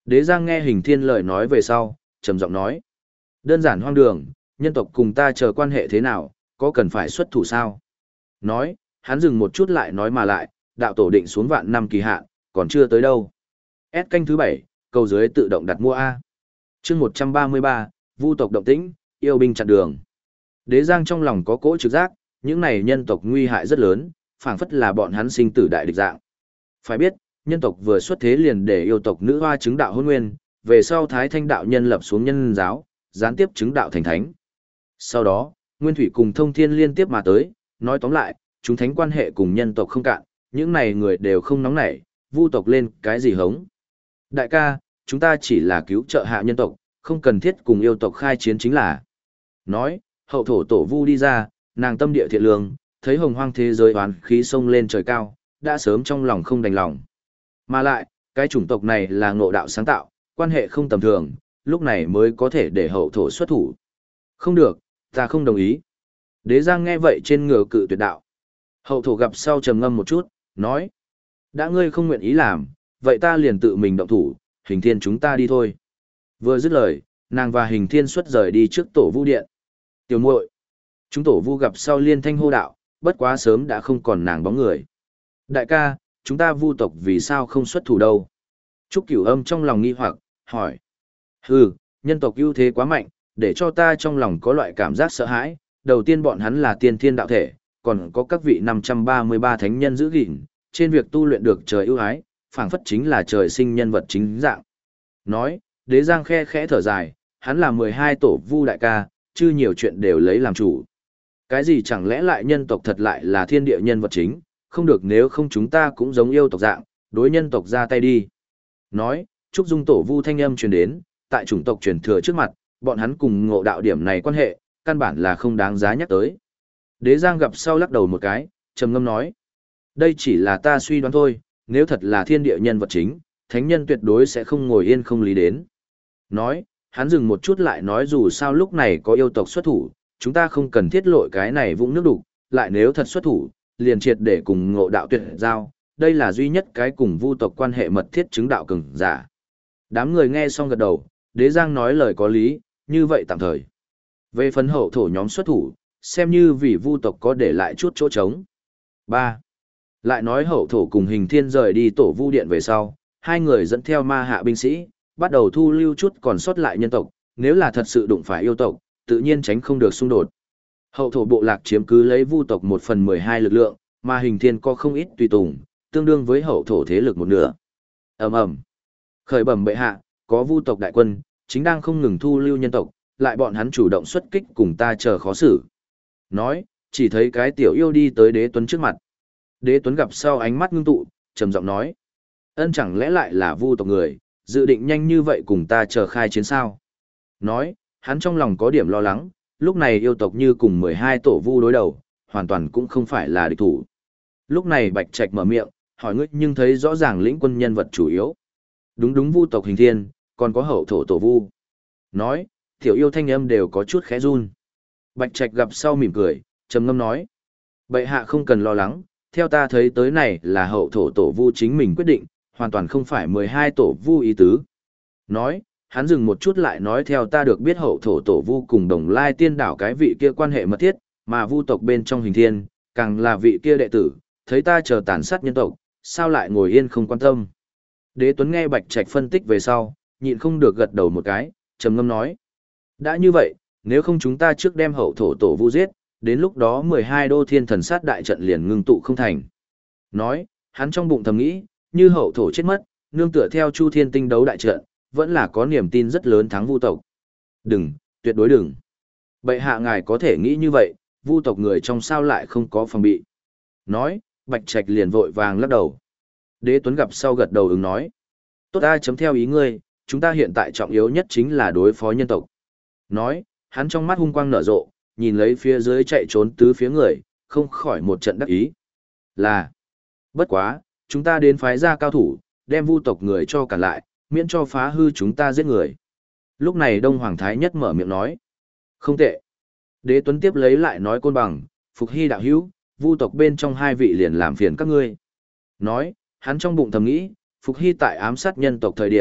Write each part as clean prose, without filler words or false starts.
Đế Giang nghe Hình Thiên lời nói về sau, trầm giọng nói. Đơn giản hoang đường, nhân tộc cùng ta chờ quan hệ thế nào, có cần phải xuất thủ sao? Nói, hắn dừng một chút lại nói mà lại, đạo tổ định xuống vạn năm kỳ hạn, còn chưa tới đâu. S canh thứ 7, cầu dưới tự động đặt mua A. chương 133, vu tộc động tĩnh, yêu binh chặn đường. Đế Giang trong lòng có cỗ trực giác, những này nhân tộc nguy hại rất lớn, phảng phất là bọn hắn sinh tử đại địch dạng. Phải biết, nhân tộc vừa xuất thế liền để yêu tộc nữ hoa chứng đạo hôn nguyên, về sau Thái Thanh đạo nhân lập xuống nhân giáo, gián tiếp chứng đạo thành thánh. Sau đó, Nguyên Thủy cùng Thông Thiên liên tiếp mà tới, nói tóm lại, chúng thánh quan hệ cùng nhân tộc không cạn, những này người đều không nóng nảy, vu tộc lên cái gì hống. Đại ca, chúng ta chỉ là cứu trợ hạ nhân tộc, không cần thiết cùng yêu tộc khai chiến chính là. Nói, hậu thổ tổ vu đi ra, nàng tâm địa thiện lương, thấy hồng hoang thế giới oán khí sông lên trời cao, đã sớm trong lòng không đành lòng. Mà lại, cái chủng tộc này là ngộ đạo sáng tạo, quan hệ không tầm thường, lúc này mới có thể để hậu thổ xuất thủ. Không được, ta không đồng ý. Đế Giang nghe vậy trên ngựa cự tuyệt đạo. Hậu thổ gặp sau trầm ngâm một chút, nói. Đã ngươi không nguyện ý làm, vậy ta liền tự mình động thủ, Hình Thiên chúng ta đi thôi. Vừa dứt lời, nàng và Hình Thiên xuất rời đi trước tổ vu điện. Tiểu muội, chúng tổ vu gặp sau liên thanh hô đạo, bất quá sớm đã không còn nàng bóng người. Đại ca, chúng ta vu tộc vì sao không xuất thủ đâu? Trúc Cửu Âm trong lòng nghi hoặc, hỏi. Hừ, nhân tộc ưu thế quá mạnh, để cho ta trong lòng có loại cảm giác sợ hãi. Đầu tiên bọn hắn là tiên thiên đạo thể, còn có các vị 533 thánh nhân giữ gìn, trên việc tu luyện được trời ưu ái, phảng phất chính là trời sinh nhân vật chính dạng. Nói, Đế Giang khe khẽ thở dài, hắn là 12 tổ vu đại ca, chứ nhiều chuyện đều lấy làm chủ. Cái gì chẳng lẽ lại nhân tộc thật lại là thiên địa nhân vật chính, không được nếu không chúng ta cũng giống yêu tộc dạng, đối nhân tộc ra tay đi. Nói, Trúc Dung tổ vu thanh âm truyền đến, tại chủng tộc truyền thừa trước mặt, bọn hắn cùng ngộ đạo điểm này quan hệ, căn bản là không đáng giá nhắc tới. Đế Giang gặp sau lắc đầu một cái, trầm ngâm nói. Đây chỉ là ta suy đoán thôi, nếu thật là thiên địa nhân vật chính, thánh nhân tuyệt đối sẽ không ngồi yên không lý đến. Nói, hắn dừng một chút lại nói dù sao lúc này có yêu tộc xuất thủ, chúng ta không cần thiết lội cái này vũng nước đục, lại nếu thật xuất thủ, liền triệt để cùng ngộ đạo tuyệt giao, đây là duy nhất cái cùng vu tộc quan hệ mật thiết chứng đạo cường giả. Đám người nghe xong gật đầu, Đế Giang nói lời có lý, như vậy tạm thời. Về phần hậu thổ nhóm xuất thủ, xem như vì vu tộc có để lại chút chỗ trống. 3. Lại nói hậu thổ cùng Hình Thiên rời đi tổ vu điện về sau, hai người dẫn theo ma hạ binh sĩ, bắt đầu thu lưu chút còn sót lại nhân tộc, nếu là thật sự đụng phải yêu tộc, tự nhiên tránh không được xung đột. Hậu thổ bộ lạc chiếm cứ lấy vu tộc 1/12 lực lượng, mà Hình Thiên có không ít tùy tùng, tương đương với hậu thổ thế lực một nửa. Ầm ầm. Khởi bẩm bệ hạ, có vu tộc đại quân, chính đang không ngừng thu lưu nhân tộc, lại bọn hắn chủ động xuất kích cùng ta chờ khó xử. Nói, chỉ thấy cái tiểu yêu đi tới Đế Tuấn trước mặt. Đế Tuấn gặp sau ánh mắt ngưng tụ, trầm giọng nói. Ân chẳng lẽ lại là vu tộc người, dự định nhanh như vậy cùng ta chờ khai chiến sao? Nói, hắn trong lòng có điểm lo lắng, lúc này yêu tộc như cùng 12 tổ vu đối đầu, hoàn toàn cũng không phải là địch thủ. Lúc này Bạch Trạch mở miệng, hỏi ngươi nhưng thấy rõ ràng lĩnh quân nhân vật chủ yếu. Đúng vu tộc Hình Thiên, còn có hậu thổ tổ vu. Nói, tiểu yêu thanh âm đều có chút khẽ run. Bạch Trạch gặp sau mỉm cười, trầm ngâm nói. Bệ hạ không cần lo lắng, theo ta thấy tới này là hậu thổ tổ vu chính mình quyết định, hoàn toàn không phải 12 tổ vu ý tứ. Nói, hắn dừng một chút lại nói theo ta được biết hậu thổ tổ vu cùng Đồng Lai tiên đảo cái vị kia quan hệ mật thiết, mà vu tộc bên trong Hình Thiên, càng là vị kia đệ tử, thấy ta chờ tàn sát nhân tộc, sao lại ngồi yên không quan tâm. Đế Tuấn nghe Bạch Trạch phân tích về sau, nhịn không được gật đầu một cái, trầm ngâm nói. Đã như vậy, nếu không chúng ta trước đem hậu thổ tổ vu giết, đến lúc đó 12 đô thiên thần sát đại trận liền ngưng tụ không thành. Nói, hắn trong bụng thầm nghĩ, như hậu thổ chết mất, nương tựa theo Chu Thiên tinh đấu đại trận, vẫn là có niềm tin rất lớn thắng vu tộc. Đừng, tuyệt đối đừng. Bệ hạ ngài có thể nghĩ như vậy, vu tộc người trong sao lại không có phòng bị. Nói, Bạch Trạch liền vội vàng lắc đầu. Đế Tuấn gặp sau gật đầu ứng nói. Tốt ta chấm theo ý ngươi, chúng ta hiện tại trọng yếu nhất chính là đối phó nhân tộc. Nói, hắn trong mắt hung quang nở rộ, nhìn lấy phía dưới chạy trốn tứ phía người, không khỏi một trận đắc ý. Là, bất quá, chúng ta đến phái ra cao thủ, đem vu tộc người cho cản lại, miễn cho phá hư chúng ta giết người. Lúc này Đông Hoàng Thái Nhất mở miệng nói. Không tệ. Đế Tuấn tiếp lấy lại nói côn bằng, Phục Hy đạo hữu, vu tộc bên trong hai vị liền làm phiền các ngươi. Nói, hắn trong bụng thầm nghĩ, Phục Hy tại ám sát nhân tộc thời điểm,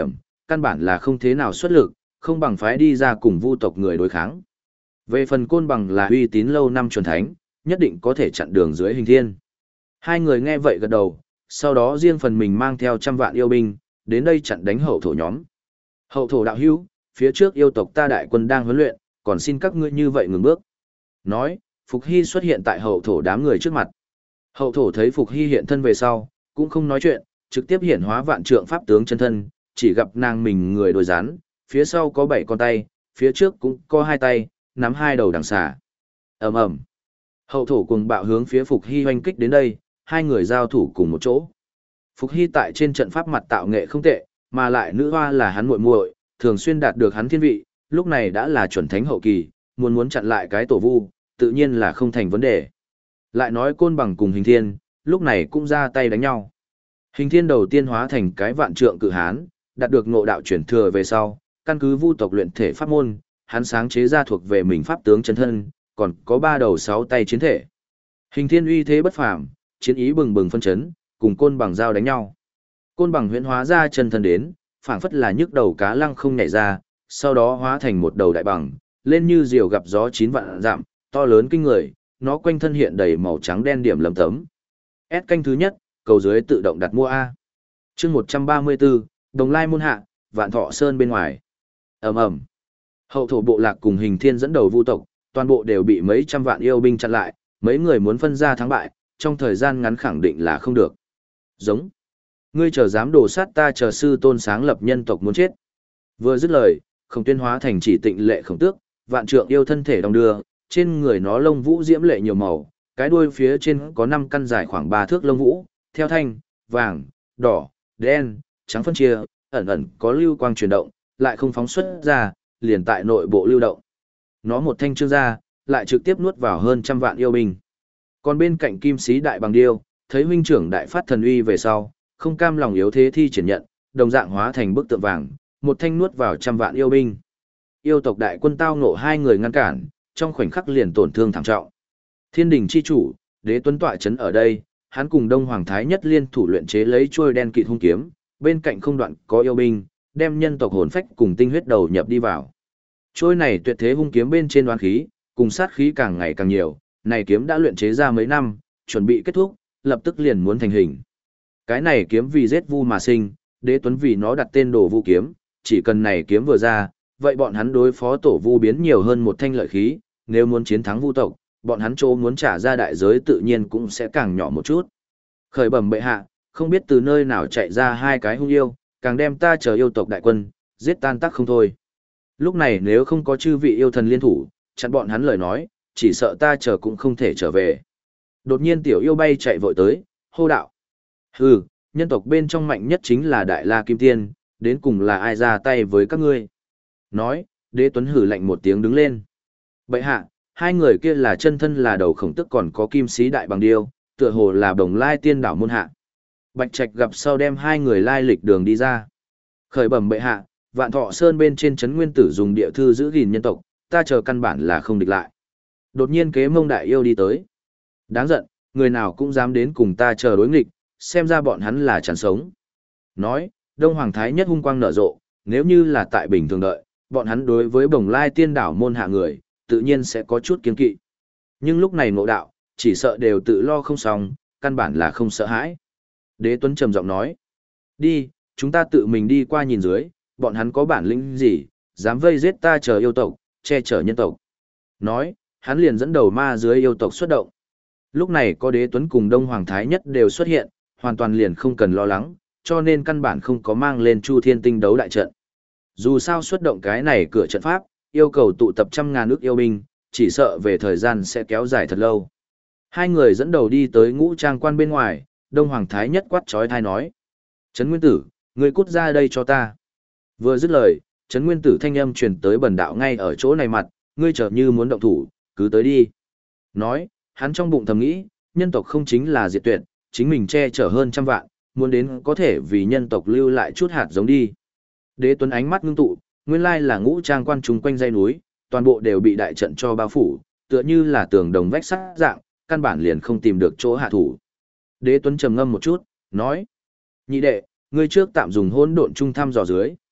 căn bản là không thế nào xuất lực, không bằng phái đi ra cùng vu tộc người đối kháng. Về phần Côn Bằng là uy tín lâu năm chuẩn thánh, nhất định có thể chặn đường dưới Hình Thiên. Hai người nghe vậy gật đầu, sau đó riêng phần mình mang theo 100 vạn yêu binh, đến đây chặn đánh hậu thổ nhóm. Hậu thổ đạo hữu, phía trước yêu tộc ta đại quân đang huấn luyện, còn xin các ngươi như vậy ngừng bước. Nói, Phục Hy xuất hiện tại hậu thổ đám người trước mặt. Hậu thổ thấy Phục Hy hiện thân về sau, cũng không nói chuyện, trực tiếp hiển hóa vạn trượng pháp tướng chân thân, chỉ gặp nàng mình người đôi rắn, phía sau có 7 con tay, phía trước cũng có 2 tay, nắm 2 đầu đằng xà. Ầm ầm. Hậu thổ cùng bạo hướng phía Phục Hy hoanh kích đến đây, hai người giao thủ cùng một chỗ. Phục Hy tại trên trận pháp mặt tạo nghệ không tệ, mà lại nữ hoa là hắn muội muội, thường xuyên đạt được hắn thiên vị, lúc này đã là chuẩn thánh hậu kỳ, muốn chặn lại cái tổ vu, tự nhiên là không thành vấn đề. Lại nói Côn Bằng cùng Hình Thiên, lúc này cũng ra tay đánh nhau. Hình Thiên đầu tiên hóa thành cái vạn trượng cự hán, đạt được ngộ đạo chuyển thừa về sau, căn cứ vu tộc luyện thể pháp môn, hắn sáng chế ra thuộc về mình pháp tướng chân thân, còn có 3 đầu 6 tay chiến thể. Hình Thiên uy thế bất phàm, chiến ý bừng bừng phân chấn, cùng Côn Bằng giao đánh nhau. Côn Bằng huyễn hóa ra chân thân đến, phảng phất là nhức đầu cá lăng không nhảy ra, sau đó hóa thành một đầu đại bằng, lên như diều gặp gió 9 vạn dặm, to lớn kinh người, nó quanh thân hiện đầy màu trắng đen điểm lấm tấm. S canh thứ nhất, cầu dưới tự động đặt mua A. Chương 134, Đồng Lai môn hạ, Vạn Thọ Sơn bên ngoài. Ầm ầm. Hậu thổ bộ lạc cùng Hình Thiên dẫn đầu vu tộc, toàn bộ đều bị mấy trăm vạn yêu binh chặn lại, mấy người muốn phân ra thắng bại, trong thời gian ngắn khẳng định là không được. Giống. Ngươi chờ dám đổ sát ta, chờ sư tôn sáng lập nhân tộc muốn chết. Vừa dứt lời, Khổng Tuyên hóa thành chỉ tịnh lệ khổng tước, vạn trượng yêu thân thể đong đưa, trên người nó lông vũ diễm lệ nhiều màu, cái đuôi phía trên có 5 căn dài khoảng 3 thước lông vũ, theo thanh, vàng, đỏ, đen, trắng phân chia, ẩn ẩn có lưu quang chuyển động, lại không phóng xuất ra, liền tại nội bộ lưu động. Nó một thanh trương ra, lại trực tiếp nuốt vào hơn 100 vạn yêu binh. Còn bên cạnh Kim Sĩ Đại Bằng Điêu, thấy huynh trưởng đại phát thần uy về sau, không cam lòng yếu thế thi triển nhận, đồng dạng hóa thành bức tượng vàng, một thanh nuốt vào 100 vạn yêu binh. Yêu tộc đại quân tao ngộ hai người ngăn cản, trong khoảnh khắc liền tổn thương thảm trọng. Thiên đình chi chủ, Đế Tuấn tọa chấn ở đây, hắn cùng Đông Hoàng Thái Nhất liên thủ luyện chế lấy chuôi đen kịt hung kiếm, bên cạnh không đoạn có yêu binh, đem nhân tộc hồn phách cùng tinh huyết đầu nhập đi vào. Chuôi này tuyệt thế hung kiếm bên trên đoán khí, cùng sát khí càng ngày càng nhiều, này kiếm đã luyện chế ra mấy năm, chuẩn bị kết thúc, lập tức liền muốn thành hình. Cái này kiếm vì giết vu mà sinh, Đế Tuấn vì nó đặt tên Đồ Vu kiếm, chỉ cần này kiếm vừa ra, vậy bọn hắn đối phó tổ vu biến nhiều hơn một thanh lợi khí, nếu muốn chiến thắng vu tộc, bọn hắn chỗ muốn trả ra đại giới tự nhiên cũng sẽ càng nhỏ một chút. Khởi bẩm bệ hạ, không biết từ nơi nào chạy ra hai cái hung yêu, càng đem ta chờ yêu tộc đại quân, giết tan tác không thôi. Lúc này nếu không có chư vị yêu thần liên thủ, chặn bọn hắn lời nói, chỉ sợ ta chờ cũng không thể trở về. Đột nhiên tiểu yêu bay chạy vội tới, hô đạo. Hừ, nhân tộc bên trong mạnh nhất chính là Đại La Kim Tiên, đến cùng là ai ra tay với các ngươi. Nói, Đế Tuấn hử lạnh một tiếng đứng lên. Bệ hạ, hai người kia là chân thân là đầu khổng tức còn có Kim Sĩ Đại Bằng Điêu, tựa hồ là Đồng Lai tiên đảo môn hạ. Bạch Trạch gặp sau đem hai người lai lịch đường đi ra. Khởi bẩm bệ hạ, Vạn Thọ Sơn bên trên trấn nguyên tử dùng địa thư giữ gìn nhân tộc, ta chờ căn bản là không địch lại. Đột nhiên Kế Mông đại yêu đi tới. Đáng giận, người nào cũng dám đến cùng ta chờ đối nghịch, xem ra bọn hắn là chẳng sống. Nói, Đông Hoàng Thái Nhất hung quang nở rộ, nếu như là tại bình thường đợi, bọn hắn đối với Bồng Lai tiên đảo môn hạ người, tự nhiên sẽ có chút kiên kỵ. Nhưng lúc này ngộ đạo, chỉ sợ đều tự lo không xong, căn bản là không sợ hãi. Đế Tuấn trầm giọng nói, đi, chúng ta tự mình đi qua nhìn dưới, bọn hắn có bản lĩnh gì, dám vây giết ta chờ yêu tộc, che chở nhân tộc. Nói, hắn liền dẫn đầu ma dưới yêu tộc xuất động. Lúc này có Đế Tuấn cùng Đông Hoàng Thái Nhất đều xuất hiện, hoàn toàn liền không cần lo lắng, cho nên căn bản không có mang lên Chu Thiên Tinh đấu đại trận. Dù sao xuất động cái này cửa trận pháp, yêu cầu tụ tập 100.000 ức yêu binh, chỉ sợ về thời gian sẽ kéo dài thật lâu. Hai người dẫn đầu đi tới Ngũ Trang quan bên ngoài, Đông Hoàng Thái Nhất quát chói tai nói: "Trấn Nguyên Tử, ngươi cút ra đây cho ta." Vừa dứt lời, Trấn Nguyên Tử thanh âm truyền tới Bần đạo ngay ở chỗ này mặt, ngươi chờ như muốn động thủ, cứ tới đi. Nói, hắn trong bụng thầm nghĩ, nhân tộc không chính là diệt tuyệt, chính mình che chở hơn 100 vạn, muốn đến có thể vì nhân tộc lưu lại chút hạt giống đi. Đế Tuấn ánh mắt ngưng tụ, nguyên lai là Ngũ Trang quan trùng quanh dãy núi, toàn bộ đều bị đại trận cho bao phủ, tựa như là tường đồng vách sắt dạng, căn bản liền không tìm được chỗ hạ thủ. Đế Tuấn trầm ngâm một chút, nói: "Nhị đệ, ngươi trước tạm dùng hỗn độn trung thăm dò dưới."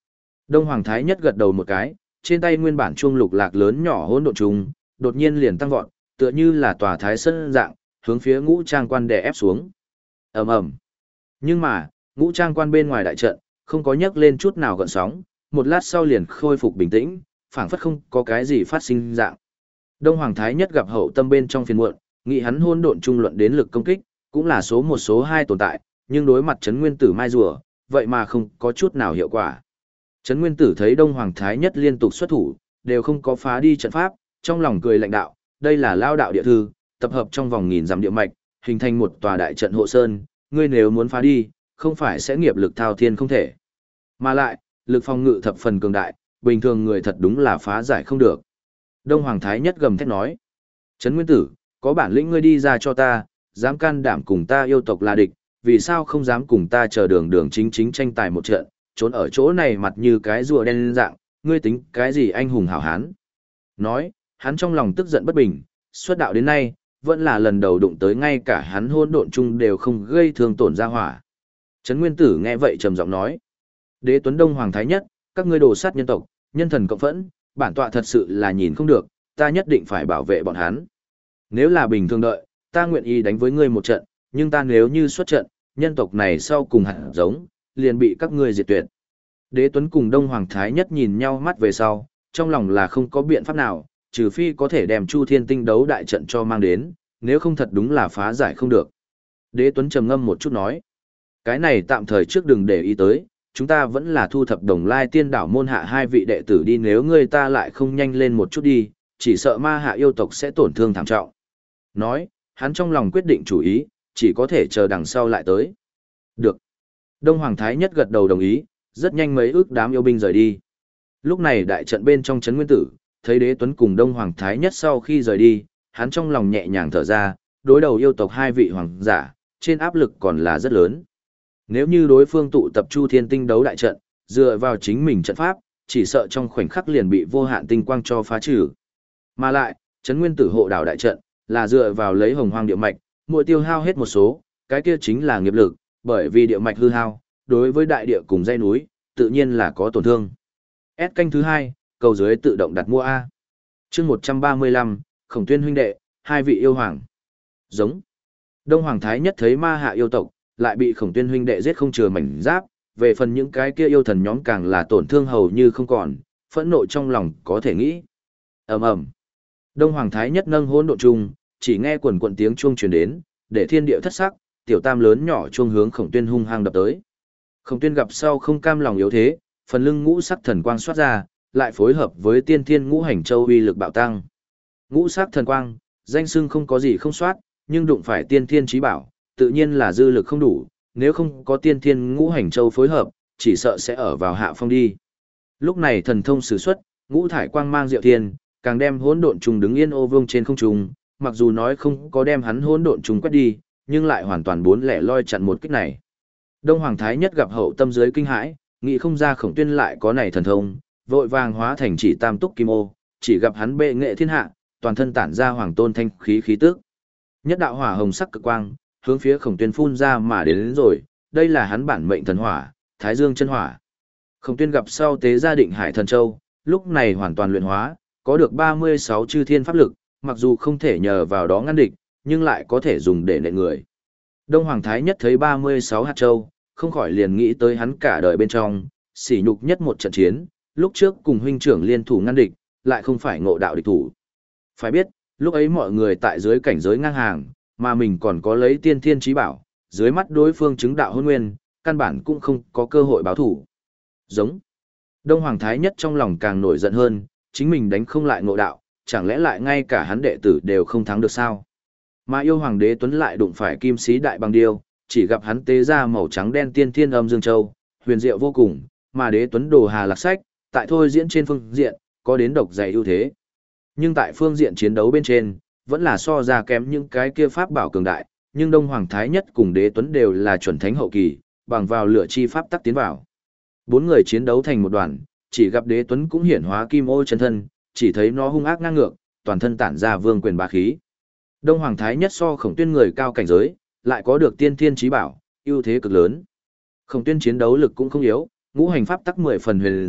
Đông Hoàng Thái Nhất gật đầu một cái, trên tay nguyên bản chuông lục lạc lớn nhỏ hỗn độn trùng, đột nhiên liền tăng vọt, tựa như là tòa thái sơn dạng, hướng phía Ngũ Trang Quan đè ép xuống. Ầm ầm. Nhưng mà, Ngũ Trang Quan bên ngoài đại trận không có nhấc lên chút nào gợn sóng, một lát sau liền khôi phục bình tĩnh, phảng phất không có cái gì phát sinh dạng. Đông Hoàng Thái Nhất gặp Hậu Tâm bên trong phiền muộn, nghĩ hắn hỗn độn trung luận đến lực công kích, cũng là số một số hai tồn tại, nhưng đối mặt Trấn Nguyên Tử mai rùa, vậy mà không có chút nào hiệu quả. Trấn Nguyên Tử thấy Đông Hoàng Thái Nhất liên tục xuất thủ, đều không có phá đi trận pháp, trong lòng cười lạnh đạo, đây là lao đạo địa thư, tập hợp trong vòng nghìn dặm địa mạch, hình thành một tòa đại trận hộ sơn, ngươi nếu muốn phá đi, không phải sẽ nghiệp lực thao thiên không thể. Mà lại, lực phòng ngự thập phần cường đại, bình thường người thật đúng là phá giải không được. Đông Hoàng Thái Nhất gầm thét nói, Trấn Nguyên Tử, có bản lĩnh ngươi đi ra cho ta, dám can đảm cùng ta yêu tộc là địch, vì sao không dám cùng ta chờ đường đường chính chính tranh tài một trận, trốn ở chỗ này mặt như cái rùa đen dạng, ngươi tính cái gì anh hùng hảo hán. Nói, hắn trong lòng tức giận bất bình, xuất đạo đến nay, vẫn là lần đầu đụng tới ngay cả hắn hôn độn chung đều không gây thương tổn ra hỏa. Trấn Nguyên Tử nghe vậy trầm giọng nói, Đế Tuấn Đông Hoàng Thái Nhất, các ngươi đồ sát nhân tộc, nhân thần cộng phẫn, bản tọa thật sự là nhìn không được, ta nhất định phải bảo vệ bọn hắn. Nếu là bình thường đợi, ta nguyện ý đánh với ngươi một trận, nhưng ta nếu như xuất trận, nhân tộc này sau cùng hạt giống, liền bị các ngươi diệt tuyệt. Đế Tuấn cùng Đông Hoàng Thái Nhất nhìn nhau mắt về sau, trong lòng là không có biện pháp nào, trừ phi có thể đem Chu Thiên Tinh đấu đại trận cho mang đến, nếu không thật đúng là phá giải không được. Đế Tuấn trầm ngâm một chút nói, cái này tạm thời trước đừng để ý tới, chúng ta vẫn là thu thập Đồng Lai Tiên Đảo môn hạ hai vị đệ tử đi, nếu ngươi ta lại không nhanh lên một chút đi, chỉ sợ ma hạ yêu tộc sẽ tổn thương thảm trọng. Nói, hắn trong lòng quyết định chủ ý, chỉ có thể chờ đằng sau lại tới. Được. Đông Hoàng Thái Nhất gật đầu đồng ý, rất nhanh mấy ước đám yêu binh rời đi. Lúc này đại trận bên trong Trấn Nguyên Tử, thấy Đế Tuấn cùng Đông Hoàng Thái Nhất sau khi rời đi, hắn trong lòng nhẹ nhàng thở ra, đối đầu yêu tộc hai vị hoàng giả, trên áp lực còn là rất lớn. Nếu như đối phương tụ tập Chu Thiên Tinh đấu đại trận, dựa vào chính mình trận pháp, chỉ sợ trong khoảnh khắc liền bị vô hạn tinh quang cho phá trừ. Mà lại, Trấn Nguyên Tử hộ đảo đại trận, là dựa vào lấy hồng hoang địa mạch, mỗi tiêu hao hết một số, cái kia chính là nghiệp lực, bởi vì địa mạch hư hao, đối với đại địa cùng dãy núi, tự nhiên là có tổn thương. S canh thứ 2, cầu dưới tự động đặt mua A. Chương 135, Khổng Tuyên huynh đệ, hai vị yêu hoàng. Giống. Đông Hoàng Thái Nhất thấy ma hạ yêu tộc, lại bị Khổng Tuyên huynh đệ giết không chừa mảnh giáp, về phần những cái kia yêu thần nhóm càng là tổn thương hầu như không còn, phẫn nộ trong lòng có thể nghĩ. Ầm ầm. Đông Hoàng Thái Nhất nâng hỗn độn chung, chỉ nghe quần quần tiếng chuông truyền đến, để thiên địa thất sắc, tiểu tam lớn nhỏ chuông hướng Khổng Tuyên hung hăng đập tới. Khổng Tuyên gặp sau không cam lòng yếu thế, phần lưng ngũ sắc thần quang xoát ra, lại phối hợp với tiên thiên ngũ hành châu uy lực bạo tăng. Ngũ sắc thần quang, danh xưng không có gì không soát, nhưng đụng phải tiên thiên chí bảo, tự nhiên là dư lực không đủ, nếu không có tiên thiên ngũ hành châu phối hợp, chỉ sợ sẽ ở vào hạ phong đi. Lúc này thần thông sử xuất, ngũ thải quang mang diệu thiên, càng đem hỗn độn trùng đứng yên ô vương trên không trung, mặc dù nói không có đem hắn hỗn độn trùng quét đi, nhưng lại hoàn toàn bốn lẻ loi chặn một kích này. Đông Hoàng Thái Nhất gặp Hậu Tâm dưới kinh hãi, nghĩ không ra Khổng Tuyên lại có này thần thông, vội vàng hóa thành chỉ tam túc kim ô, chỉ gặp hắn bệ nghệ thiên hạ, toàn thân tản ra hoàng tôn thanh khí khí tức. Nhất đạo hỏa hồng sắc cực quang, hướng phía Khổng Tuyên phun ra mà đến rồi, đây là hắn bản mệnh thần hỏa, Thái Dương chân hỏa. Khổng Tuyên gặp sau tế gia Định Hải thần châu, lúc này hoàn toàn luyện hóa, có được 36 chư thiên pháp lực, mặc dù không thể nhờ vào đó ngăn địch, nhưng lại có thể dùng để nện người. Đông Hoàng Thái Nhất thấy 36 hạt châu, không khỏi liền nghĩ tới hắn cả đời bên trong, sỉ nhục nhất một trận chiến, lúc trước cùng huynh trưởng liên thủ ngăn địch, lại không phải ngộ đạo địch thủ. Phải biết, lúc ấy mọi người tại dưới cảnh giới ngang hàng, mà mình còn có lấy tiên thiên chí bảo, dưới mắt đối phương chứng đạo hôn nguyên, căn bản cũng không có cơ hội báo thủ. Giống. Đông Hoàng Thái Nhất trong lòng càng nổi giận hơn, chính mình đánh không lại ngộ đạo, chẳng lẽ lại ngay cả hắn đệ tử đều không thắng được sao? Mà yêu hoàng đế Tuấn lại đụng phải kim sĩ đại băng điêu, chỉ gặp hắn tế ra màu trắng đen tiên thiên âm dương châu, huyền diệu vô cùng, mà đế Tuấn đồ hà lạc sách, tại thôi diễn trên phương diện, có đến độc dày ưu thế. Nhưng tại phương diện chiến đấu bên trên, vẫn là so ra kém những cái kia pháp bảo cường đại, nhưng Đông Hoàng Thái Nhất cùng đế Tuấn đều là chuẩn thánh hậu kỳ, bằng vào lựa chi pháp tắc tiến vào. Bốn người chiến đấu thành một đoàn, chỉ gặp đế Tuấn cũng hiển hóa kim ô chân thân, chỉ thấy nó hung ác ngang ngược, toàn thân tản ra vương quyền bá khí. Đông Hoàng Thái Nhất so Khổng Tuyên người cao cảnh giới, lại có được tiên thiên chí bảo, ưu thế cực lớn. Khổng Tuyên chiến đấu lực cũng không yếu, ngũ hành pháp tắc 10 phần huyền diệu,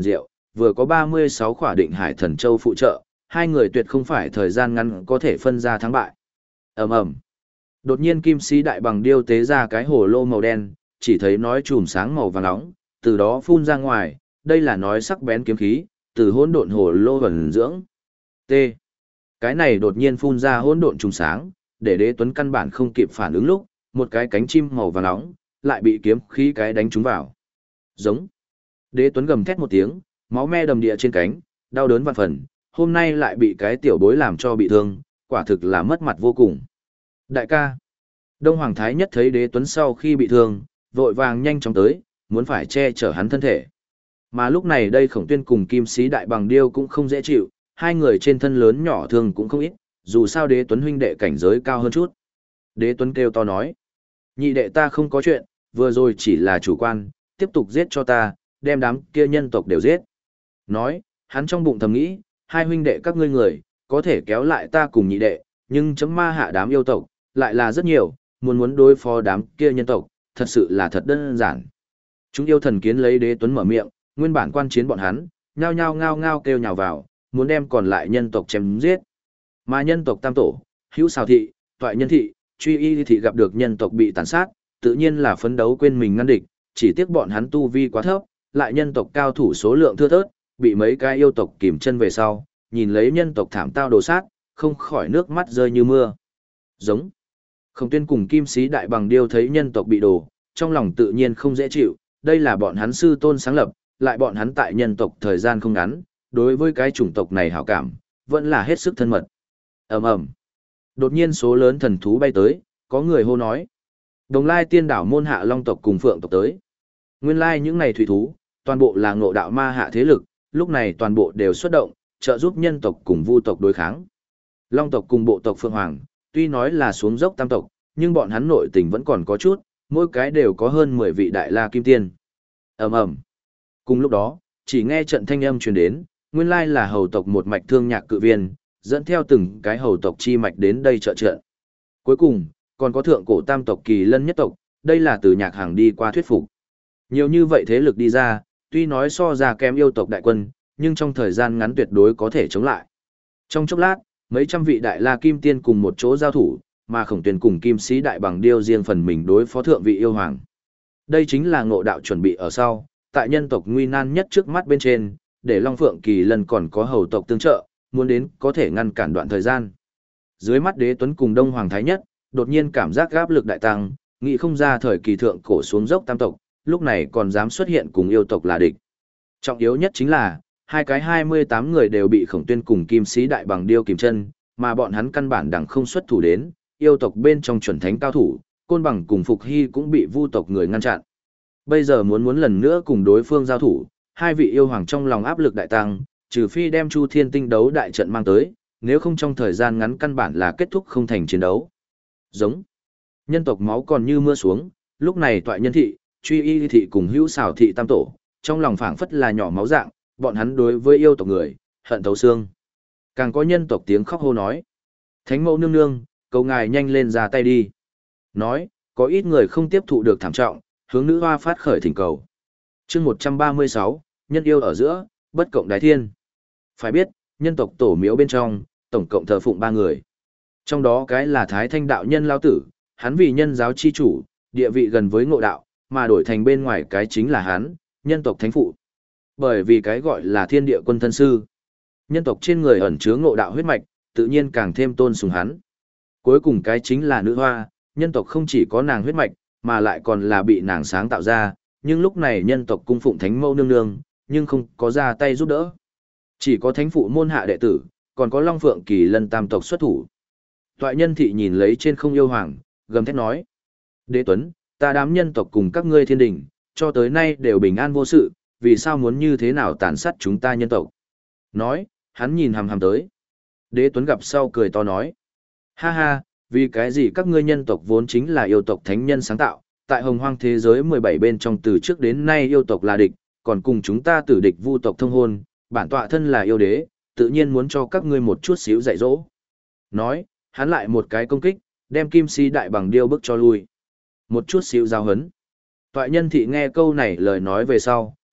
vừa có 36 khỏa định hải thần châu phụ trợ, hai người tuyệt không phải thời gian ngắn có thể phân ra thắng bại. Ầm ầm. Đột nhiên kim sĩ đại bằng điêu tế ra cái hồ lô màu đen, chỉ thấy nói chùm sáng màu vàng nóng, từ đó phun ra ngoài, đây là nói sắc bén kiếm khí, từ hỗn độn hồ lô vẩn dưỡng. T. Cái này đột nhiên phun ra hỗn độn trùng sáng, để Đế Tuấn căn bản không kịp phản ứng lúc, một cái cánh chim màu vàng nóng lại bị kiếm khí cái đánh trúng vào. Giống. Đế Tuấn gầm thét một tiếng, máu me đầm địa trên cánh, đau đớn vạn phần, hôm nay lại bị cái tiểu bối làm cho bị thương, quả thực là mất mặt vô cùng. Đại ca. Đông Hoàng Thái Nhất thấy Đế Tuấn sau khi bị thương, vội vàng nhanh chóng tới, muốn phải che chở hắn thân thể. Mà lúc này đây Khổng Tuyên cùng Kim Sĩ Đại Bằng Điêu cũng không dễ chịu, hai người trên thân lớn nhỏ thương cũng không ít, dù sao Đế Tuấn huynh đệ cảnh giới cao hơn chút. Đế Tuấn kêu to nói, nhị đệ ta không có chuyện, vừa rồi chỉ là chủ quan, tiếp tục giết cho ta, đem đám kia nhân tộc đều giết. Nói, hắn trong bụng thầm nghĩ, hai huynh đệ các ngươi người, có thể kéo lại ta cùng nhị đệ, nhưng chấm ma hạ đám yêu tộc, lại là rất nhiều, muốn đối phó đám kia nhân tộc, thật sự là thật đơn giản. Chúng yêu thần kiến lấy Đế Tuấn mở miệng, nguyên bản quan chiến bọn hắn, nhao nhao ngao ngao kêu nhào vào, muốn đem còn lại nhân tộc chém giết. Mà nhân tộc tam tổ, Hữu Xào thị, Toại Nhân thị, Truy Y thị gặp được nhân tộc bị tàn sát, tự nhiên là phấn đấu quên mình ngăn địch, chỉ tiếc bọn hắn tu vi quá thấp, lại nhân tộc cao thủ số lượng thưa thớt, bị mấy cái yêu tộc kìm chân về sau, nhìn lấy nhân tộc thảm tao đồ sát, không khỏi nước mắt rơi như mưa. Giống. Khổng Tuyên cùng Kim Sĩ Đại Bằng Điêu thấy nhân tộc bị đổ, trong lòng tự nhiên không dễ chịu, đây là bọn hắn sư tôn sáng lập, lại bọn hắn tại nhân tộc thời gian không ngắn, đối với cái chủng tộc này hảo cảm, vẫn là hết sức thân mật. Ầm ầm. Đột nhiên số lớn thần thú bay tới, có người hô nói. Đồng Lai Tiên Đảo môn hạ Long tộc cùng Phượng tộc tới. Nguyên lai những này thủy thú, toàn bộ là ngộ đạo ma hạ thế lực, lúc này toàn bộ đều xuất động, trợ giúp nhân tộc cùng Vu tộc đối kháng. Long tộc cùng bộ tộc Phượng Hoàng, tuy nói là xuống dốc tam tộc, nhưng bọn hắn nội tình vẫn còn có chút, mỗi cái đều có hơn 10 vị đại la kim tiên. Ầm ầm. Cùng lúc đó, chỉ nghe trận thanh âm truyền đến, nguyên lai là hầu tộc một mạch Thương Nhạc Cự Viên, dẫn theo từng cái hầu tộc chi mạch đến đây trợ trận. Cuối cùng, còn có thượng cổ tam tộc Kỳ Lân nhất tộc, đây là từ Nhạc Hàng đi qua thuyết phục. Nhiều như vậy thế lực đi ra, tuy nói so ra kém yêu tộc đại quân, nhưng trong thời gian ngắn tuyệt đối có thể chống lại. Trong chốc lát, mấy trăm vị đại la kim tiên cùng một chỗ giao thủ, mà Khổng Tuyên cùng Kim Sĩ Đại Bằng Điêu riêng phần mình đối phó thượng vị yêu hoàng. Đây chính là ngộ đạo chuẩn bị ở sau, tại nhân tộc nguy nan nhất trước mắt bên trên, để Long Phượng Kỳ Lân còn có hầu tộc tương trợ, muốn đến có thể ngăn cản đoạn thời gian. Dưới mắt Đế Tuấn cùng Đông Hoàng Thái Nhất, đột nhiên cảm giác áp lực đại tăng, nghĩ không ra thời kỳ thượng cổ xuống dốc tam tộc, lúc này còn dám xuất hiện cùng yêu tộc là địch. Trọng yếu nhất chính là, hai cái 28 người đều bị Khổng Tuyên cùng Kim Sĩ Đại Bằng Điêu kìm chân, mà bọn hắn căn bản đẳng không xuất thủ đến, yêu tộc bên trong chuẩn thánh cao thủ, Côn Bằng cùng Phục Hy cũng bị Vu tộc người ngăn chặn. Bây giờ muốn lần nữa cùng đối phương giao thủ, hai vị yêu hoàng trong lòng áp lực đại tăng, trừ phi đem Chu Thiên Tinh đấu đại trận mang tới, nếu không trong thời gian ngắn căn bản là kết thúc không thành chiến đấu. Giống. Nhân tộc máu còn như mưa xuống, lúc này Toại Nhân thị, Truy Y thị cùng Hữu Xảo thị tam tổ, trong lòng phảng phất là nhỏ máu dạng, bọn hắn đối với yêu tộc người, hận thấu xương. Càng có nhân tộc tiếng khóc hô nói: "Thánh mẫu nương nương, cầu ngài nhanh lên ra tay đi." Nói, có ít người không tiếp thụ được thảm trọng, hướng nữ hoa phát khởi thỉnh cầu. Chương 136, nhân yêu ở giữa, bất cộng đái thiên. Phải biết, nhân tộc tổ miếu bên trong, tổng cộng thờ phụng 3 người. Trong đó cái là Thái Thanh đạo nhân lao tử, hắn vì nhân giáo chi chủ, địa vị gần với ngộ đạo, mà đổi thành bên ngoài cái chính là hắn, nhân tộc thánh phụ. Bởi vì cái gọi là thiên địa quân thân sư. Nhân tộc trên người ẩn chứa ngộ đạo huyết mạch, tự nhiên càng thêm tôn sùng hắn. Cuối cùng cái chính là nữ hoa, nhân tộc không chỉ có nàng huyết mạch, mà lại còn là bị nàng sáng tạo ra, nhưng lúc này nhân tộc cung phụng thánh mẫu nương nương, nhưng không có ra tay giúp đỡ. Chỉ có thánh phụ môn hạ đệ tử, còn có Long Phượng Kỳ Lân tam tộc xuất thủ. Toại Nhân thị nhìn lấy trên không yêu hoàng, gầm thét nói: "Đế Tuấn, ta đám nhân tộc cùng các ngươi thiên đình, cho tới nay đều bình an vô sự, vì sao muốn như thế nào tàn sát chúng ta nhân tộc?" Nói, hắn nhìn hằm hằm tới. Đế Tuấn gặp sau cười to nói: "Ha ha, vì cái gì các ngươi nhân tộc vốn chính là yêu tộc thánh nhân sáng tạo, tại hồng hoang thế giới 17 bên trong từ trước đến nay yêu tộc là địch, còn cùng chúng ta tử địch vu tộc thông hôn, bản tọa thân là yêu đế, tự nhiên muốn cho các ngươi một chút xíu dạy dỗ." Nói, hắn lại một cái công kích, đem Kim Sĩ Đại Bằng Điêu bức cho lui. Một chút xíu giao hấn. Toại Nhân thị nghe câu này lời nói về sau,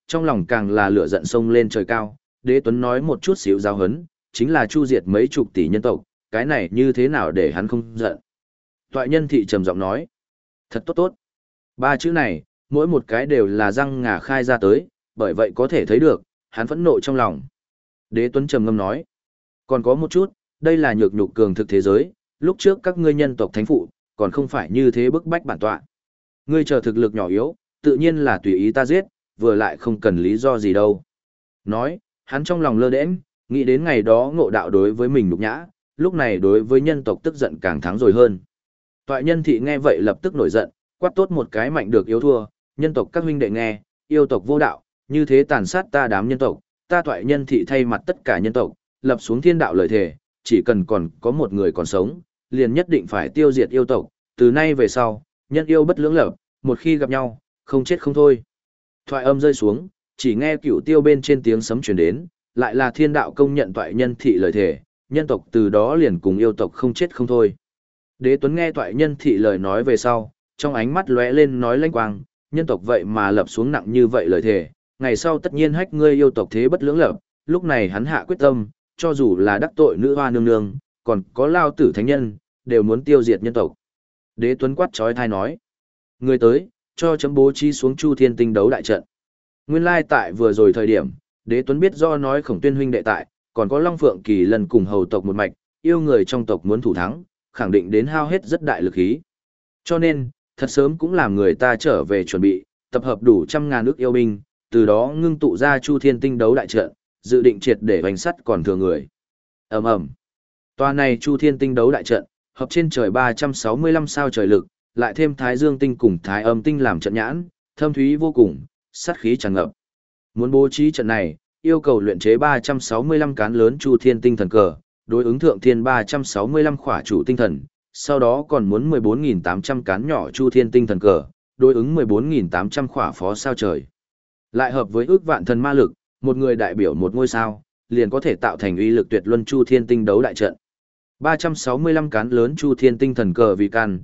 trong lòng càng là lửa giận sông lên trời cao, Đế Tuấn nói một chút xíu giáo hấn, chính là chu diệt mấy chục tỷ nhân tộc, cái này như thế nào để hắn không giận. Toại Nhân Thị trầm giọng nói, thật tốt tốt. Ba chữ này, mỗi một cái đều là răng ngà khai ra tới, bởi vậy có thể thấy được, hắn phẫn nộ trong lòng. Đế Tuấn trầm ngâm nói, còn có một chút, đây là nhược nhục cường thực thế giới, lúc trước các ngươi nhân tộc thánh phụ, còn không phải như thế bức bách bản tọa. Ngươi chờ thực lực nhỏ yếu, tự nhiên là tùy ý ta giết, vừa lại không cần lý do gì đâu. Nói, hắn trong lòng lơ đễnh, nghĩ đến ngày đó Ngộ Đạo đối với mình nhục nhã, lúc này đối với nhân tộc tức giận càng thắng rồi hơn. Toại Nhân Thị nghe vậy lập tức nổi giận, quát tốt một cái mạnh được yếu thua, nhân tộc các huynh đệ nghe, yêu tộc vô đạo, như thế tàn sát ta đám nhân tộc, ta Toại Nhân Thị thay mặt tất cả nhân tộc, lập xuống thiên đạo lời thề, chỉ cần còn có một người còn sống, liền nhất định phải tiêu diệt yêu tộc, từ nay về sau, nhân yêu bất lưỡng lập, một khi gặp nhau, không chết không thôi. Thoại âm rơi xuống, chỉ nghe cửu tiêu bên trên tiếng sấm truyền đến, lại là thiên đạo công nhận Toại Nhân Thị lời thề, nhân tộc từ đó liền cùng yêu tộc không chết không thôi. Đế Tuấn nghe Toại Nhân Thị lời nói về sau, trong ánh mắt lóe lên nói lanh quang, nhân tộc vậy mà lập xuống nặng như vậy lời thề, ngày sau tất nhiên hách ngươi yêu tộc thế bất lưỡng lập, lúc này hắn hạ quyết tâm, cho dù là đắc tội nữ hoa nương nương, còn có lao tử thánh nhân, đều muốn tiêu diệt nhân tộc. Đế Tuấn quát trói thai nói, người tới, cho chấm bố trí xuống Chu Thiên Tinh đấu đại trận. Nguyên lai tại vừa rồi thời điểm, Đế Tuấn biết do nói Khổng Tuyên huynh đệ tại, còn có Long Phượng Kỳ lần cùng hầu tộc một mạch, yêu người trong tộc muốn thủ thắng, khẳng định đến hao hết rất đại lực khí. Cho nên, thật sớm cũng làm người ta trở về chuẩn bị, tập hợp đủ 100.000 ức yêu binh, từ đó ngưng tụ ra Chu Thiên Tinh đấu đại trận, dự định triệt để vành sắt còn thừa người. Ầm ầm. Tòa này Chu Thiên Tinh đấu đại trận, hợp trên trời 365 sao trời lực, lại thêm Thái Dương tinh cùng Thái Âm tinh làm trận nhãn, thâm thúy vô cùng, sát khí tràn ngập. Muốn bố trí trận này, yêu cầu luyện chế 365 cán lớn Chu Thiên Tinh thần cờ, đối ứng thượng thiên 365 khỏa chủ tinh thần, sau đó còn muốn 14.800 cán nhỏ Chu Thiên Tinh thần cờ, đối ứng 14.800 khỏa phó sao trời. Lại hợp với ước vạn thần ma lực, một người đại biểu một ngôi sao, liền có thể tạo thành uy lực tuyệt luân Chu Thiên Tinh đấu đại trận. 365 cán lớn Chu Thiên Tinh thần cờ vì căn,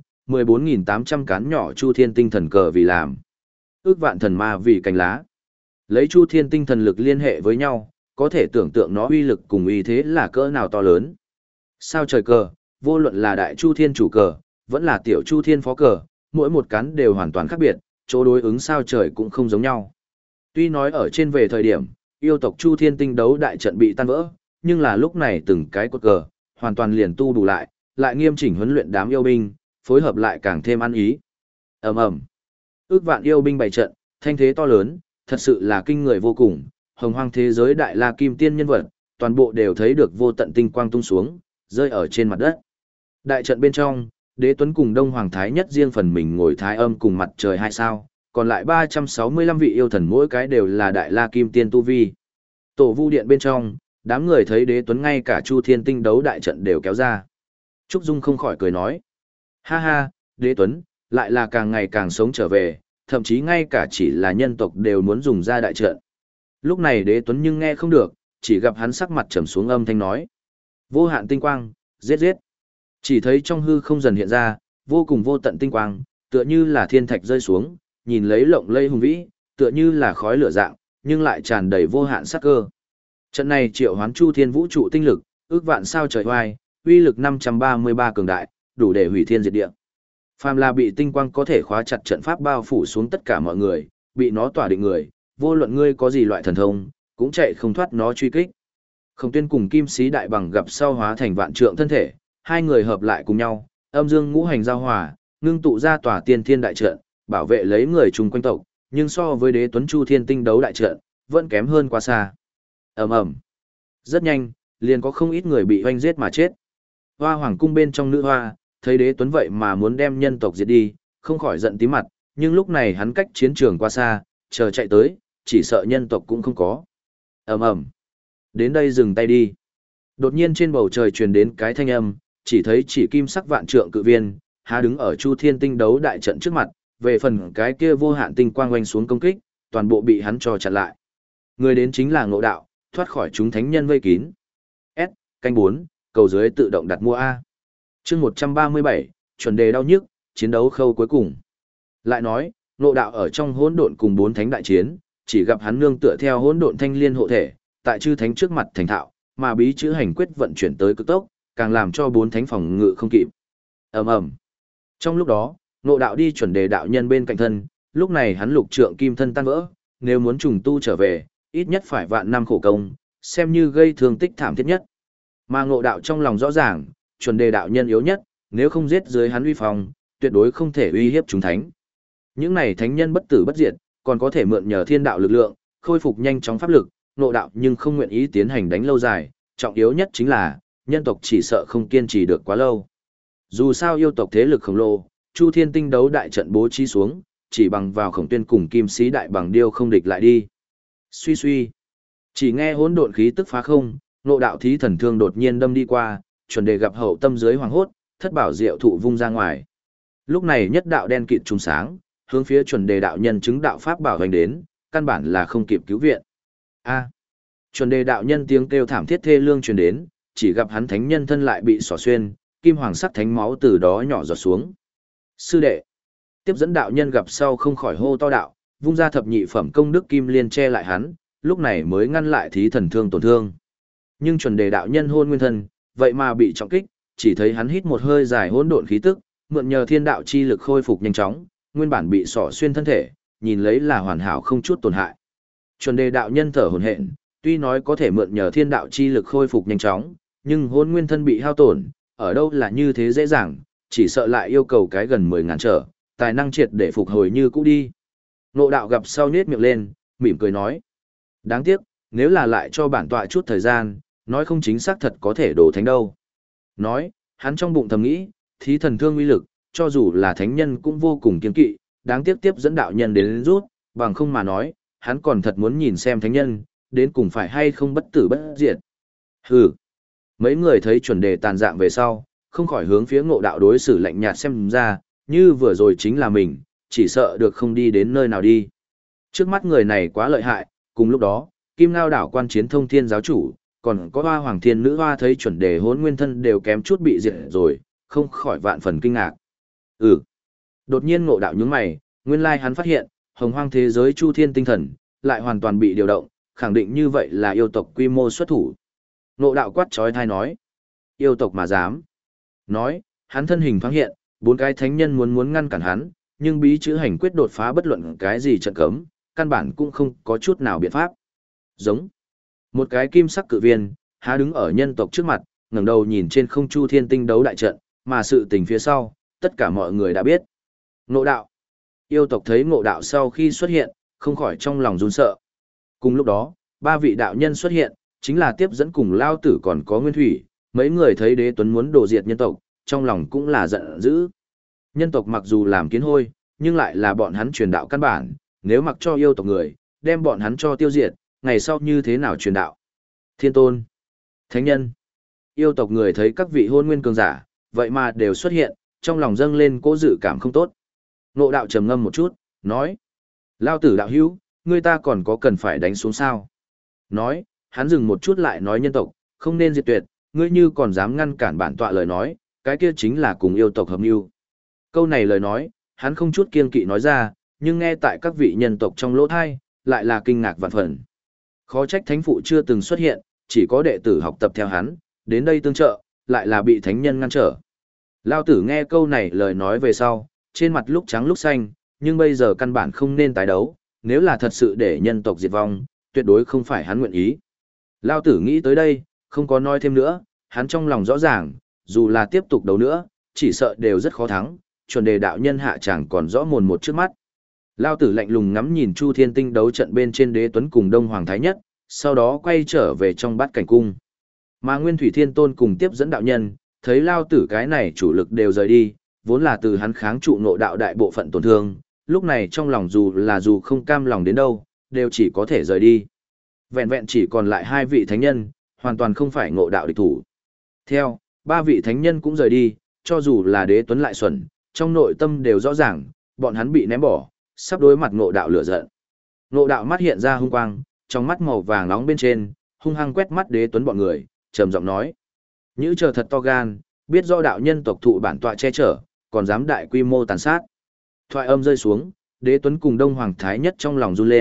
14.800 cán nhỏ Chu Thiên Tinh thần cờ vì làm. Ước vạn thần ma vì cành lá. Lấy Chu Thiên Tinh thần lực liên hệ với nhau, có thể tưởng tượng nó uy lực cùng uy thế là cỡ nào to lớn. Sao trời cờ, vô luận là đại Chu Thiên chủ cờ, vẫn là tiểu Chu Thiên phó cờ, mỗi một cán đều hoàn toàn khác biệt, chỗ đối ứng sao trời cũng không giống nhau. Tuy nói ở trên về thời điểm, yêu tộc Chu Thiên Tinh đấu đại trận bị tan vỡ, nhưng là lúc này từng cái cột cờ, hoàn toàn liền tu đủ lại nghiêm chỉnh huấn luyện đám yêu binh, phối hợp lại càng thêm ăn ý. Ầm ầm. Ước vạn yêu binh bày trận, thanh thế to lớn, thật sự là kinh người vô cùng, hồng hoang thế giới đại la kim tiên nhân vật, toàn bộ đều thấy được vô tận tinh quang tung xuống, rơi ở trên mặt đất. Đại trận bên trong, Đế Tuấn cùng Đông Hoàng Thái Nhất riêng phần mình ngồi Thái Âm cùng mặt trời 2 sao, còn lại 365 vị yêu thần mỗi cái đều là đại la kim tiên tu vi. Tổ Vu Điện bên trong, đám người thấy Đế Tuấn ngay cả Chu Thiên Tinh đấu đại trận đều kéo ra. Trúc Dung không khỏi cười nói, ha ha, Đế Tuấn, lại là càng ngày càng sống trở về, thậm chí ngay cả chỉ là nhân tộc đều muốn dùng ra đại trận. Lúc này Đế Tuấn nhưng nghe không được, chỉ gặp hắn sắc mặt trầm xuống âm thanh nói, vô hạn tinh quang, giết giết. Chỉ thấy trong hư không dần hiện ra, vô cùng vô tận tinh quang, tựa như là thiên thạch rơi xuống, nhìn lấy lộng lây hùng vĩ, tựa như là khói lửa dạng, nhưng lại tràn đầy vô hạn sát cơ. Trận này triệu hoán Chu Thiên vũ trụ tinh lực, ước vạn sao trời hoài, uy lực 533 cường đại, đủ để hủy thiên diệt địa. Phàm là bị tinh quang có thể khóa chặt trận pháp bao phủ xuống tất cả mọi người, bị nó tỏa định người, vô luận ngươi có gì loại thần thông, cũng chạy không thoát nó truy kích. Khổng Tuyên cùng Kim Sĩ Đại Bằng gặp sau hóa thành vạn trượng thân thể, hai người hợp lại cùng nhau, âm dương ngũ hành giao hòa, ngưng tụ ra tòa tiên thiên đại trận, bảo vệ lấy người chung quanh tộc, nhưng so với Đế Tuấn Chu Thiên Tinh đấu đại trận, vẫn kém hơn quá xa. Ầm ầm. Rất nhanh, liền có không ít người bị oanh giết mà chết. Hoa Hoàng cung bên trong nữ hoa, thấy Đế Tuấn vậy mà muốn đem nhân tộc diệt đi, không khỏi giận tím mặt, nhưng lúc này hắn cách chiến trường quá xa, chờ chạy tới, chỉ sợ nhân tộc cũng không có. Ầm ầm. Đến đây dừng tay đi. Đột nhiên trên bầu trời truyền đến cái thanh âm, chỉ thấy chỉ kim sắc vạn trượng cự viên, há đứng ở Chu Thiên Tinh đấu đại trận trước mặt, về phần cái kia vô hạn tinh quang oanh xuống công kích, toàn bộ bị hắn cho chặn lại. Người đến chính là Ngộ Đạo, thoát khỏi chúng thánh nhân vây kín. S, canh 4, cầu dưới tự động đặt mua A. Chương 137, chuẩn đề đau nhức, chiến đấu khâu cuối cùng. Lại nói, Ngộ Đạo ở trong hỗn độn cùng 4 thánh đại chiến, chỉ gặp hắn nương tựa theo hỗn độn thanh liên hộ thể, tại chư thánh trước mặt thành thạo, mà bí chữ hành quyết vận chuyển tới cực tốc, càng làm cho bốn thánh phòng ngự không kịp. Ầm ầm. Trong lúc đó, Ngộ Đạo đi chuẩn đề đạo nhân bên cạnh thân, lúc này hắn lục trượng kim thân tan vỡ, nếu muốn trùng tu trở về, ít nhất phải vạn năm khổ công, xem như gây thương tích thảm thiết nhất. Mà Ngộ Đạo trong lòng rõ ràng, chuẩn đề đạo nhân yếu nhất, nếu không giết dưới hắn uy phong, tuyệt đối không thể uy hiếp chúng thánh. Những này thánh nhân bất tử bất diệt, còn có thể mượn nhờ thiên đạo lực lượng, khôi phục nhanh chóng pháp lực, Ngộ Đạo nhưng không nguyện ý tiến hành đánh lâu dài, trọng yếu nhất chính là, nhân tộc chỉ sợ không kiên trì được quá lâu. Dù sao yêu tộc thế lực khổng lồ, Chu Thiên Tinh đấu đại trận bố trí xuống, chỉ bằng vào Khổng Tuyên cùng Kim Sĩ đại bằng điêu không địch lại đi. Suy suy, chỉ nghe hỗn độn khí tức phá không, Ngộ Đạo thí thần thương đột nhiên đâm đi qua, chuẩn đề gặp hậu tâm dưới hoàng hốt, thất bảo diệu thụ vung ra ngoài. Lúc này nhất đạo đen kịt trùng sáng, hướng phía chuẩn đề đạo nhân chứng đạo pháp bảo hành đến, căn bản là không kịp cứu viện. A. Chuẩn đề đạo nhân tiếng kêu thảm thiết thê lương truyền đến, chỉ gặp hắn thánh nhân thân lại bị xỏ xuyên, kim hoàng sắc thánh máu từ đó nhỏ giọt xuống. Sư đệ. Tiếp dẫn đạo nhân gặp sau không khỏi hô to đạo, vung ra thập nhị phẩm công đức kim liên che lại hắn, lúc này mới ngăn lại thí thần thương tổn thương. Nhưng chuẩn đề đạo nhân hôn nguyên thân, vậy mà bị trọng kích, chỉ thấy hắn hít một hơi dài hỗn độn khí tức, mượn nhờ thiên đạo chi lực khôi phục nhanh chóng, nguyên bản bị xỏ xuyên thân thể, nhìn lấy là hoàn hảo không chút tổn hại. Chuẩn đề đạo nhân thở hổn hển, tuy nói có thể mượn nhờ thiên đạo chi lực khôi phục nhanh chóng, nhưng hôn nguyên thân bị hao tổn, ở đâu là như thế dễ dàng, chỉ sợ lại yêu cầu cái gần 10.000 trở, tài năng triệt để phục hồi như cũ đi. Ngộ Đạo gặp sau nhếch miệng lên, mỉm cười nói. Đáng tiếc, nếu là lại cho bản tọa chút thời gian, nói không chính xác thật có thể đổ thánh đâu. Nói, hắn trong bụng thầm nghĩ, thí thần thương uy lực, cho dù là thánh nhân cũng vô cùng kiên kỵ, đáng tiếc tiếp dẫn đạo nhân đến rút, bằng không mà nói, hắn còn thật muốn nhìn xem thánh nhân, đến cùng phải hay không bất tử bất diệt. Hừ. Mấy người thấy chuẩn đề tàn dạng về sau, không khỏi hướng phía Ngộ Đạo đối xử lạnh nhạt xem ra, như vừa rồi chính là mình, chỉ sợ được không đi đến nơi nào đi. Trước mắt người này quá lợi hại, cùng lúc đó, Kim Ngao đảo quan chiến thông thiên giáo chủ, còn có hoa hoàng thiên nữ hoa thấy chuẩn đề hỗn nguyên thân đều kém chút bị diệt rồi, không khỏi vạn phần kinh ngạc. Đột nhiên Ngộ Đạo nhướng mày, nguyên lai hắn phát hiện, hồng hoang thế giới chu thiên tinh thần, lại hoàn toàn bị điều động, khẳng định như vậy là yêu tộc quy mô xuất thủ. Ngộ Đạo quát chói tai nói, yêu tộc mà dám. Nói, hắn thân hình thoáng hiện, 4 cái thánh nhân muốn ngăn cản hắn, nhưng bí chữ hành quyết đột phá bất luận cái gì trận cấm, căn bản cũng không có chút nào biện pháp. Giống. Một cái kim sắc cự viên, há đứng ở nhân tộc trước mặt, ngẩng đầu nhìn trên không chu thiên tinh đấu đại trận, mà sự tình phía sau, tất cả mọi người đã biết. Ngộ Đạo. Yêu tộc thấy Ngộ Đạo sau khi xuất hiện, không khỏi trong lòng run sợ. Cùng lúc đó, 3 vị đạo nhân xuất hiện, chính là tiếp dẫn cùng Lao Tử còn có Nguyên Thủy, mấy người thấy Đế Tuấn muốn đổ diệt nhân tộc, trong lòng cũng là giận dữ. Nhân tộc mặc dù làm kiến hôi, nhưng lại là bọn hắn truyền đạo căn bản, nếu mặc cho yêu tộc người, đem bọn hắn cho tiêu diệt, ngày sau như thế nào truyền đạo? Thiên Tôn, Thánh Nhân, yêu tộc người thấy các vị hôn nguyên cường giả, vậy mà đều xuất hiện, trong lòng dâng lên cỗ dự cảm không tốt. Ngộ Đạo trầm ngâm một chút, nói: Lao Tử đạo hữu, ngươi ta còn có cần phải đánh xuống sao? Nói, hắn dừng một chút lại nói: nhân tộc, không nên diệt tuyệt, ngươi như còn dám ngăn cản bản tọa lời nói, cái kia chính là cùng yêu tộc hợp mưu. Câu này lời nói, hắn không chút kiêng kỵ nói ra, nhưng nghe tại các vị nhân tộc trong lỗ thai, lại là kinh ngạc vạn phần. Khó trách thánh phụ chưa từng xuất hiện, chỉ có đệ tử học tập theo hắn, đến đây tương trợ, lại là bị thánh nhân ngăn trở. Lao Tử nghe câu này lời nói về sau, trên mặt lúc trắng lúc xanh, nhưng bây giờ căn bản không nên tái đấu, nếu là thật sự để nhân tộc diệt vong, tuyệt đối không phải hắn nguyện ý. Lao Tử nghĩ tới đây, không có nói thêm nữa, hắn trong lòng rõ ràng, dù là tiếp tục đấu nữa, chỉ sợ đều rất khó thắng, chuẩn đề đạo nhân hạ chẳng còn rõ mồn một trước mắt. Lao Tử lạnh lùng ngắm nhìn Chu Thiên Tinh đấu trận bên trên Đế Tuấn cùng Đông Hoàng Thái Nhất, sau đó quay trở về trong bát cảnh cung. Mà Nguyên Thủy Thiên Tôn cùng tiếp dẫn đạo nhân, thấy Lao Tử cái này chủ lực đều rời đi, vốn là từ hắn kháng trụ Ngộ Đạo đại bộ phận tổn thương, lúc này trong lòng dù không cam lòng đến đâu, đều chỉ có thể rời đi. Vẹn vẹn chỉ còn lại 2 vị thánh nhân, hoàn toàn không phải Ngộ Đạo địch thủ. Theo, 3 vị thánh nhân cũng rời đi, cho dù là Đế Tuấn lại xuẩn, trong nội tâm đều rõ ràng, bọn hắn bị ném bỏ, sắp đối mặt Ngộ Đạo lửa giận. Ngộ Đạo mắt hiện ra hung quang, trong mắt màu vàng nóng bên trên, hung hăng quét mắt Đế Tuấn bọn người, trầm giọng nói: "Nhữ chờ thật to gan, biết do đạo nhân tộc thụ bản tọa che chở, còn dám đại quy mô tàn sát." Thoại âm rơi xuống, Đế Tuấn cùng Đông Hoàng Thái Nhất trong lòng run lên,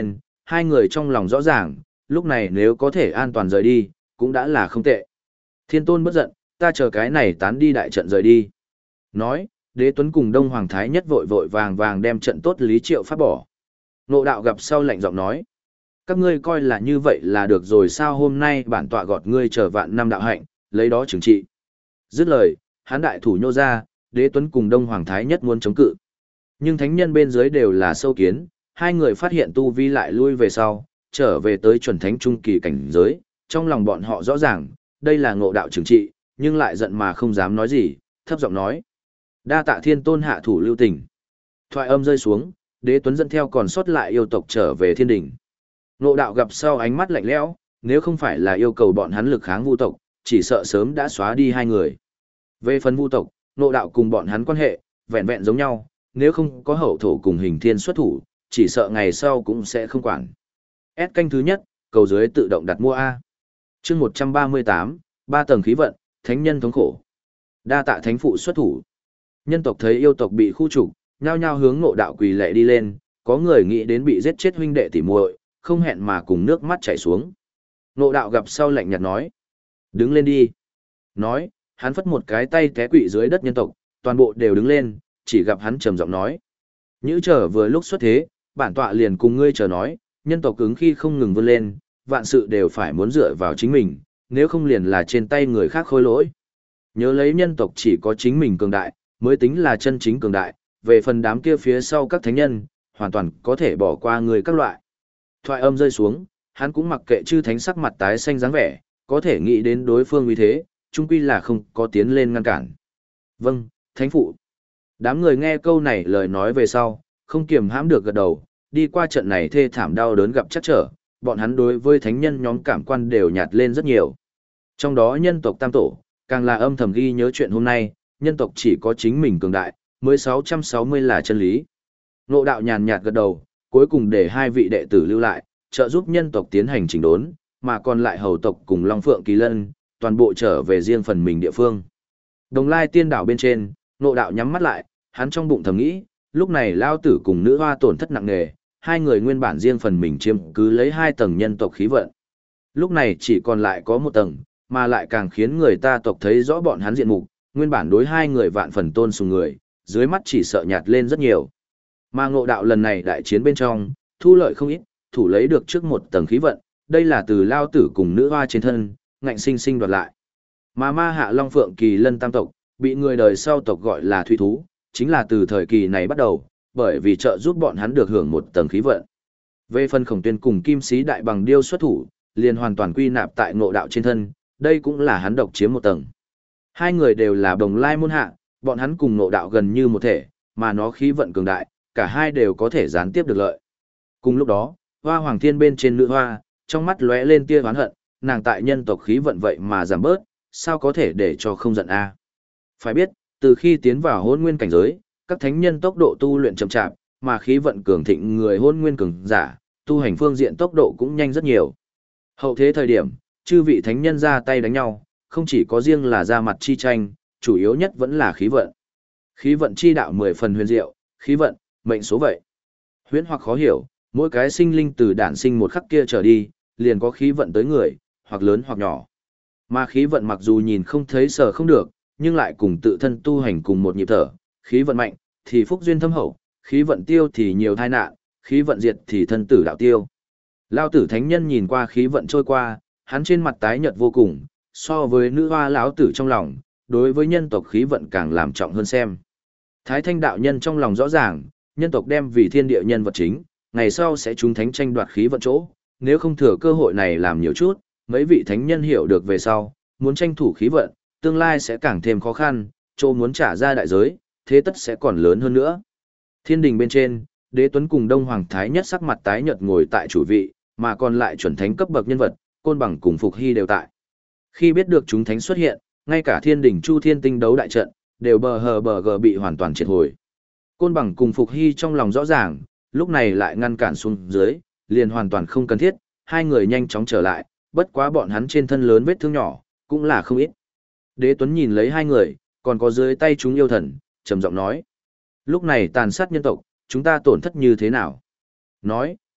hai người trong lòng rõ ràng, lúc này nếu có thể an toàn rời đi, cũng đã là không tệ. Thiên Tôn bất giận, ta chờ cái này tán đi đại trận rời đi. Nói, Đế Tuấn cùng Đông Hoàng Thái Nhất vội vội vàng vàng đem trận tốt Lý Triệu phát bỏ. Ngộ đạo gặp sau lạnh giọng nói, các ngươi coi là như vậy là được rồi sao, hôm nay bản tọa gọt ngươi chờ vạn năm đạo hạnh, lấy đó trừng trị. Dứt lời, hán đại thủ nhô ra, Đế Tuấn cùng Đông Hoàng Thái Nhất muốn chống cự. Nhưng thánh nhân bên dưới đều là sâu kiến, hai người phát hiện tu vi lại lui về sau, trở về tới chuẩn thánh trung kỳ cảnh giới, trong lòng bọn họ rõ ràng, đây là ngộ đạo trừng trị, nhưng lại giận mà không dám nói gì, thấp giọng nói. Đa tạ Thiên Tôn hạ thủ lưu tình. Thoại âm rơi xuống, Đế Tuấn dẫn theo còn sót lại yêu tộc trở về thiên đỉnh. Ngộ đạo gặp sau ánh mắt lạnh lẽo, nếu không phải là yêu cầu bọn hắn lực kháng vu tộc, chỉ sợ sớm đã xóa đi hai người. Về phần vu tộc, ngộ đạo cùng bọn hắn quan hệ, vẹn vẹn giống nhau, nếu không có hậu thổ cùng hình thiên xuất thủ, chỉ sợ ngày sau cũng sẽ không quản. S canh thứ nhất, cầu dưới tự động đặt mua A. chương 138, 3 tầng khí vận, thánh nhân thống khổ. Đa tạ thánh phụ xuất thủ. Nhân tộc thấy yêu tộc bị khu trục, nhao nhao hướng ngộ đạo quỳ lệ đi lên, có người nghĩ đến bị giết chết huynh đệ tỉ muội, không hẹn mà cùng nước mắt chảy xuống. Ngộ đạo gặp sau lạnh nhạt nói, đứng lên đi. Nói, hắn phất một cái tay té quỵ dưới đất nhân tộc, toàn bộ đều đứng lên, chỉ gặp hắn trầm giọng nói. Nhữ trở vừa lúc xuất thế, bản tọa liền cùng ngươi chờ nói, nhân tộc cứng khi không ngừng vươn lên, vạn sự đều phải muốn dựa vào chính mình, nếu không liền là trên tay người khác khôi lỗi. Nhớ lấy nhân tộc chỉ có chính mình cường đại, mới tính là chân chính cường đại, về phần đám kia phía sau các thánh nhân, hoàn toàn có thể bỏ qua người các loại. Thoại âm rơi xuống, hắn cũng mặc kệ chư thánh sắc mặt tái xanh dáng vẻ, có thể nghĩ đến đối phương như thế, chung quy là không có tiến lên ngăn cản. Vâng, thánh phụ. Đám người nghe câu này lời nói về sau, không kiềm hãm được gật đầu, đi qua trận này thê thảm đau đớn gặp chắc trở, bọn hắn đối với thánh nhân nhóm cảm quan đều nhạt lên rất nhiều. Trong đó nhân tộc tam tổ, càng là âm thầm ghi nhớ chuyện hôm nay, nhân tộc chỉ có chính mình cường đại, mới 660 là chân lý. Ngộ đạo nhàn nhạt gật đầu, cuối cùng để hai vị đệ tử lưu lại, trợ giúp nhân tộc tiến hành chỉnh đốn, mà còn lại hầu tộc cùng Long Phượng Kỳ Lân, toàn bộ trở về riêng phần mình địa phương. Đồng Lai Tiên đảo bên trên, Ngộ đạo nhắm mắt lại, hắn trong bụng thầm nghĩ, lúc này lao tử cùng nữ hoa tổn thất nặng nề, hai người nguyên bản riêng phần mình chiếm cứ lấy 2 tầng nhân tộc khí vận. Lúc này chỉ còn lại có 1 tầng, mà lại càng khiến người ta tộc thấy rõ bọn hắn diện mục, nguyên bản đối hai người vạn phần tôn sùng người, dưới mắt chỉ sợ nhạt lên rất nhiều. Mà Ngộ đạo lần này đại chiến bên trong, thu lợi không ít, thủ lấy được trước 1 tầng khí vận, đây là từ lao tử cùng nữ hoa trên thân, ngạnh sinh sinh đoạt lại. Mà ma hạ Long Phượng Kỳ Lân tam tộc, bị người đời sau tộc gọi là Thủy Thú, chính là từ thời kỳ này bắt đầu, bởi vì trợ giúp bọn hắn được hưởng 1 tầng khí vận. Về phần Khổng Tuyên cùng Kim Sĩ Đại Bằng Điêu xuất thủ, liền hoàn toàn quy nạp tại Ngộ đạo trên thân, đây cũng là hắn độc chiếm 1 tầng. Hai người đều là Đồng Lai môn hạ, bọn hắn cùng Ngộ đạo gần như một thể, mà nó khí vận cường đại, cả hai đều có thể gián tiếp được lợi. Cùng lúc đó, Hoa Hoàng Thiên bên trên nữ hoa, trong mắt lóe lên tia oán hận, nàng tại nhân tộc khí vận vậy mà giảm bớt, sao có thể để cho không giận a? Phải biết, từ khi tiến vào Hỗn Nguyên cảnh giới, các thánh nhân tốc độ tu luyện chậm chạp, mà khí vận cường thịnh người Hỗn Nguyên cường giả, tu hành phương diện tốc độ cũng nhanh rất nhiều. Hậu thế thời điểm, chư vị thánh nhân ra tay đánh nhau, không chỉ có riêng là ra mặt chi tranh, chủ yếu nhất vẫn là khí vận. Khí vận chi đạo 10 phần huyền diệu, khí vận, mệnh số vậy. Huyễn hoặc khó hiểu, mỗi cái sinh linh từ đản sinh một khắc kia trở đi, liền có khí vận tới người, hoặc lớn hoặc nhỏ. Mà khí vận mặc dù nhìn không thấy sờ không được, nhưng lại cùng tự thân tu hành cùng một nhịp thở, khí vận mạnh, thì phúc duyên thâm hậu, khí vận tiêu thì nhiều tai nạn, khí vận diệt thì thân tử đạo tiêu. Lao tử thánh nhân nhìn qua khí vận trôi qua, hắn trên mặt tái nhợt vô cùng, so với nữ hoa lão tử trong lòng, đối với nhân tộc khí vận càng làm trọng hơn xem. Thái thanh đạo nhân trong lòng rõ ràng, nhân tộc đem vì thiên địa nhân vật chính, ngày sau sẽ chúng thánh tranh đoạt khí vận chỗ, nếu không thừa cơ hội này làm nhiều chút, mấy vị thánh nhân hiểu được về sau, muốn tranh thủ khí vận, tương lai sẽ càng thêm khó khăn, chỗ muốn trả ra đại giới, thế tất sẽ còn lớn hơn nữa. Thiên đình bên trên, Đế Tuấn cùng Đông Hoàng Thái Nhất sắc mặt tái nhợt ngồi tại chủ vị, mà còn lại chuẩn thánh cấp bậc nhân vật, Côn Bằng cùng Phục Hy đều tại. Khi biết được chúng thánh xuất hiện, ngay cả Thiên đình Chu Thiên Tinh đấu đại trận, đều bờ gờ bị hoàn toàn triệt hồi. Côn Bằng cùng Phục Hy trong lòng rõ ràng, lúc này lại ngăn cản xuống dưới, liền hoàn toàn không cần thiết, hai người nhanh chóng trở lại, bất quá bọn hắn trên thân lớn vết thương nhỏ, cũng là không ít. Đế Tuấn nhìn lấy hai người, còn có dưới tay chúng yêu thần, trầm giọng nói. Lúc này tàn sát nhân tộc, chúng ta tổn thất như thế nào? Nói,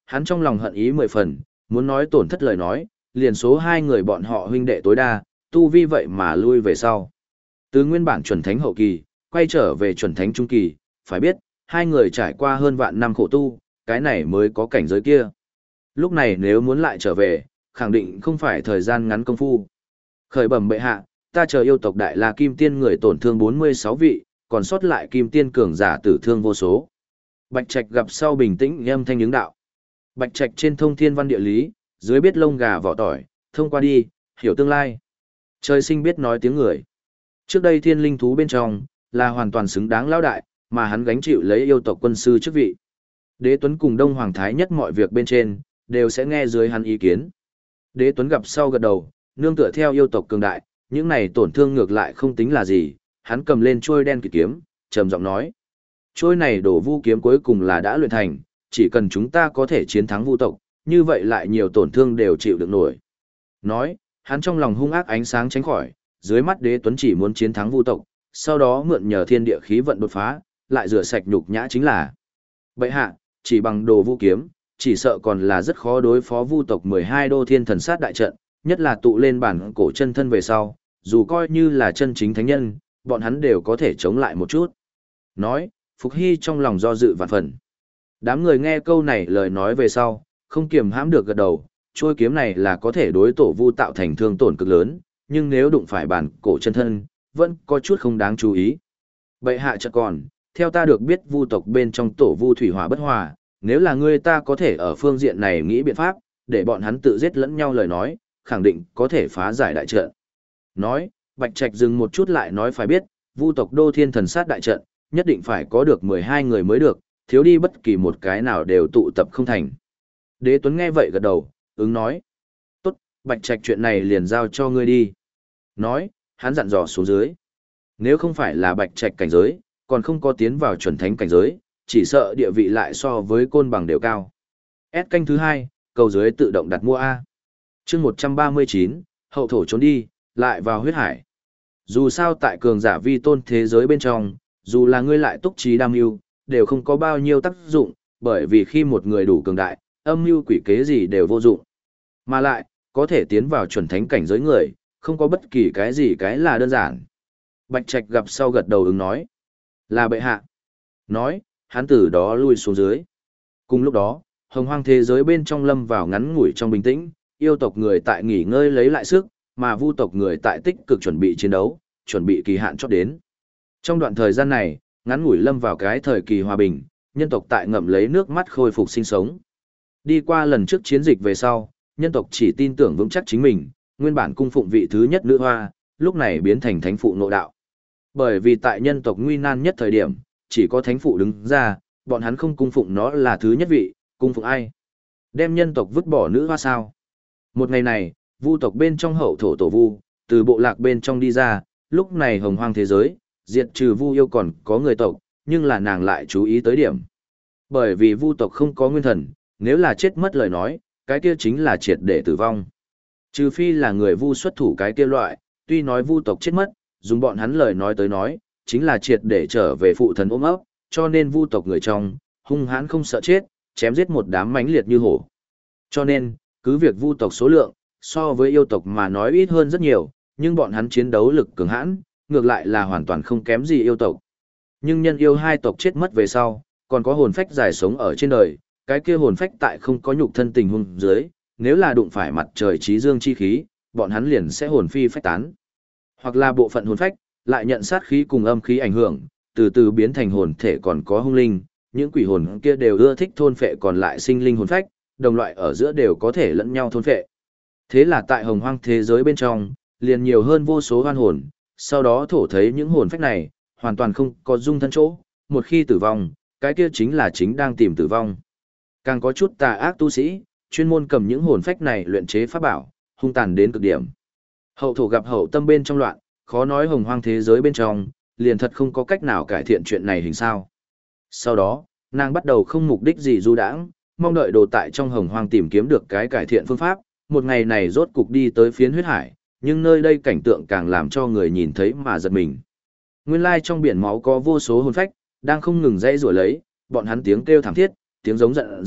hắn trong lòng hận ý mười phần, muốn nói tổn thất lời nói, liền số hai người bọn họ huynh đệ tối đa, tu vi vậy mà lui về sau. Từ nguyên bản chuẩn thánh hậu kỳ, quay trở về chuẩn thánh trung kỳ, phải biết, hai người trải qua hơn vạn năm khổ tu, cái này mới có cảnh giới kia. Lúc này nếu muốn lại trở về, khẳng định không phải thời gian ngắn công phu. Khởi bẩm bệ hạ, ta chờ yêu tộc Đại La Kim Tiên người tổn thương 46 vị, còn sót lại Kim Tiên cường giả tử thương vô số. Bạch Trạch gặp sau bình tĩnh âm thanh ứng đạo. Bạch Trạch trên thông thiên văn địa lý, dưới biết lông gà vỏ tỏi, thông qua đi, hiểu tương lai. Trời sinh biết nói tiếng người. Trước đây thiên linh thú bên trong, là hoàn toàn xứng đáng lão đại, mà hắn gánh chịu lấy yêu tộc quân sư chức vị. Đế Tuấn cùng Đông Hoàng Thái nhất mọi việc bên trên, đều sẽ nghe dưới hắn ý kiến. Đế Tuấn gặp sau gật đầu, nương tựa theo yêu tộc cường đại, những này tổn thương ngược lại không tính là gì, hắn cầm lên chuôi đen kịt kiếm, trầm giọng nói. Chuôi này đổ vu kiếm cuối cùng là đã luyện thành, chỉ cần chúng ta có thể chiến thắng vu tộc, như vậy lại nhiều tổn thương đều chịu được nổi. Nói, hắn trong lòng hung ác ánh sáng tránh khỏi, dưới mắt Đế Tuấn chỉ muốn chiến thắng vu tộc, sau đó mượn nhờ thiên địa khí vận đột phá, lại rửa sạch nhục nhã chính là. Bệ hạ, chỉ bằng đồ vu kiếm, chỉ sợ còn là rất khó đối phó vu tộc 12 đô thiên thần sát đại trận, nhất là tụ lên bản cổ chân thân về sau, dù coi như là chân chính thánh nhân, bọn hắn đều có thể chống lại một chút. Nói, Phục Hy trong lòng do dự vạn phần. Đám người nghe câu này lời nói về sau, không kiềm hãm được gật đầu, trôi kiếm này là có thể đối tổ vu tạo thành thương tổn cực lớn, nhưng nếu đụng phải bản cổ chân thân, vẫn có chút không đáng chú ý. Bệ hạ chợt còn, theo ta được biết vu tộc bên trong tổ vu thủy hỏa bất hòa, nếu là ngươi ta có thể ở phương diện này nghĩ biện pháp, để bọn hắn tự giết lẫn nhau lời nói, khẳng định có thể phá giải đại trận. Nói, Bạch Trạch dừng một chút lại nói phải biết, vu tộc đô thiên thần sát đại trận, nhất định phải có được 12 người mới được, thiếu đi bất kỳ một cái nào đều tụ tập không thành. Đế Tuấn nghe vậy gật đầu, ứng nói. Tốt, Bạch Trạch chuyện này liền giao cho ngươi đi. Nói, hắn dặn dò xuống dưới. Nếu không phải là Bạch Trạch cảnh giới, còn không có tiến vào chuẩn thánh cảnh giới, chỉ sợ địa vị lại so với côn bằng đều cao. S canh thứ 2, cầu dưới tự động đặt mua A. chương 139, hậu thổ trốn đi, lại vào huyết hải. Dù sao tại cường giả vi tôn thế giới bên trong, dù là ngươi lại túc trí đam mưu, đều không có bao nhiêu tác dụng, bởi vì khi một người đủ cường đại, âm mưu quỷ kế gì đều vô dụng. Mà lại, có thể tiến vào chuẩn thánh cảnh giới người, không có bất kỳ cái gì cái là đơn giản. Bạch Trạch gặp sau gật đầu ứng nói. Là bệ hạ. Nói, hắn từ đó lui xuống dưới. Cùng lúc đó, hồng hoang thế giới bên trong lâm vào ngắn ngủi trong bình tĩnh, yêu tộc người tại nghỉ ngơi lấy lại sức, mà vu tộc người tại tích cực chuẩn bị chiến đấu, chuẩn bị kỳ hạn chót đến. Trong đoạn thời gian này, ngắn ngủi lâm vào cái thời kỳ hòa bình, nhân tộc tại ngậm lấy nước mắt khôi phục sinh sống. Đi qua lần trước chiến dịch về sau, nhân tộc chỉ tin tưởng vững chắc chính mình, nguyên bản cung phụng vị thứ nhất nữ hoa, lúc này biến thành thánh phụ nội đạo. Bởi vì tại nhân tộc nguy nan nhất thời điểm, chỉ có thánh phụ đứng ra, bọn hắn không cung phụng nó là thứ nhất vị, cung phụng ai? Đem nhân tộc vứt bỏ nữ hoa sao? Một ngày này, vu tộc bên trong hậu thổ tổ vu, từ bộ lạc bên trong đi ra, lúc này hồng hoang thế giới, diệt trừ vu yêu còn có người tộc, nhưng là nàng lại chú ý tới điểm. Bởi vì vu tộc không có nguyên thần, nếu là chết mất lời nói, cái kia chính là triệt để tử vong. Trừ phi là người vu xuất thủ cái kia loại, tuy nói vu tộc chết mất, dùng bọn hắn lời nói tới nói, chính là triệt để trở về phụ thần ôm ấp, cho nên vu tộc người trong, hung hãn không sợ chết, chém giết một đám mãnh liệt như hổ. Cho nên, cứ việc vu tộc số lượng, so với yêu tộc mà nói ít hơn rất nhiều, nhưng bọn hắn chiến đấu lực cường hãn, ngược lại là hoàn toàn không kém gì yêu tộc. Nhưng nhân yêu hai tộc chết mất về sau, còn có hồn phách dài sống ở trên đời, cái kia hồn phách tại không có nhục thân tình huống dưới, nếu là đụng phải mặt trời trí dương chi khí, bọn hắn liền sẽ hồn phi phách tán. Hoặc là bộ phận hồn phách, lại nhận sát khí cùng âm khí ảnh hưởng, từ từ biến thành hồn thể còn có hung linh, những quỷ hồn kia đều ưa thích thôn phệ còn lại sinh linh hồn phách, đồng loại ở giữa đều có thể lẫn nhau thôn phệ. Thế là tại hồng hoang thế giới bên trong, liền nhiều hơn vô số hoan hồn, sau đó thổ thấy những hồn phách này, hoàn toàn không có dung thân chỗ, một khi tử vong, cái kia chính là chính đang tìm tử vong. Càng có chút tà ác tu sĩ, chuyên môn cầm những hồn phách này luyện chế pháp bảo, hung tàn đến cực điểm. Hậu thổ gặp hậu tâm bên trong loạn, khó nói hồng hoang thế giới bên trong, liền thật không có cách nào cải thiện chuyện này hình sao. Sau đó, nàng bắt đầu không mục đích gì du đãng, mong đợi đồ tại trong hồng hoang tìm kiếm được cái cải thiện phương pháp, một ngày này rốt cục đi tới phiến huyết hải, nhưng nơi đây cảnh tượng càng làm cho người nhìn thấy mà giật mình. Nguyên lai trong biển máu có vô số hồn phách, đang không ngừng dãy rủa lấy, bọn hắn tiếng kêu thảm thiết, tiếng giống giận dữ,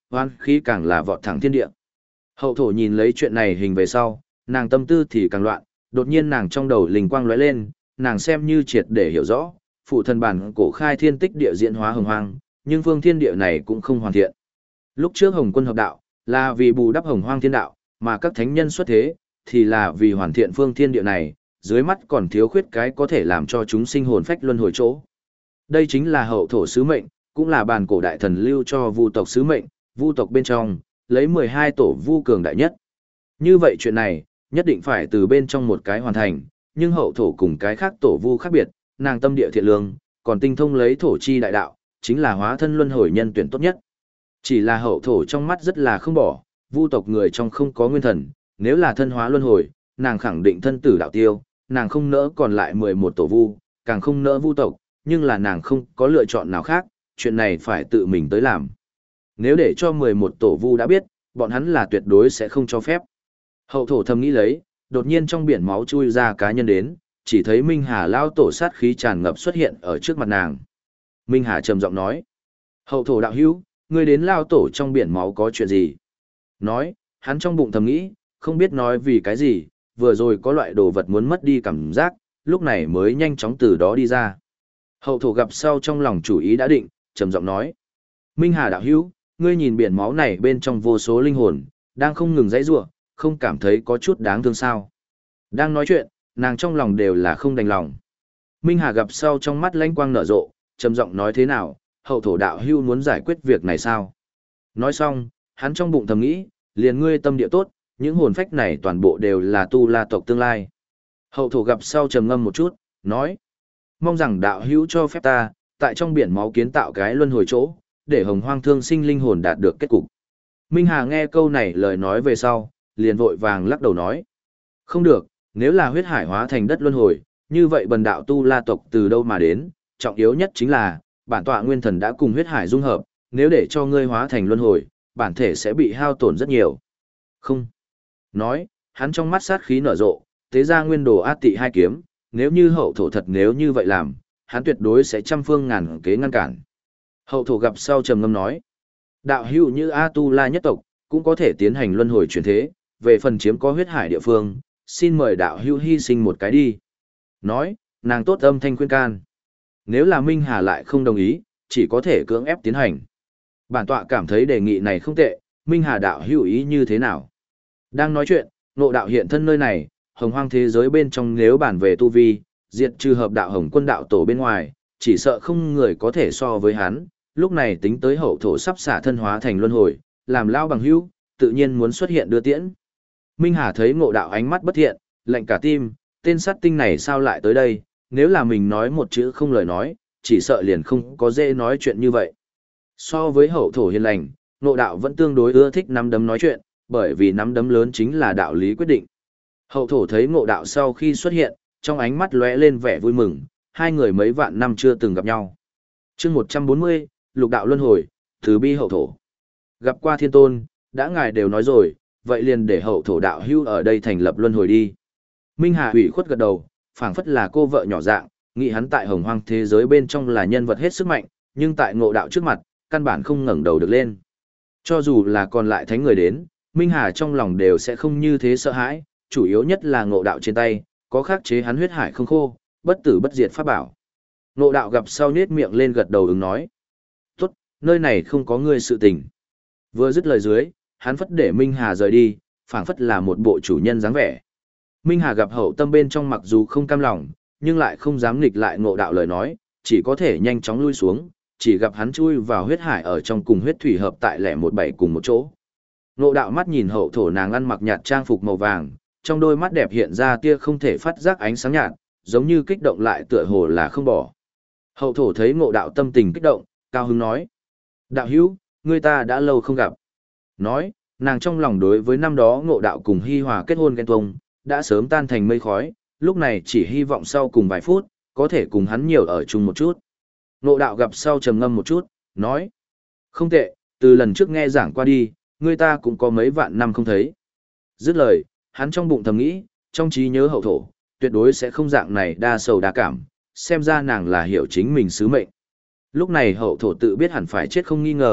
hoan khí càng là vọt thẳng thiên địa. Hậu thổ nhìn lấy chuyện này hình về sau, nàng tâm tư thì càng loạn, đột nhiên nàng trong đầu linh quang lóe lên, nàng xem như triệt để hiểu rõ, phụ thần bản cổ khai thiên tích địa diễn hóa hồng hoang, nhưng phương thiên địa này cũng không hoàn thiện. Lúc trước Hồng Quân hợp đạo, là vì bù đắp hồng hoang thiên đạo, mà các thánh nhân xuất thế, thì là vì hoàn thiện phương thiên địa này, dưới mắt còn thiếu khuyết cái có thể làm cho chúng sinh hồn phách luân hồi chỗ. Đây chính là hậu thổ sứ mệnh, cũng là bản cổ đại thần lưu cho vu tộc sứ mệnh, vu tộc bên trong, lấy 12 tổ vu cường đại nhất. Như vậy chuyện này, nhất định phải từ bên trong một cái hoàn thành, nhưng hậu thổ cùng cái khác tổ vu khác biệt, nàng tâm địa thiện lương, còn tinh thông lấy thổ chi đại đạo, chính là hóa thân luân hồi nhân tuyển tốt nhất. Chỉ là hậu thổ trong mắt rất là không bỏ, vu tộc người trong không có nguyên thần, nếu là thân hóa luân hồi, nàng khẳng định thân tử đạo tiêu, nàng không nỡ còn lại 11 tổ vu, càng không nỡ vu tộc, nhưng là nàng không có lựa chọn nào khác, chuyện này phải tự mình tới làm. Nếu để cho 11 tổ vu đã biết, bọn hắn là tuyệt đối sẽ không cho phép. Hậu thổ thầm nghĩ lấy, đột nhiên trong biển máu chui ra cá nhân đến, chỉ thấy Minh Hà lao tổ sát khí tràn ngập xuất hiện ở trước mặt nàng. Minh Hà trầm giọng nói, hậu thổ đạo hữu, ngươi đến lao tổ trong biển máu có chuyện gì? Nói, hắn trong bụng thầm nghĩ, không biết nói vì cái gì, vừa rồi có loại đồ vật muốn mất đi cảm giác, lúc này mới nhanh chóng từ đó đi ra. Hậu thổ gặp sau trong lòng chủ ý đã định, trầm giọng nói, Minh Hà đạo hữu, ngươi nhìn biển máu này bên trong vô số linh hồn, đang không ngừng giãy giụa, không cảm thấy có chút đáng thương sao? Đang nói chuyện, nàng trong lòng đều là không đành lòng. Minh Hà gặp sau trong mắt lãnh quang nở rộ, trầm giọng nói thế nào, hậu thổ đạo hữu muốn giải quyết việc này sao? Nói xong, hắn trong bụng thầm nghĩ, liền ngươi tâm địa tốt, những hồn phách này toàn bộ đều là tu la tộc tương lai. Hậu thổ gặp sau trầm ngâm một chút, nói, mong rằng đạo hữu cho phép ta, tại trong biển máu kiến tạo cái luân hồi chỗ, để hồng hoang thương sinh linh hồn đạt được kết cục. Minh Hà nghe câu này lời nói về sau, liền vội vàng lắc đầu nói, không được, nếu là huyết hải hóa thành đất luân hồi, như vậy bần đạo tu la tộc từ đâu mà đến, trọng yếu nhất chính là, bản tọa nguyên thần đã cùng huyết hải dung hợp, nếu để cho ngươi hóa thành luân hồi, bản thể sẽ bị hao tổn rất nhiều. Không. Nói, hắn trong mắt sát khí nở rộ, tế ra nguyên đồ át tị hai kiếm, nếu như hậu thổ thật nếu như vậy làm, hắn tuyệt đối sẽ trăm phương ngàn kế ngăn cản. Hậu thổ gặp sau trầm ngâm nói, đạo hữu như A Tu La nhất tộc, cũng có thể tiến hành luân hồi chuyển thế, về phần chiếm có huyết hải địa phương, xin mời đạo hữu hy sinh một cái đi. Nói, nàng tốt âm thanh khuyên can. Nếu là Minh Hà lại không đồng ý, chỉ có thể cưỡng ép tiến hành. Bản tọa cảm thấy đề nghị này không tệ, Minh Hà đạo hữu ý như thế nào? Đang nói chuyện, Ngộ đạo hiện thân nơi này, hồng hoang thế giới bên trong nếu bản về tu vi, diệt trừ hợp đạo hồng quân đạo tổ bên ngoài, chỉ sợ không người có thể so với hắn, lúc này tính tới hậu thổ sắp xả thân hóa thành luân hồi, làm lao bằng hữu, tự nhiên muốn xuất hiện đưa tiễn. Minh Hà thấy Ngộ đạo ánh mắt bất thiện, lạnh cả tim, tên sát tinh này sao lại tới đây, nếu là mình nói một chữ không lời nói, chỉ sợ liền không có dễ nói chuyện như vậy. So với hậu thổ hiền lành, Ngộ đạo vẫn tương đối ưa thích nắm đấm nói chuyện, bởi vì nắm đấm lớn chính là đạo lý quyết định. Hậu thổ thấy Ngộ đạo sau khi xuất hiện, trong ánh mắt lóe lên vẻ vui mừng, hai người mấy vạn năm chưa từng gặp nhau. Chương 140, Lục đạo luân hồi, từ bi hậu thổ. Gặp qua thiên tôn, đã ngài đều nói rồi, vậy liền để hậu thổ đạo hưu ở đây thành lập luân hồi đi. Minh Hà ủy khuất gật đầu, phảng phất là cô vợ nhỏ dạng, nghĩ hắn tại hồng hoang thế giới bên trong là nhân vật hết sức mạnh, nhưng tại Ngộ đạo trước mặt, căn bản không ngẩng đầu được lên. Cho dù là còn lại thánh người đến, Minh Hà trong lòng đều sẽ không như thế sợ hãi, chủ yếu nhất là Ngộ đạo trên tay, có khắc chế hắn huyết hải không khô, bất tử bất diệt pháp bảo. Ngộ đạo gặp sau nhếch miệng lên gật đầu ứng nói. Tốt, nơi này không có ngươi sự tình. Vừa dứt lời dưới, hắn phất để Minh Hà rời đi, phảng phất là một bộ chủ nhân dáng vẻ. Minh Hà gặp hậu tâm bên trong mặc dù không cam lòng, nhưng lại không dám nghịch lại Ngộ đạo lời nói, chỉ có thể nhanh chóng lui xuống, chỉ gặp hắn chui vào huyết hải ở trong cùng huyết thủy hợp tại lẻ một bảy cùng một chỗ. Ngộ đạo mắt nhìn hậu thổ nàng ăn mặc nhạt trang phục màu vàng, trong đôi mắt đẹp hiện ra tia không thể phát giác ánh sáng nhạt, giống như kích động lại tựa hồ là không bỏ. Hậu thổ thấy Ngộ đạo tâm tình kích động, cao hứng nói. Đạo hữu, người ta đã lâu không gặp. Nói, nàng trong lòng đối với năm đó Ngộ đạo cùng Hi Hòa kết hôn ghen tuông, đã sớm tan thành mây khói, lúc này chỉ hy vọng sau cùng vài phút, có thể cùng hắn nhiều ở chung một chút. Ngộ đạo gặp sau trầm ngâm một chút, nói. Không tệ, từ lần trước nghe giảng qua đi, người ta cũng có mấy vạn năm không thấy. Dứt lời, hắn trong bụng thầm nghĩ, trong trí nhớ hậu thổ, tuyệt đối sẽ không dạng này đa sầu đa cảm, xem ra nàng là hiểu chính mình sứ mệnh. Lúc này hậu thổ tự biết hẳn phải chết không nghi ngờ,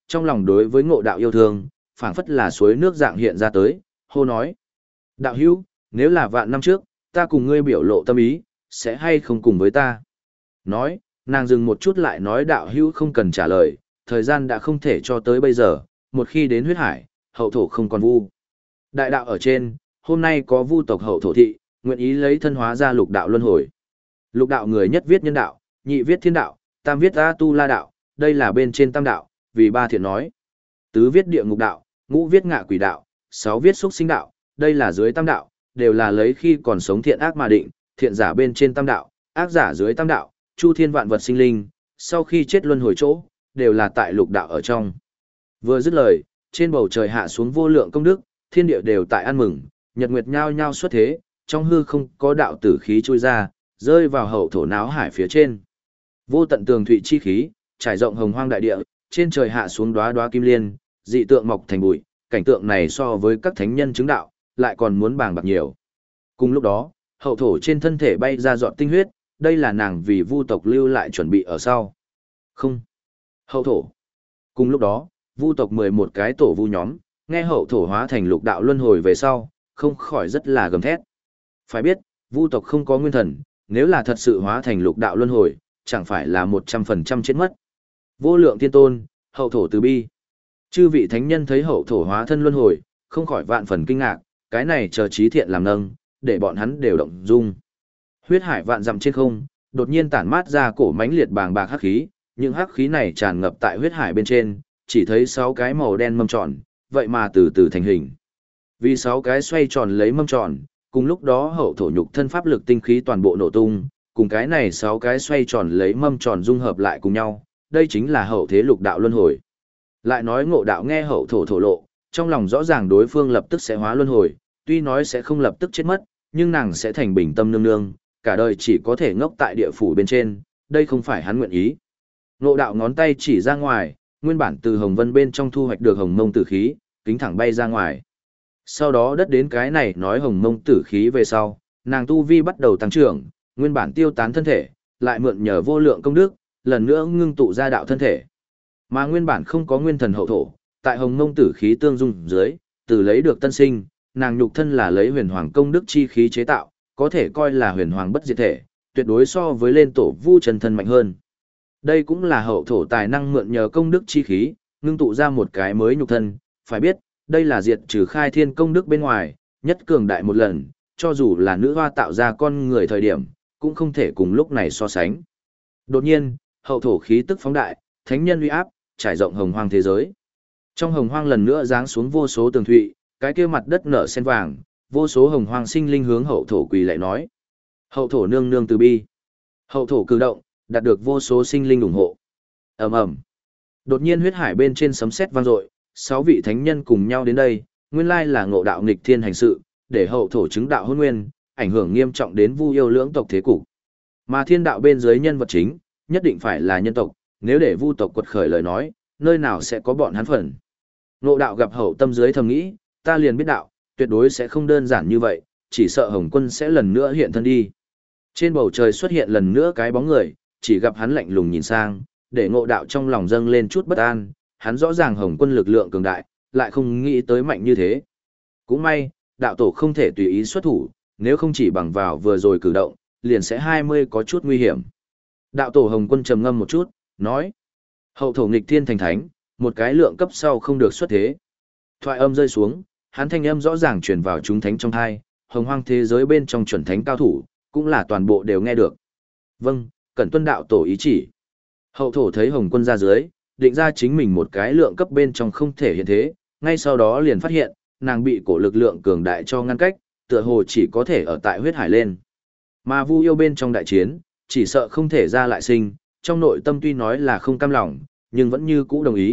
trong lòng đối với ngộ đạo yêu thương, phảng phất là suối nước dạng hiện ra tới, hô nói. Đạo hữu, nếu là vạn năm trước, ta cùng ngươi biểu lộ tâm ý, sẽ hay không cùng với ta? Nói, nàng dừng một chút lại nói đạo hữu không cần trả lời, thời gian đã không thể cho tới bây giờ, một khi đến huyết hải, hậu thổ không còn vu. Đại đạo ở trên, hôm nay có vu tộc hậu thổ thị, nguyện ý lấy thân hóa ra lục đạo luân hồi. Lục đạo người nhất viết nhân đạo, nhị viết thiên đạo, tam viết A tu la đạo, đây là bên trên tam đạo, vì ba thiện nói. Tứ viết địa ngục đạo, ngũ viết ngạ quỷ đạo, sáu viết xúc sinh đạo, đây là dưới tam đạo, đều là lấy khi còn sống thiện ác mà định, thiện giả bên trên tam đạo, ác giả dưới tam đạo, chu thiên vạn vật sinh linh, sau khi chết luân hồi chỗ, đều là tại lục đạo ở trong. Vừa dứt lời, trên bầu trời hạ xuống vô lượng công đức, thiên địa đều tại ăn mừng, nhật nguyệt nhao nhao xuất thế, trong hư không có đạo tử khí trôi ra, rơi vào hậu thổ náo hải phía trên. Vô tận tường thụy chi khí, trải rộng hồng hoang đại địa, trên trời hạ xuống đóa đóa kim liên, dị tượng mọc thành bụi, cảnh tượng này so với các thánh nhân chứng đạo, lại còn muốn bàng bạc nhiều. Cùng lúc đó, hậu thổ trên thân thể bay ra giọt tinh huyết, đây là nàng vì vu tộc lưu lại chuẩn bị ở sau. Không. Hậu thổ. Cùng lúc đó, vu tộc 11 cái tổ vu nhóm, nghe hậu thổ hóa thành lục đạo luân hồi về sau, không khỏi rất là gầm thét. Phải biết, vu tộc không có nguyên thần, nếu là thật sự hóa thành lục đạo luân hồi, chẳng phải là 100% chết mất. Vô lượng thiên tôn, hậu thổ từ bi. Chư vị thánh nhân thấy hậu thổ hóa thân luân hồi, không khỏi vạn phần kinh ngạc, cái này chờ trí thiện làm nâng, để bọn hắn đều động dung. Huyết hải vạn dặm trên không, đột nhiên tản mát ra cổ mãnh liệt bàng bạc hắc khí, những hắc khí này tràn ngập tại huyết hải bên trên, chỉ thấy 6 cái màu đen mâm tròn, vậy mà từ từ thành hình. Vì 6 cái xoay tròn lấy mâm tròn, cùng lúc đó hậu thổ nhục thân pháp lực tinh khí toàn bộ nổ tung, cùng cái này 6 cái xoay tròn lấy mâm tròn dung hợp lại cùng nhau, đây chính là hậu thế lục đạo luân hồi. Lại nói ngộ đạo nghe hậu thổ thổ lộ, trong lòng rõ ràng đối phương lập tức sẽ hóa luân hồi, tuy nói sẽ không lập tức chết mất, nhưng nàng sẽ thành bình tâm nương nương, cả đời chỉ có thể ngốc tại địa phủ bên trên, đây không phải hắn nguyện ý. Ngộ đạo ngón tay chỉ ra ngoài, nguyên bản từ hồng vân bên trong thu hoạch được hồng mông tử khí, kính thẳng bay ra ngoài. Sau đó đất đến cái này nói hồng mông tử khí về sau, nàng tu vi bắt đầu tăng trưởng, nguyên bản tiêu tán thân thể, lại mượn nhờ vô lượng công đức, lần nữa ngưng tụ ra đạo thân thể. Mà nguyên bản không có nguyên thần hậu thổ, tại hồng mông tử khí tương dung dưới, từ lấy được tân sinh, nàng nhục thân là lấy huyền hoàng công đức chi khí chế tạo, có thể coi là huyền hoàng bất diệt thể, tuyệt đối so với lên tổ vu chân thân mạnh hơn. Đây cũng là hậu thổ tài năng mượn nhờ công đức chi khí, ngưng tụ ra một cái mới nhục thân, phải biết, đây là diệt trừ khai thiên công đức bên ngoài, nhất cường đại một lần, cho dù là nữ hoa tạo ra con người thời điểm, cũng không thể cùng lúc này so sánh. Đột nhiên, hậu thổ khí tức phóng đại, thánh nhân uy áp, trải rộng hồng hoang thế giới. Trong hồng hoang lần nữa giáng xuống vô số tường thụy, cái kia mặt đất nở sen vàng, vô số hồng hoang sinh linh hướng hậu thổ quỳ lại nói. Hậu thổ nương nương từ bi. Hậu thổ cử động, đạt được vô số sinh linh ủng hộ. Ầm ầm. Đột nhiên huyết hải bên trên sấm sét vang dội, 6 vị thánh nhân cùng nhau đến đây, nguyên lai là ngộ đạo nghịch thiên hành sự, để hậu thổ chứng đạo hôn nguyên, ảnh hưởng nghiêm trọng đến Vu yêu lưỡng tộc thế cục. Mà thiên đạo bên dưới nhân vật chính, nhất định phải là nhân tộc, nếu để Vu tộc quật khởi lời nói, nơi nào sẽ có bọn hắn phần. Ngộ đạo gặp hậu tâm dưới thầm nghĩ, ta liền biết đạo, tuyệt đối sẽ không đơn giản như vậy, chỉ sợ Hồng Quân sẽ lần nữa hiện thân đi. Trên bầu trời xuất hiện lần nữa cái bóng người, chỉ gặp hắn lạnh lùng nhìn sang, để ngộ đạo trong lòng dâng lên chút bất an, hắn rõ ràng Hồng Quân lực lượng cường đại, lại không nghĩ tới mạnh như thế. Cũng may, đạo tổ không thể tùy ý xuất thủ, nếu không chỉ bằng vào vừa rồi cử động, liền sẽ 20 có chút nguy hiểm. Đạo tổ Hồng Quân trầm ngâm một chút, nói: hậu thổ nghịch thiên thành thánh, một cái lượng cấp sau không được xuất thế. Thoại âm rơi xuống, hắn thanh âm rõ ràng truyền vào chúng thánh trong hai, hồng hoang thế giới bên trong chuẩn thánh cao thủ, cũng là toàn bộ đều nghe được. Vâng, cẩn tuân đạo tổ ý chỉ. Hậu thổ thấy Hồng Quân ra dưới, định ra chính mình một cái lượng cấp bên trong không thể hiện thế, ngay sau đó liền phát hiện, nàng bị cổ lực lượng cường đại cho ngăn cách, tựa hồ chỉ có thể ở tại huyết hải lên. Mà Vu yêu bên trong đại chiến, chỉ sợ không thể ra lại sinh, trong nội tâm tuy nói là không cam lòng, nhưng vẫn như cũ đồng ý.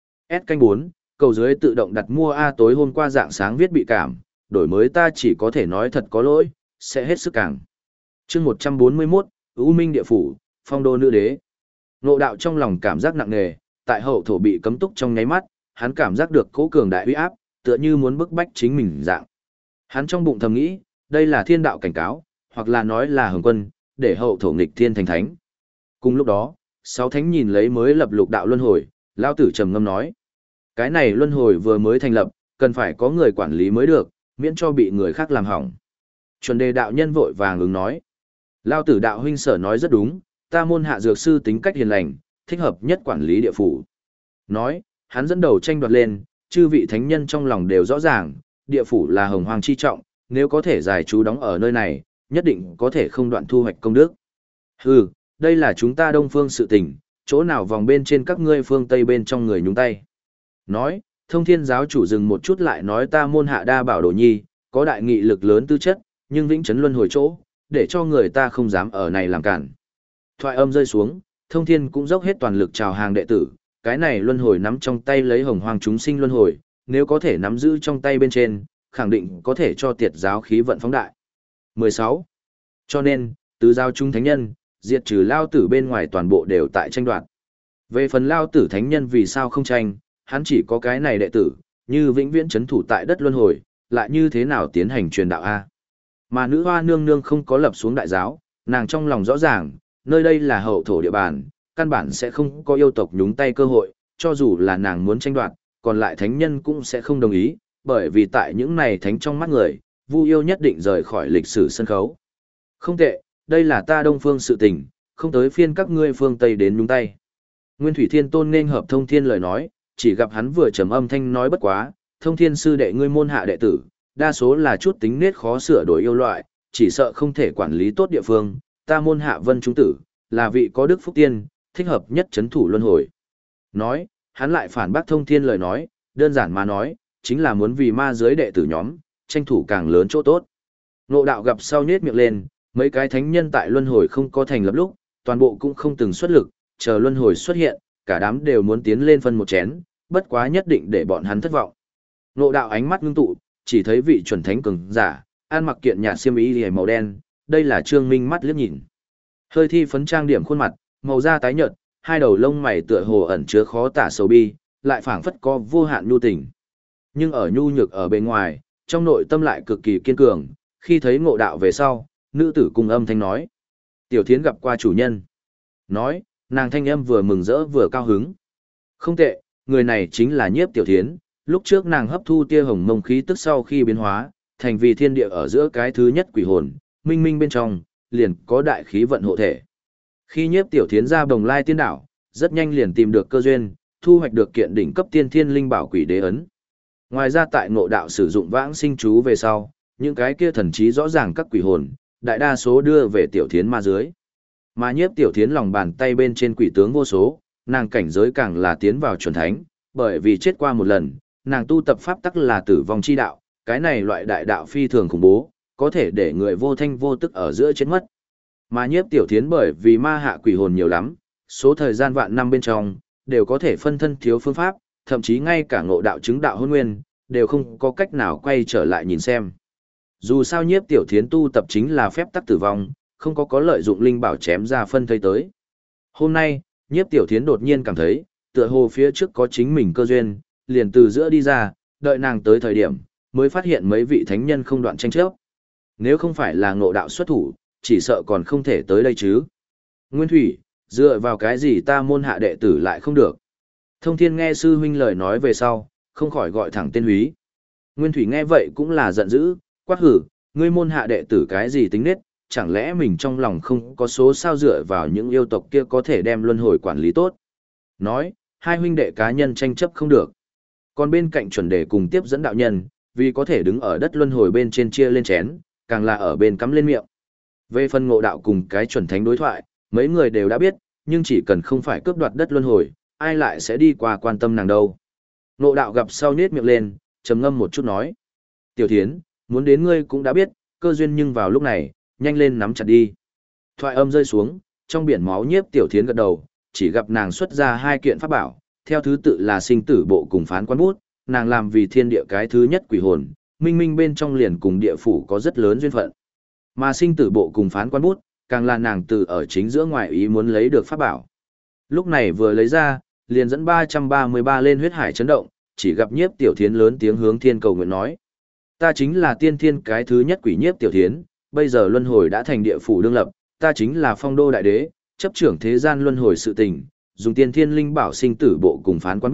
S canh 4, cầu dưới tự động đặt mua A tối hôm qua dạng sáng viết bị cảm, đổi mới ta chỉ có thể nói thật có lỗi, sẽ hết sức càng. Chương 141, U Minh địa phủ, phong đô nữ đế. Ngộ đạo trong lòng cảm giác nặng nề, tại hậu thổ bị cấm túc trong nháy mắt, hắn cảm giác được cố cường đại uy áp, tựa như muốn bức bách chính mình dạng. Hắn trong bụng thầm nghĩ, đây là thiên đạo cảnh cáo, hoặc là nói là Hồng Quân, để hậu thổ nghịch thiên thành thánh. Cùng lúc đó, 6 thánh nhìn lấy mới lập lục đạo luân hồi, lao tử trầm ngâm nói: Cái này luân hồi vừa mới thành lập, cần phải có người quản lý mới được, miễn cho bị người khác làm hỏng. Chuẩn đề đạo nhân vội vàng ứng nói. Lao tử đạo huynh sở nói rất đúng, ta môn hạ dược sư tính cách hiền lành, thích hợp nhất quản lý địa phủ. Nói, hắn dẫn đầu tranh đoạt lên, chư vị thánh nhân trong lòng đều rõ ràng, địa phủ là hồng hoang chi trọng, nếu có thể giải trú đóng ở nơi này, nhất định có thể không đoạn thu hoạch công đức. Hừ, đây là chúng ta đông phương sự tình, chỗ nào vòng bên trên các ngươi phương tây bên trong người nhúng tay. Nói, thông thiên giáo chủ dừng một chút lại nói ta môn hạ đa bảo đồ nhi, có đại nghị lực lớn tư chất, nhưng vĩnh chấn luân hồi chỗ, để cho người ta không dám ở này làm cản. Thoại âm rơi xuống, thông thiên cũng dốc hết toàn lực chào hàng đệ tử, cái này luân hồi nắm trong tay lấy hồng hoang chúng sinh luân hồi, nếu có thể nắm giữ trong tay bên trên, khẳng định có thể cho tiệt giáo khí vận phóng đại. 16. Cho nên, tứ giáo chúng thánh nhân, diệt trừ lao tử bên ngoài toàn bộ đều tại tranh đoạt. Về phần lao tử thánh nhân vì sao không tranh, hắn chỉ có cái này đệ tử, như vĩnh viễn chấn thủ tại đất luân hồi, lại như thế nào tiến hành truyền đạo A. Mà nữ hoa nương nương không có lập xuống đại giáo, nàng trong lòng rõ ràng, nơi đây là hậu thổ địa bàn, căn bản sẽ không có yêu tộc nhúng tay cơ hội, cho dù là nàng muốn tranh đoạt, còn lại thánh nhân cũng sẽ không đồng ý, bởi vì tại những này thánh trong mắt người, Vu yêu nhất định rời khỏi lịch sử sân khấu. Không tệ, đây là ta đông phương sự tình, không tới phiên các ngươi phương Tây đến nhúng tay. Nguyên Thủy Thiên Tôn nên hợp thông thiên lời nói, chỉ gặp hắn vừa trầm âm thanh nói bất quá, thông thiên sư đệ ngươi môn hạ đệ tử, đa số là chút tính nết khó sửa đổi yêu loại, chỉ sợ không thể quản lý tốt địa phương, ta môn hạ vân trung tử, là vị có đức phúc tiên, thích hợp nhất chấn thủ luân hồi. Nói, hắn lại phản bác thông thiên lời nói, đơn giản mà nói, chính là muốn vì ma giới đệ tử nhóm, tranh thủ càng lớn chỗ tốt. Ngộ đạo gặp sau nhết miệng lên, mấy cái thánh nhân tại luân hồi không có thành lập lúc, toàn bộ cũng không từng xuất lực, chờ luân hồi xuất hiện, cả đám đều muốn tiến lên phân một chén, bất quá nhất định để bọn hắn thất vọng. Ngộ đạo ánh mắt ngưng tụ, chỉ thấy vị chuẩn thánh cường giả, ăn mặc kiện nhạt xiêm y liễu màu đen, đây là Trương Minh mắt liếc nhìn. Hơi thi phấn trang điểm khuôn mặt, màu da tái nhợt, hai đầu lông mày tựa hồ ẩn chứa khó tả sầu bi, lại phảng phất có vô hạn nhu tình. Nhưng ở nhu nhược ở bên ngoài, trong nội tâm lại cực kỳ kiên cường, khi thấy Ngộ đạo về sau, nữ tử cùng âm thanh nói: "Tiểu Thiến gặp qua chủ nhân." Nói, nàng thanh âm vừa mừng rỡ vừa cao hứng. Không tệ, người này chính là Nhiếp Tiểu Thiến, lúc trước nàng hấp thu tia hồng mông khí tức sau khi biến hóa, thành vì thiên địa ở giữa cái thứ nhất quỷ hồn, minh minh bên trong, liền có đại khí vận hộ thể. Khi Nhiếp Tiểu Thiến ra Bồng Lai Tiên Đảo, rất nhanh liền tìm được cơ duyên, thu hoạch được kiện đỉnh cấp tiên thiên linh bảo quỷ đế ấn. Ngoài ra tại Ngộ đạo sử dụng vãng sinh chú về sau, những cái kia thần trí rõ ràng các quỷ hồn, đại đa số đưa về Tiểu Thiến ma dưới. Mà Nhiếp Tiểu Thiến lòng bàn tay bên trên quỷ tướng vô số, nàng cảnh giới càng là tiến vào chuẩn thánh, bởi vì chết qua một lần, nàng tu tập pháp tắc là tử vong chi đạo, cái này loại đại đạo phi thường khủng bố, có thể để người vô thanh vô tức ở giữa chết mất. Mà Nhiếp Tiểu Thiến bởi vì ma hạ quỷ hồn nhiều lắm, số thời gian vạn năm bên trong, đều có thể phân thân thiếu phương pháp, thậm chí ngay cả Ngộ đạo chứng đạo hôn nguyên, đều không có cách nào quay trở lại nhìn xem. Dù sao Nhiếp Tiểu Thiến tu tập chính là phép tắc tử vong, không có lợi dụng linh bảo chém ra phân thây tới. Hôm nay, Nhiếp Tiểu Thiến đột nhiên cảm thấy, tựa hồ phía trước có chính mình cơ duyên, liền từ giữa đi ra, đợi nàng tới thời điểm, mới phát hiện mấy vị thánh nhân không đoạn tranh chấp. Nếu không phải là Ngộ đạo xuất thủ, chỉ sợ còn không thể tới đây chứ. Nguyên Thủy, dựa vào cái gì ta môn hạ đệ tử lại không được. Thông Thiên nghe sư huynh lời nói về sau, không khỏi gọi thẳng tên húy. Nguyên Thủy nghe vậy cũng là giận dữ, quát hử, ngươi môn hạ đệ tử cái gì tính nết, chẳng lẽ mình trong lòng không có số sao dựa vào những yêu tộc kia có thể đem luân hồi quản lý tốt. Nói, hai huynh đệ cá nhân tranh chấp không được. Còn bên cạnh chuẩn đề cùng tiếp dẫn đạo nhân, vì có thể đứng ở đất luân hồi bên trên chia lên chén, càng là ở bên cắm lên miệng. Về phần Ngộ đạo cùng cái chuẩn thánh đối thoại, mấy người đều đã biết, nhưng chỉ cần không phải cướp đoạt đất luân hồi, ai lại sẽ đi qua quan tâm nàng đâu. Ngộ đạo gặp sau nhếch miệng lên, trầm ngâm một chút nói: "Tiểu Thiến, muốn đến ngươi cũng đã biết, cơ duyên nhưng vào lúc này, nhanh lên nắm chặt đi." Thoại âm rơi xuống, trong biển máu Nhiếp Tiểu Thiến gật đầu, chỉ gặp nàng xuất ra hai kiện pháp bảo, theo thứ tự là sinh tử bộ cùng phán quan bút, nàng làm vì thiên địa cái thứ nhất quỷ hồn, minh minh bên trong liền cùng địa phủ có rất lớn duyên phận. Mà sinh tử bộ cùng phán quan bút, càng là nàng từ ở chính giữa ngoại ý muốn lấy được pháp bảo. Lúc này vừa lấy ra, liền dẫn 333 lên huyết hải chấn động, chỉ gặp Nhiếp Tiểu Thiến lớn tiếng hướng thiên cầu nguyện nói: "Ta chính là tiên thiên cái thứ nhất quỷ Nhiếp Tiểu Thiến, bây giờ luân hồi đã thành địa phủ đương lập, ta chính là phong đô đại đế, chấp trưởng thế gian luân hồi sự tình, dùng tiên thiên linh bảo sinh tử bộ cùng phán quan bút,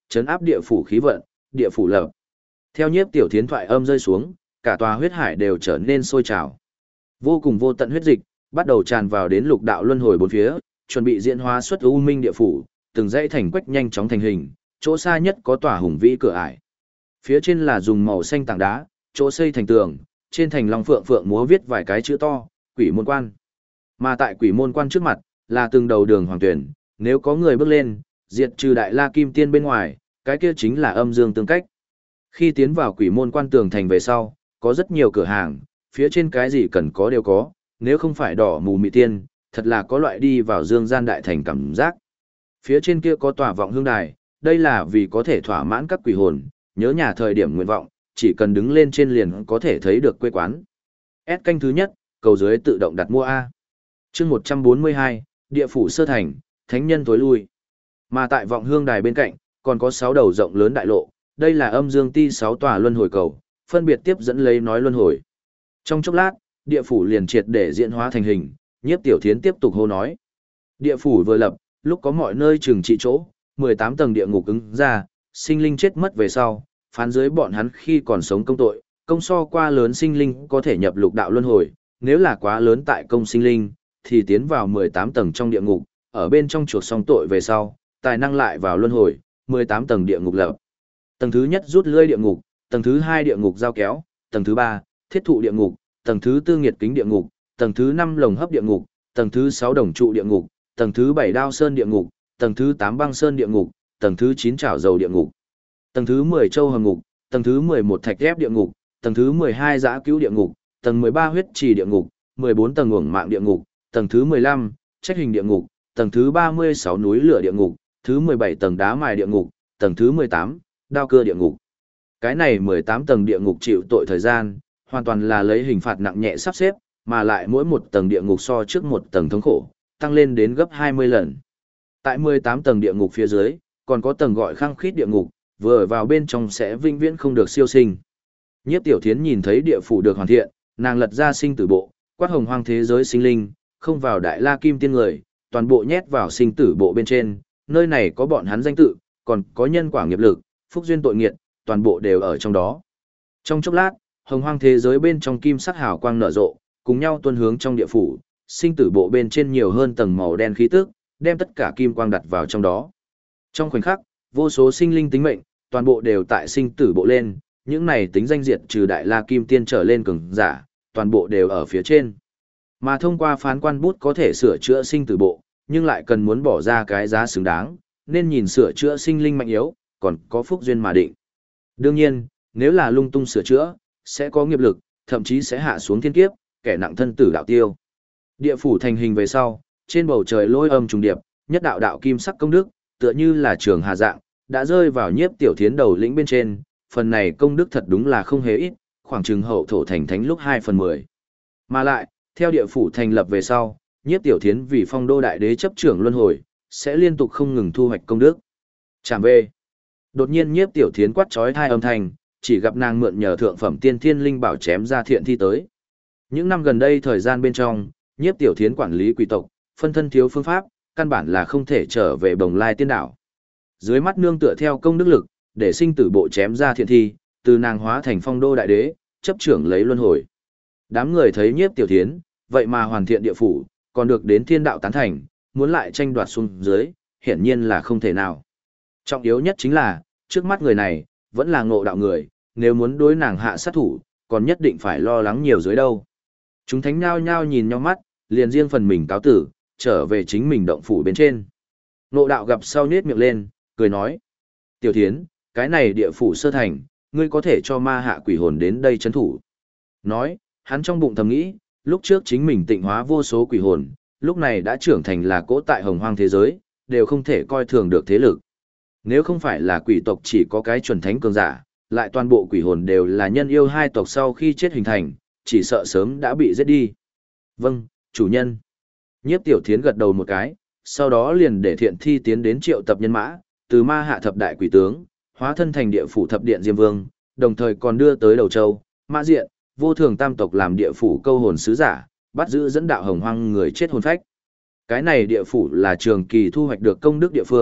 trấn áp địa phủ khí vận, địa phủ lập. Theo Nhiếp Tiểu Thiến thoại âm rơi xuống, cả tòa huyết hải đều trở nên sôi trào. Vô cùng vô tận huyết dịch bắt đầu tràn vào đến lục đạo luân hồi bốn phía, chuẩn bị diễn hóa xuất u minh địa phủ, từng dãy thành quách nhanh chóng thành hình, chỗ xa nhất có tòa hùng vĩ cửa ải. Phía trên là dùng màu xanh tảng đá, chỗ xây thành tường, trên thành long phượng phượng múa viết vài cái chữ to, Quỷ môn quan. Mà tại Quỷ môn quan trước mặt, là từng đầu đường hoàng tuyển, nếu có người bước lên, diệt trừ đại la kim tiên bên ngoài, cái kia chính là âm dương tương cách. Khi tiến vào Quỷ môn quan tường thành về sau, có rất nhiều cửa hàng, phía trên cái gì cần có đều có, nếu không phải đỏ mù mị tiên, thật là có loại đi vào dương gian đại thành cảm giác. Phía trên kia có tòa vọng hương đài, đây là vì có thể thỏa mãn các quỷ hồn, nhớ nhà thời điểm nguyện vọng, chỉ cần đứng lên trên liền có thể thấy được quê quán. S canh thứ nhất, cầu dưới tự động đặt mua A. chương 142, địa phủ sơ thành, thánh nhân tối lui. Mà tại vọng hương đài bên cạnh, còn có 6 đầu rộng lớn đại lộ, đây là âm dương ti 6 tòa luân hồi cầu, phân biệt tiếp dẫn lấy nói luân hồi. Trong chốc lát, địa phủ liền triệt để diễn hóa thành hình, Nhiếp Tiểu Thiến tiếp tục hô nói. Địa phủ vừa lập, lúc có mọi nơi trừng trị chỗ, 18 tầng địa ngục ứng ra, sinh linh chết mất về sau, phán dưới bọn hắn khi còn sống công tội, công so qua lớn sinh linh có thể nhập lục đạo luân hồi, nếu là quá lớn tại công sinh linh, thì tiến vào 18 tầng trong địa ngục, ở bên trong chuộc xong tội về sau, tài năng lại vào luân hồi, 18 tầng địa ngục lập. Tầng thứ nhất rút lưỡi địa ngục, tầng thứ 2 địa ngục giao kéo, tầng thứ 3, thiết thụ địa ngục, tầng thứ 4 nghiệt kính địa ngục, tầng thứ 5 lồng hấp địa ngục, tầng thứ 6 đồng trụ địa ngục, tầng thứ 7 đao sơn địa ngục, tầng thứ 8 băng sơn địa ngục, tầng thứ 9 chảo dầu địa ngục, tầng thứ 10 châu hầm ngục, tầng thứ 11 thạch ghép địa ngục, tầng thứ 12 giã cứu địa ngục, tầng 13 huyết trì địa ngục, 14 tầng uổng mạng địa ngục, tầng thứ 15 trách hình địa ngục, tầng thứ 36 núi lửa địa ngục, thứ 17 tầng đá mài địa ngục, tầng thứ 18 đao cưa địa ngục. Cái này 18 tầng địa ngục chịu tội thời gian, hoàn toàn là lấy hình phạt nặng nhẹ sắp xếp, mà lại mỗi một tầng địa ngục so trước một tầng thống khổ, tăng lên đến gấp 20 lần. Tại 18 tầng địa ngục phía dưới, còn có tầng gọi khăng khít địa ngục, vừa vào bên trong sẽ vĩnh viễn không được siêu sinh. Nhiếp Tiểu Thiến nhìn thấy địa phủ được hoàn thiện, nàng lật ra sinh tử bộ, quát hồng hoang thế giới sinh linh, không vào đại la kim tiên người, toàn bộ nhét vào sinh tử bộ bên trên, nơi này có bọn hắn danh tự, còn có nhân quả nghiệp lực, phúc duyên tội nghiệt, toàn bộ đều ở trong đó. Trong chốc lát, hồng hoang thế giới bên trong kim sắc hào quang nở rộ, cùng nhau tuôn hướng trong địa phủ, sinh tử bộ bên trên nhiều hơn tầng màu đen khí tức, đem tất cả kim quang đặt vào trong đó. Trong khoảnh khắc, vô số sinh linh tính mệnh, toàn bộ đều tại sinh tử bộ lên, những này tính danh diệt trừ đại la kim tiên trở lên cường giả, toàn bộ đều ở phía trên. Mà thông qua phán quan bút có thể sửa chữa sinh tử bộ, nhưng lại cần muốn bỏ ra cái giá xứng đáng, nên nhìn sửa chữa sinh linh mạnh yếu, còn có phúc duyên mà định. Đương nhiên, nếu là lung tung sửa chữa, sẽ có nghiệp lực, thậm chí sẽ hạ xuống thiên kiếp, kẻ nặng thân tử đạo tiêu. Địa phủ thành hình về sau, trên bầu trời lôi âm trùng điệp, nhất đạo đạo kim sắc công đức, tựa như là trường hà dạng, đã rơi vào Nhiếp Tiểu Thiến đầu lĩnh bên trên, phần này công đức thật đúng là không hề ít, khoảng chừng hậu thổ thành thánh lúc 2/10. Mà lại, theo địa phủ thành lập về sau, Nhiếp Tiểu Thiến vì phong đô đại đế chấp trưởng luân hồi, sẽ liên tục không ngừng thu hoạch công đức. Chạm về. Đột nhiên Nhiếp Tiểu Thiến quát chói tai âm thanh, chỉ gặp nàng mượn nhờ thượng phẩm tiên thiên linh bảo chém ra thiện thi tới. Những năm gần đây thời gian bên trong, Nhiếp Tiểu Thiến quản lý quỷ tộc, phân thân thiếu phương pháp, căn bản là không thể trở về Bồng Lai Tiên đảo. Dưới mắt nương tựa theo công đức lực, để sinh tử bộ chém ra thiện thi, từ nàng hóa thành phong đô đại đế, chấp trưởng lấy luân hồi. Đám người thấy Nhiếp Tiểu Thiến, vậy mà hoàn thiện địa phủ, còn được đến thiên đạo tán thành, muốn lại tranh đoạt xuống dưới, hiển nhiên là không thể nào. Trọng yếu nhất chính là, trước mắt người này, vẫn là ngộ đạo người, nếu muốn đối nàng hạ sát thủ, còn nhất định phải lo lắng nhiều dưới đâu. Chúng thánh nhao nhao nhìn nhau mắt, liền riêng phần mình cáo tử, trở về chính mình động phủ bên trên. Ngộ đạo gặp sau nết miệng lên, cười nói. Tiểu Thiến, cái này địa phủ sơ thành, ngươi có thể cho ma hạ quỷ hồn đến đây chấn thủ. Nói, hắn trong bụng thầm nghĩ, lúc trước chính mình tịnh hóa vô số quỷ hồn, lúc này đã trưởng thành là cỗ tại hồng hoang thế giới, đều không thể coi thường được thế lực. Nếu không phải là quỷ tộc chỉ có cái chuẩn thánh cường giả, lại toàn bộ quỷ hồn đều là nhân yêu hai tộc sau khi chết hình thành, chỉ sợ sớm đã bị giết đi. Vâng, chủ nhân. Nhiếp Tiểu Thiến gật đầu một cái, sau đó liền để thiện thi tiến đến triệu tập nhân mã, từ ma hạ thập đại quỷ tướng, hóa thân thành địa phủ thập điện Diêm Vương, đồng thời còn đưa tới Đầu Châu, Mã Diện, vô thường tam tộc làm địa phủ câu hồn sứ giả, bắt giữ dẫn đạo hồng hoang người chết hồn phách. Cái này địa phủ là trường kỳ thu hoạch được công đức địa phương,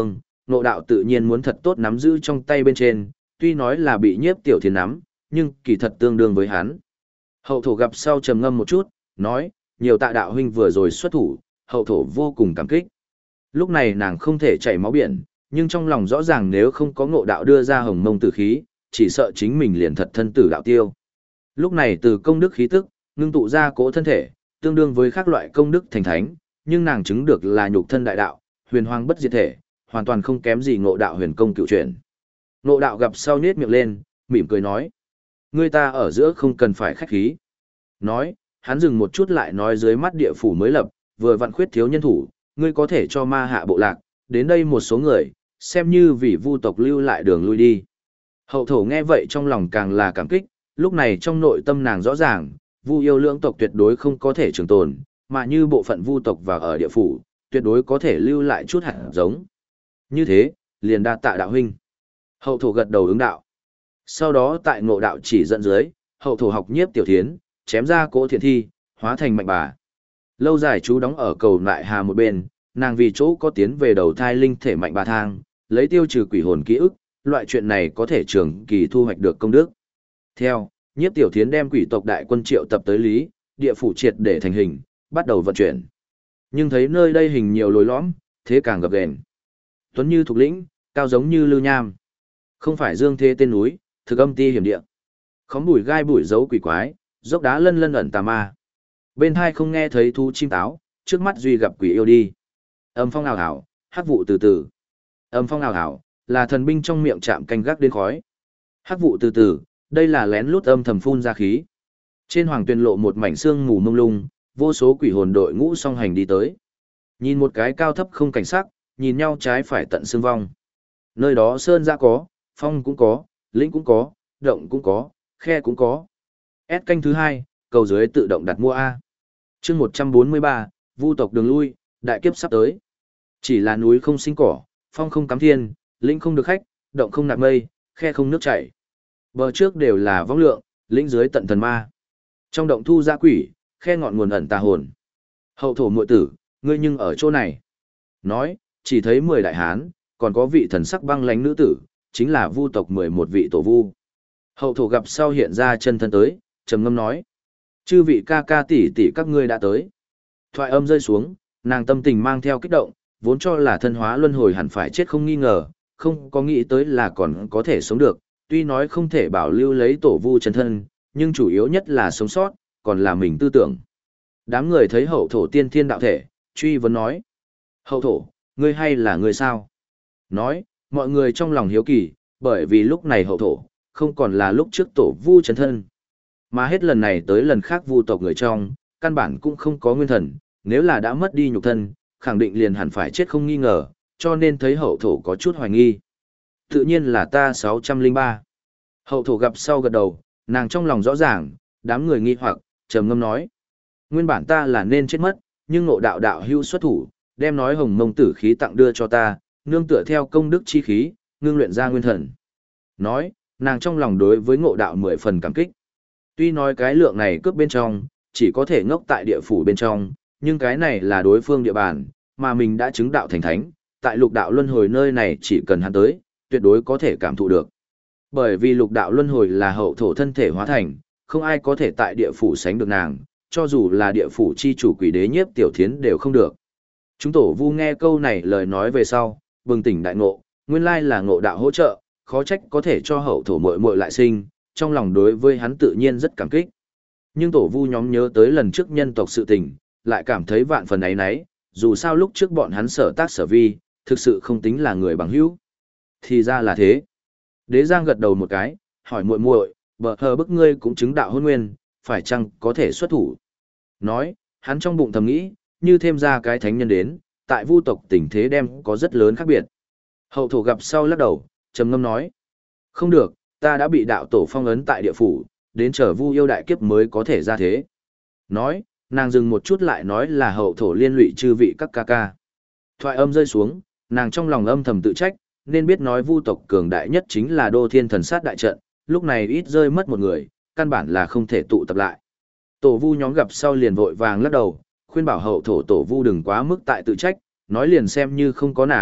ngộ đạo tự nhiên muốn thật tốt nắm giữ trong tay bên trên, tuy nói là bị nhiếp tiểu thiến nắm, nhưng kỳ thật tương đương với hắn. Hậu thổ gặp sau trầm ngâm một chút, nói, nhiều tạ đạo huynh vừa rồi xuất thủ, hậu thổ vô cùng cảm kích. Lúc này nàng không thể chảy máu biển, nhưng trong lòng rõ ràng nếu không có ngộ đạo đưa ra hồng mông tử khí, chỉ sợ chính mình liền thật thân tử đạo tiêu. Lúc này từ công đức khí tức, ngưng tụ ra cỗ thân thể, tương đương với các loại công đức thành thánh, nhưng nàng chứng được là nhục thân đại đạo, huyền hoàng bất diệt thể, hoàn toàn không kém gì ngộ đạo huyền công cựu truyền. Ngộ đạo gặp sau nhếch miệng lên, mỉm cười nói, người ta ở giữa không cần phải khách khí. Nói, hắn dừng một chút lại nói dưới mắt địa phủ mới lập, vừa vặn khuyết thiếu nhân thủ, ngươi có thể cho ma hạ bộ lạc, đến đây một số người, xem như vì vu tộc lưu lại đường lui đi. Hậu thổ nghe vậy trong lòng càng là cảm kích, lúc này trong nội tâm nàng rõ ràng, vu yêu lưỡng tộc tuyệt đối không có thể trường tồn, mà như bộ phận vu tộc vào ở địa phủ, tuyệt đối có thể lưu lại chút hạt giống. Như thế, liền đa tạ đạo huynh. Hậu thổ gật đầu ứng đạo. Sau đó tại ngộ đạo chỉ dẫn dưới, hậu thổ học nhiếp tiểu thiến, chém ra cỗ thiện thi, hóa thành mạnh bà. Lâu dài chú đóng ở cầu lại hà một bên, nàng vì chỗ có tiến về đầu thai linh thể mạnh bà thang, lấy tiêu trừ quỷ hồn ký ức, loại chuyện này có thể trường kỳ thu hoạch được công đức. Theo, nhiếp tiểu thiến đem quỷ tộc đại quân triệu tập tới lý, địa phủ triệt để thành hình, bắt đầu vận chuyển. Nhưng thấy nơi đây hình nhiều lối lõm, thế càng gập ghềnh. Tuấn như thục lĩnh, cao giống như lư nham. Không phải dương thế tên núi, thực âm ti hiểm địa. Khóm bụi gai bụi dấu quỷ quái, dốc đá lân lân ẩn tà ma. Bên hai không nghe thấy thú chim táo, trước mắt duy gặp quỷ yêu đi. Âm phong ảo ảo, hắc vụ từ từ. Âm phong ảo ảo, là thần binh trong miệng chạm canh gác đến khói. Hắc vụ từ từ, đây là lén lút âm thầm phun ra khí. Trên hoàng tuyền lộ một mảnh xương mù mông lung, vô số quỷ hồn đội ngũ song hành đi tới. Nhìn một cái cao thấp không cảnh sắc, nhìn nhau trái phải tận xương vong. Nơi đó sơn giã có, phong cũng có, lĩnh cũng có, động cũng có, khe cũng có. S canh thứ 2, cầu dưới tự động đặt mua A. chương 143, vu tộc đường lui, đại kiếp sắp tới. Chỉ là núi không sinh cỏ, phong không cắm thiên, lĩnh không được khách, động không nạp mây, khe không nước chảy. Bờ trước đều là vong lượng, lĩnh dưới tận thần ma. Trong động thu ra quỷ, khe ngọn nguồn ẩn tà hồn. Hậu thổ muội tử, ngươi nhưng ở chỗ này. Nói, chỉ thấy 10 đại hán, còn có vị thần sắc băng lánh nữ tử, chính là vu tộc 11 vị tổ vu. Hậu thổ gặp sau hiện ra chân thân tới, trầm ngâm nói. Chư vị ca ca tỷ tỷ các ngươi đã tới. Thoại âm rơi xuống, nàng tâm tình mang theo kích động, vốn cho là thân hóa luân hồi hẳn phải chết không nghi ngờ, không có nghĩ tới là còn có thể sống được, tuy nói không thể bảo lưu lấy tổ vu chân thân, nhưng chủ yếu nhất là sống sót, còn là mình tư tưởng. Đám người thấy hậu thổ tiên thiên đạo thể, truy vấn nói. Hậu thổ, ngươi hay là ngươi sao? Nói, mọi người trong lòng hiếu kỳ, bởi vì lúc này hậu thổ, không còn là lúc trước tổ vu chân thân. Mà hết lần này tới lần khác vu tộc người trong, căn bản cũng không có nguyên thần, nếu là đã mất đi nhục thân, khẳng định liền hẳn phải chết không nghi ngờ, cho nên thấy hậu thổ có chút hoài nghi. Tự nhiên là ta 603. Hậu thổ gặp sau gật đầu, nàng trong lòng rõ ràng, đám người nghi hoặc, trầm ngâm nói. Nguyên bản ta là nên chết mất, nhưng ngộ đạo đạo hưu xuất thủ, đem nói hồng mông tử khí tặng đưa cho ta, nương tựa theo công đức chi khí, ngưng luyện ra nguyên thần. Nói, nàng trong lòng đối với ngộ đạo 10 phần cảm kích. Tuy nói cái lượng này cướp bên trong, chỉ có thể ngốc tại địa phủ bên trong, nhưng cái này là đối phương địa bàn, mà mình đã chứng đạo thành thánh, tại lục đạo luân hồi nơi này chỉ cần hắn tới, tuyệt đối có thể cảm thụ được. Bởi vì lục đạo luân hồi là hậu thổ thân thể hóa thành, không ai có thể tại địa phủ sánh được nàng, cho dù là địa phủ chi chủ quỷ đế nhiếp tiểu thiến đều không được. Chúng tổ vu nghe câu này lời nói về sau, bừng tỉnh đại ngộ, nguyên lai là ngộ đạo hỗ trợ, khó trách có thể cho hậu thổ muội muội lại sinh, trong lòng đối với hắn tự nhiên rất cảm kích. Nhưng tổ vu nhóm nhớ tới lần trước nhân tộc sự tình, lại cảm thấy vạn phần ấy nấy, dù sao lúc trước bọn hắn sở tác sở vi, thực sự không tính là người bằng hữu. Thì ra là thế. Đế Giang gật đầu một cái, hỏi muội muội, bờ hờ bức ngươi cũng chứng đạo hôn nguyên, phải chăng có thể xuất thủ? Nói, hắn trong bụng thầm nghĩ, như thêm ra cái thánh nhân đến, tại vu tộc tình thế đem có rất lớn khác biệt. Hậu thổ gặp sau lắc đầu, trầm ngâm nói, không được, ta đã bị đạo tổ phong ấn tại địa phủ, đến chờ vu yêu đại kiếp mới có thể ra thế. Nói, nàng dừng một chút lại nói là hậu thổ liên lụy chư vị các ca ca. Thoại âm rơi xuống, nàng trong lòng âm thầm tự trách, nên biết nói vu tộc cường đại nhất chính là đô thiên thần sát đại trận, lúc này ít rơi mất một người, căn bản là không thể tụ tập lại. Tổ vu nhóm gặp sau liền vội vàng lắc đầu, khuyên bảo hậu thổ tổ vu đừng quá mức tại tự trách, nói liền xem như không có nàng,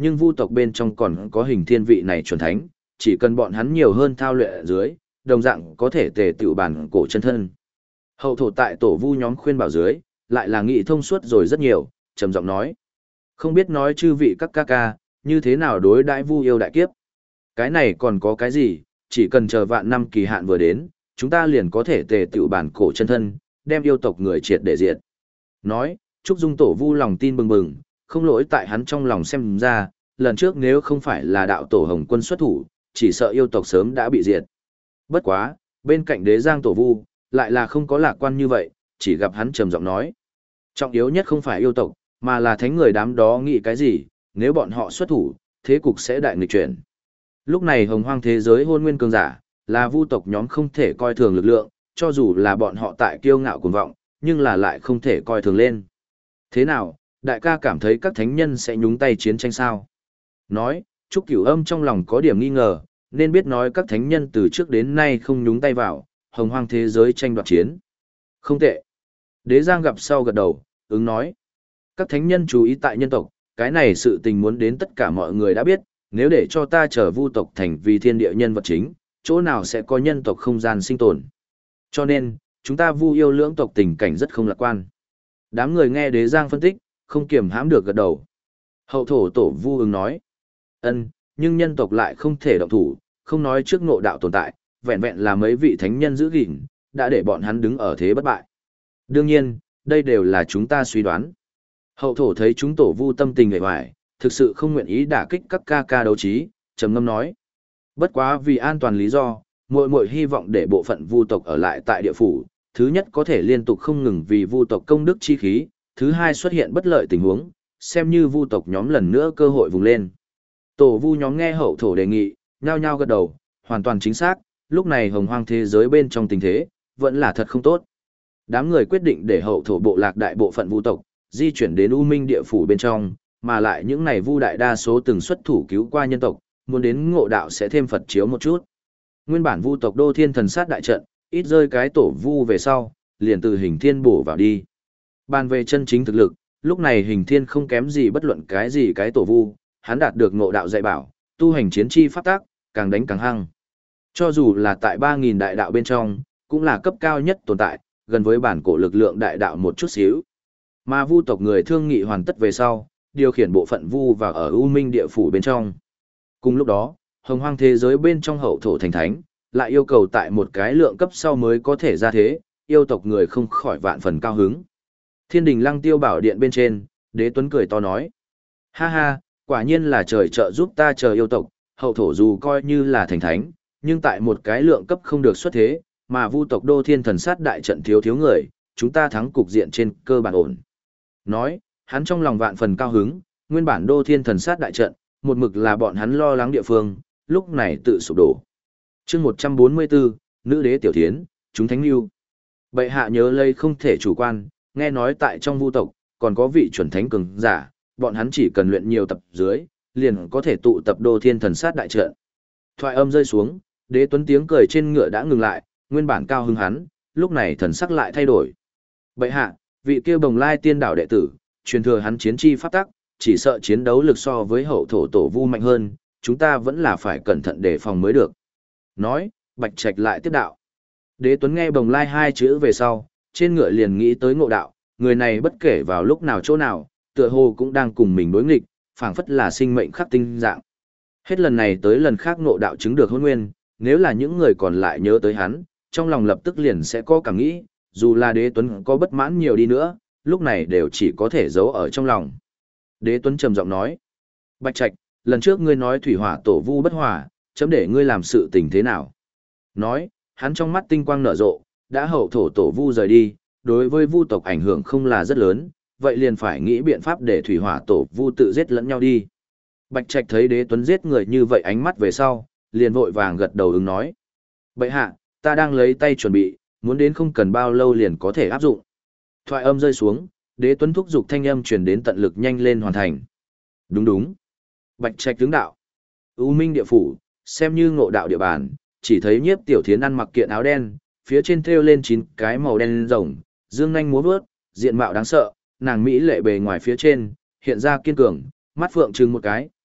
nhưng vu tộc bên trong còn có hình thiên vị này chuẩn thánh, chỉ cần bọn hắn nhiều hơn thao luyện ở dưới, đồng dạng có thể tề tựu bản cổ chân thân. Hậu thổ tại tổ vu nhóm khuyên bảo dưới, lại là nghị thông suốt rồi rất nhiều, trầm giọng nói. Không biết nói chư vị các ca ca, như thế nào đối đãi vu yêu đại kiếp. Cái này còn có cái gì, chỉ cần chờ vạn năm kỳ hạn vừa đến, chúng ta liền có thể tề tựu bản cổ chân thân, đem yêu tộc người triệt để diệt. Nói, Trúc Dung tổ vu lòng tin bừng bừng, không lỗi tại hắn trong lòng xem ra, lần trước nếu không phải là đạo tổ Hồng Quân xuất thủ, chỉ sợ yêu tộc sớm đã bị diệt. Bất quá, bên cạnh đế giang tổ vu, lại là không có lạc quan như vậy, chỉ gặp hắn trầm giọng nói. Trọng yếu nhất không phải yêu tộc, mà là thánh người đám đó nghĩ cái gì, nếu bọn họ xuất thủ, thế cục sẽ đại nghịch chuyển. Lúc này hồng hoang thế giới hôn nguyên cường giả, là vu tộc nhóm không thể coi thường lực lượng, cho dù là bọn họ tại kiêu ngạo cuồng vọng, nhưng là lại không thể coi thường lên. Thế nào, đại ca cảm thấy các thánh nhân sẽ nhúng tay chiến tranh sao? Nói, Trúc Cửu Âm trong lòng có điểm nghi ngờ, nên biết nói các thánh nhân từ trước đến nay không nhúng tay vào, hồng hoang thế giới tranh đoạt chiến. Không tệ. Đế Giang gặp sau gật đầu, ứng nói. Các thánh nhân chú ý tại nhân tộc, cái này sự tình muốn đến tất cả mọi người đã biết, nếu để cho ta trở vu tộc thành vì thiên địa nhân vật chính, chỗ nào sẽ có nhân tộc không gian sinh tồn. Cho nên, chúng ta vu yêu lưỡng tộc tình cảnh rất không lạc quan. Đám người nghe Đế Giang phân tích, không kiềm hãm được gật đầu. Hậu thổ tổ vu ứng nói. Nhưng nhân tộc lại không thể động thủ, không nói trước ngộ đạo tồn tại, vẹn vẹn là mấy vị thánh nhân giữ gìn, đã để bọn hắn đứng ở thế bất bại. Đương nhiên, đây đều là chúng ta suy đoán. Hậu thổ thấy chúng tổ vu tâm tình hề hoài, thực sự không nguyện ý đả kích các ca ca đấu trí, trầm ngâm nói. Bất quá vì an toàn lý do, muội muội hy vọng để bộ phận vu tộc ở lại tại địa phủ, thứ nhất có thể liên tục không ngừng vì vu tộc công đức chi khí, thứ hai xuất hiện bất lợi tình huống, xem như vu tộc nhóm lần nữa cơ hội vùng lên. Tổ vu nhóm nghe hậu thổ đề nghị, nhao nhao gật đầu, hoàn toàn chính xác, lúc này hồng hoang thế giới bên trong tình thế, vẫn là thật không tốt. Đám người quyết định để hậu thổ bộ lạc đại bộ phận vu tộc, di chuyển đến U Minh địa phủ bên trong, mà lại những này vu đại đa số từng xuất thủ cứu qua nhân tộc, muốn đến ngộ đạo sẽ thêm Phật chiếu một chút. Nguyên bản vu tộc Đô Thiên Thần Sát đại trận, ít rơi cái tổ vu về sau, liền từ hình thiên bổ vào đi. Bàn về chân chính thực lực, lúc này hình thiên không kém gì bất luận cái gì cái tổ vu, hắn đạt được ngộ đạo dạy bảo, tu hành chiến chi pháp tác, càng đánh càng hăng. Cho dù là tại 3.000 đại đạo bên trong, cũng là cấp cao nhất tồn tại, gần với bản cổ lực lượng đại đạo một chút xíu. Mà vu tộc người thương nghị hoàn tất về sau, điều khiển bộ phận vu vào ở U Minh địa phủ bên trong. Cùng lúc đó, hồng hoang thế giới bên trong hậu thổ thành thánh, lại yêu cầu tại một cái lượng cấp sau mới có thể ra thế, yêu tộc người không khỏi vạn phần cao hứng. Thiên đình lăng tiêu bảo điện bên trên, Đế Tuấn cười to nói. Ha ha, quả nhiên là trời trợ giúp ta chờ yêu tộc, hậu thổ dù coi như là thành thánh, nhưng tại một cái lượng cấp không được xuất thế, mà vu tộc Đô Thiên Thần Sát đại trận thiếu người, chúng ta thắng cục diện trên cơ bản ổn. Nói, hắn trong lòng vạn phần cao hứng, nguyên bản Đô Thiên Thần Sát đại trận, một mực là bọn hắn lo lắng địa phương, lúc này tự sụp đổ. Chương 144, nữ đế tiểu thiến, chúng thánh lưu. Bệ hạ nhớ lấy không thể chủ quan, nghe nói tại trong vu tộc, còn có vị chuẩn thánh cường giả, bọn hắn chỉ cần luyện nhiều tập dưới, liền có thể tụ tập Đô Thiên Thần Sát đại trận. Thoại âm rơi xuống, Đế Tuấn tiếng cười trên ngựa đã ngừng lại, nguyên bản cao hứng hắn, lúc này thần sắc lại thay đổi. Bệ hạ, vị kia Bồng Lai Tiên Đảo đệ tử, truyền thừa hắn chiến chi pháp tắc, chỉ sợ chiến đấu lực so với hậu thổ tổ vu mạnh hơn, chúng ta vẫn là phải cẩn thận đề phòng mới được. Nói, Bạch Trạch lại tiếp đạo. Đế Tuấn nghe Bồng Lai hai chữ về sau, trên ngựa liền nghĩ tới ngộ đạo, người này bất kể vào lúc nào chỗ nào, tựa hồ cũng đang cùng mình đối nghịch, phảng phất là sinh mệnh khắc tinh dạng. Hết lần này tới lần khác ngộ đạo chứng được hôn nguyên, nếu là những người còn lại nhớ tới hắn, trong lòng lập tức liền sẽ có cảm nghĩ, dù là Đế Tuấn có bất mãn nhiều đi nữa, lúc này đều chỉ có thể giấu ở trong lòng. Đế Tuấn trầm giọng nói, Bạch Trạch, lần trước ngươi nói thủy hỏa tổ vu bất hòa, chấm để ngươi làm sự tình thế nào? Nói, hắn trong mắt tinh quang nở rộ, đã hậu thổ tổ vu rời đi, đối với vu tộc ảnh hưởng không là rất lớn, vậy liền phải nghĩ biện pháp để thủy hỏa tổ vu tự giết lẫn nhau đi. Bạch Trạch thấy Đế Tuấn giết người như vậy ánh mắt về sau, liền vội vàng gật đầu ứng nói. Bệ hạ, ta đang lấy tay chuẩn bị, muốn đến không cần bao lâu liền có thể áp dụng. Thoại âm rơi xuống, Đế Tuấn thúc giục thanh âm truyền đến tận lực nhanh lên hoàn thành. Đúng đúng. Bạch Trạch tướng đạo. U Minh địa phủ, xem như ngộ đạo địa bàn, chỉ thấy Nhiếp Tiểu Thiến ăn mặc kiện áo đen, phía trên thêu lên 9 cái màu đen rồng, dương nhanh múa vớt, diện mạo đáng sợ, nàng mỹ lệ bề ngoài phía trên, hiện ra kiên cường, mắt phượng trừng một cái,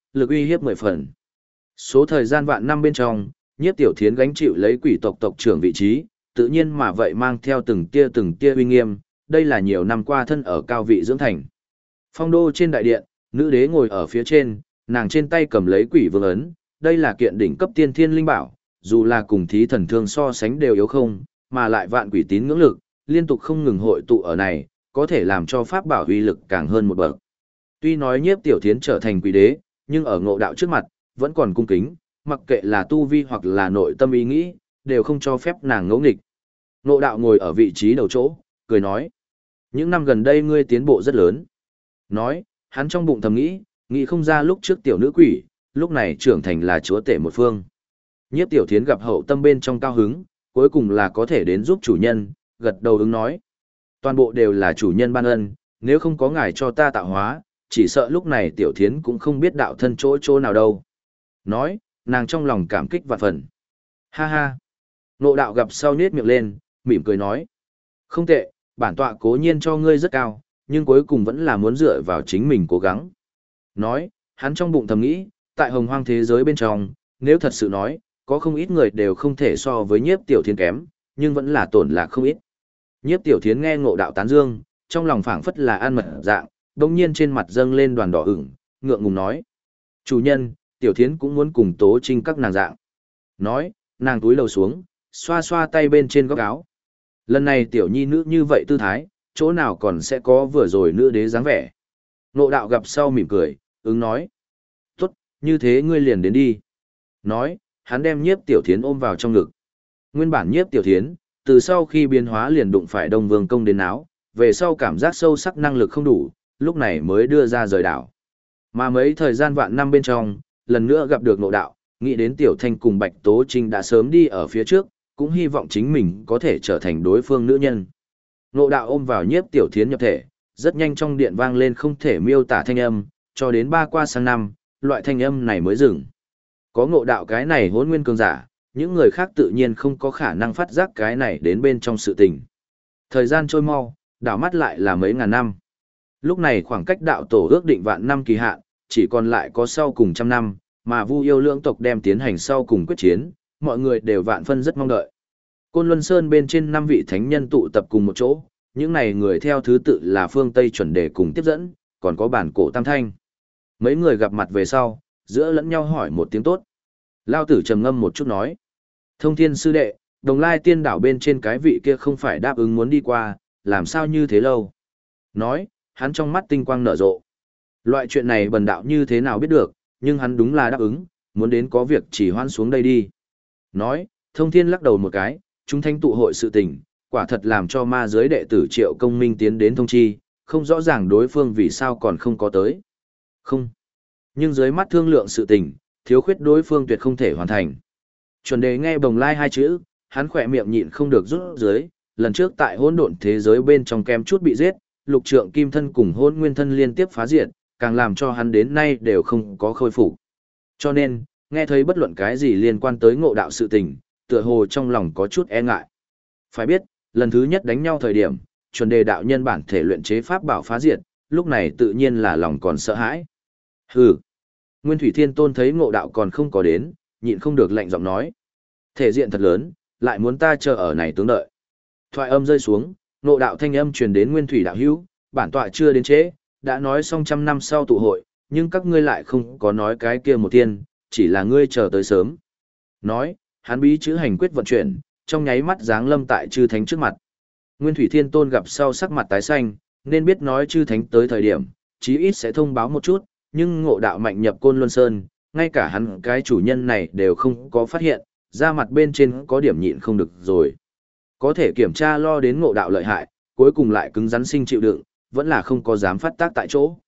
lực uy hiếp 10 phần. Số thời gian vạn năm bên trong, Nhiếp Tiểu Thiến gánh chịu lấy quỷ tộc tộc trưởng vị trí, tự nhiên mà vậy mang theo từng tia uy nghiêm, đây là nhiều năm qua thân ở cao vị dưỡng thành. Phong đô trên đại điện, nữ đế ngồi ở phía trên, nàng trên tay cầm lấy quỷ vương ấn, đây là kiện đỉnh cấp tiên thiên linh bảo, dù là cùng thí thần thương so sánh đều yếu không, mà lại vạn quỷ tín ngưỡng lực, liên tục không ngừng hội tụ ở này, có thể làm cho pháp bảo uy lực càng hơn một bậc. Tuy nói Nhiếp Tiểu Thiến trở thành quỷ đế, nhưng ở Ngộ Đạo trước mặt, vẫn còn cung kính, mặc kệ là tu vi hoặc là nội tâm ý nghĩ, đều không cho phép nàng ngỗ nghịch. Ngộ Đạo ngồi ở vị trí đầu chỗ, cười nói: "Những năm gần đây ngươi tiến bộ rất lớn." Nói, hắn trong bụng thầm nghĩ không ra lúc trước tiểu nữ quỷ, lúc này trưởng thành là chúa tể một phương. Nhiếp Tiểu Thiến gặp hậu tâm bên trong cao hứng, cuối cùng là có thể đến giúp chủ nhân, gật đầu ứng nói: "Toàn bộ đều là chủ nhân ban ân, nếu không có ngài cho ta tạo hóa, chỉ sợ lúc này Tiểu Thiến cũng không biết đạo thân chỗ nào đâu." Nói, nàng trong lòng cảm kích vạn phần. Ha ha. Ngộ Đạo gặp sau nhếch miệng lên, mỉm cười nói: "Không tệ, bản tọa cố nhiên cho ngươi rất cao, nhưng cuối cùng vẫn là muốn dựa vào chính mình cố gắng." Nói, hắn trong bụng thầm nghĩ, tại hồng hoang thế giới bên trong, nếu thật sự nói, có không ít người đều không thể so với Nhiếp Tiểu Thiến kém, nhưng vẫn là tổn lạc không ít. Nhiếp Tiểu Thiến nghe Ngộ Đạo tán dương, trong lòng phảng phất là an mật dạng, đồng nhiên trên mặt dâng lên đoàn đỏ ửng, ngượng ngùng nói: "Chủ nhân, Tiểu Thiến cũng muốn cùng Tố Trinh các nàng dạng." Nói, nàng túi lầu xuống, xoa xoa tay bên trên góc áo. Lần này tiểu nhi nữ như vậy tư thái, chỗ nào còn sẽ có vừa rồi nữ đế dáng vẻ. Ngộ Đạo gặp sau mỉm cười, ứng nói: "Tốt, như thế ngươi liền đến đi." Nói, hắn đem Nhiếp Tiểu Thiến ôm vào trong ngực. Nguyên bản Nhiếp Tiểu Thiến, từ sau khi biến hóa liền đụng phải Đông Vương công đến áo, về sau cảm giác sâu sắc năng lực không đủ, lúc này mới đưa ra rời đảo. Mà mấy thời gian vạn năm bên trong, lần nữa gặp được Ngộ Đạo, nghĩ đến Tiểu Thanh cùng Bạch Tố Trinh đã sớm đi ở phía trước, cũng hy vọng chính mình có thể trở thành đối phương nữ nhân. Ngộ Đạo ôm vào Nhiếp Tiểu Thiến nhập thể, rất nhanh trong điện vang lên không thể miêu tả thanh âm, cho đến 3 qua sang năm, loại thanh âm này mới dừng. Có Ngộ Đạo cái này hỗn nguyên cường giả, những người khác tự nhiên không có khả năng phát giác cái này đến bên trong sự tình. Thời gian trôi mau, đảo mắt lại là mấy ngàn năm. Lúc này khoảng cách đạo tổ ước định vạn năm kỳ hạn, chỉ còn lại có sau cùng trăm năm, mà Vu Yêu lưỡng tộc đem tiến hành sau cùng quyết chiến, mọi người đều vạn phân rất mong đợi. Côn Luân Sơn bên trên 5 vị thánh nhân tụ tập cùng một chỗ, những này người theo thứ tự là phương Tây chuẩn đề cùng tiếp dẫn, còn có bản cổ tam thanh. Mấy người gặp mặt về sau, giữa lẫn nhau hỏi một tiếng tốt. Lao tử trầm ngâm một chút nói: "Thông Thiên sư đệ, Đồng Lai tiên đảo bên trên cái vị kia không phải đáp ứng muốn đi qua, làm sao như thế lâu?" Nói, hắn trong mắt tinh quang nở rộ. Loại chuyện này bần đạo như thế nào biết được, nhưng hắn đúng là đáp ứng, muốn đến có việc chỉ hoan xuống đây đi. Nói, Thông Thiên lắc đầu một cái, chúng thanh tụ hội sự tình, quả thật làm cho ma giới đệ tử Triệu Công Minh tiến đến thông chi, không rõ ràng đối phương vì sao còn không có tới. Không. Nhưng dưới mắt thương lượng sự tình, thiếu khuyết đối phương tuyệt không thể hoàn thành. Chuẩn đề nghe Bồng Lai 2 chữ, hắn khỏe miệng nhịn không được rút dưới, lần trước tại hỗn độn thế giới bên trong kem chút bị giết, Lục Trượng Kim Thân cùng Hỗn Nguyên Thân liên tiếp phá diệt, càng làm cho hắn đến nay đều không có khôi phục. Cho nên, nghe thấy bất luận cái gì liên quan tới Ngộ Đạo sự tình, tựa hồ trong lòng có chút e ngại. Phải biết, lần thứ nhất đánh nhau thời điểm, chuẩn đề đạo nhân bản thể luyện chế pháp bảo phá diệt, lúc này tự nhiên là lòng còn sợ hãi. Hừ. Nguyên Thủy Thiên Tôn thấy Ngộ Đạo còn không có đến, nhịn không được lạnh giọng nói: "Thể diện thật lớn, lại muốn ta chờ ở này tướng đợi." Thoại âm rơi xuống, Ngộ Đạo thanh âm truyền đến Nguyên Thủy đạo hữu: "Bản tọa chưa đến trễ, đã nói xong 100 năm sau tụ hội, nhưng các ngươi lại không có nói cái kia một tiên, chỉ là ngươi chờ tới sớm." Nói, hắn bí chữ hành quyết vận chuyển, trong nháy mắt giáng lâm tại chư thánh trước mặt. Nguyên Thủy Thiên Tôn gặp sau sắc mặt tái xanh, nên biết nói chư thánh tới thời điểm, chí ít sẽ thông báo một chút, nhưng Ngộ Đạo mạnh nhập Côn Luân Sơn, ngay cả hắn cái chủ nhân này đều không có phát hiện, ra mặt bên trên có điểm nhịn không được rồi. Có thể kiểm tra lo đến Ngộ Đạo lợi hại, cuối cùng lại cứng rắn sinh chịu đựng, vẫn là không có dám phát tác tại chỗ.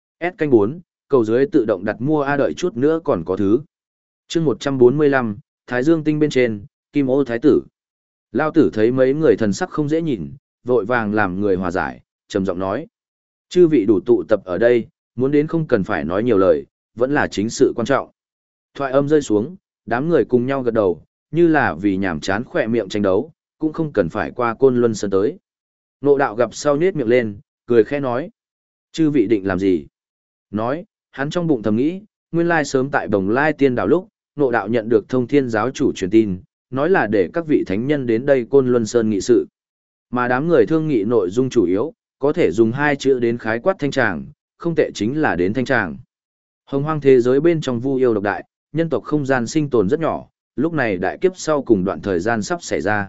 S-4, cầu dưới tự động đặt mua A, đợi chút nữa còn có thứ. Chương 145, Thái Dương tinh bên trên, Kim Ô Thái tử. Lao tử thấy mấy người thần sắc không dễ nhìn, vội vàng làm người hòa giải, trầm giọng nói: "Chư vị đủ tụ tập ở đây, muốn đến không cần phải nói nhiều lời, vẫn là chính sự quan trọng." Thoại âm rơi xuống, đám người cùng nhau gật đầu, như là vì nhàm chán khỏe miệng tranh đấu, cũng không cần phải qua Côn Luân Sơn tới. Ngộ Đạo gặp sau nết miệng lên, cười khẽ nói: "Chư vị định làm gì?" Nói, hắn trong bụng thầm nghĩ, nguyên lai sớm tại Bồng Lai Tiên Đảo lúc, Ngộ Đạo nhận được Thông Thiên giáo chủ truyền tin, nói là để các vị thánh nhân đến đây Côn Luân Sơn nghị sự. Mà đám người thương nghị nội dung chủ yếu, có thể dùng hai chữ đến khái quát thanh tràng, không tệ chính là đến thanh tràng. Hồng hoang thế giới bên trong vu yêu độc đại, nhân tộc không gian sinh tồn rất nhỏ, lúc này đại kiếp sau cùng đoạn thời gian sắp xảy ra.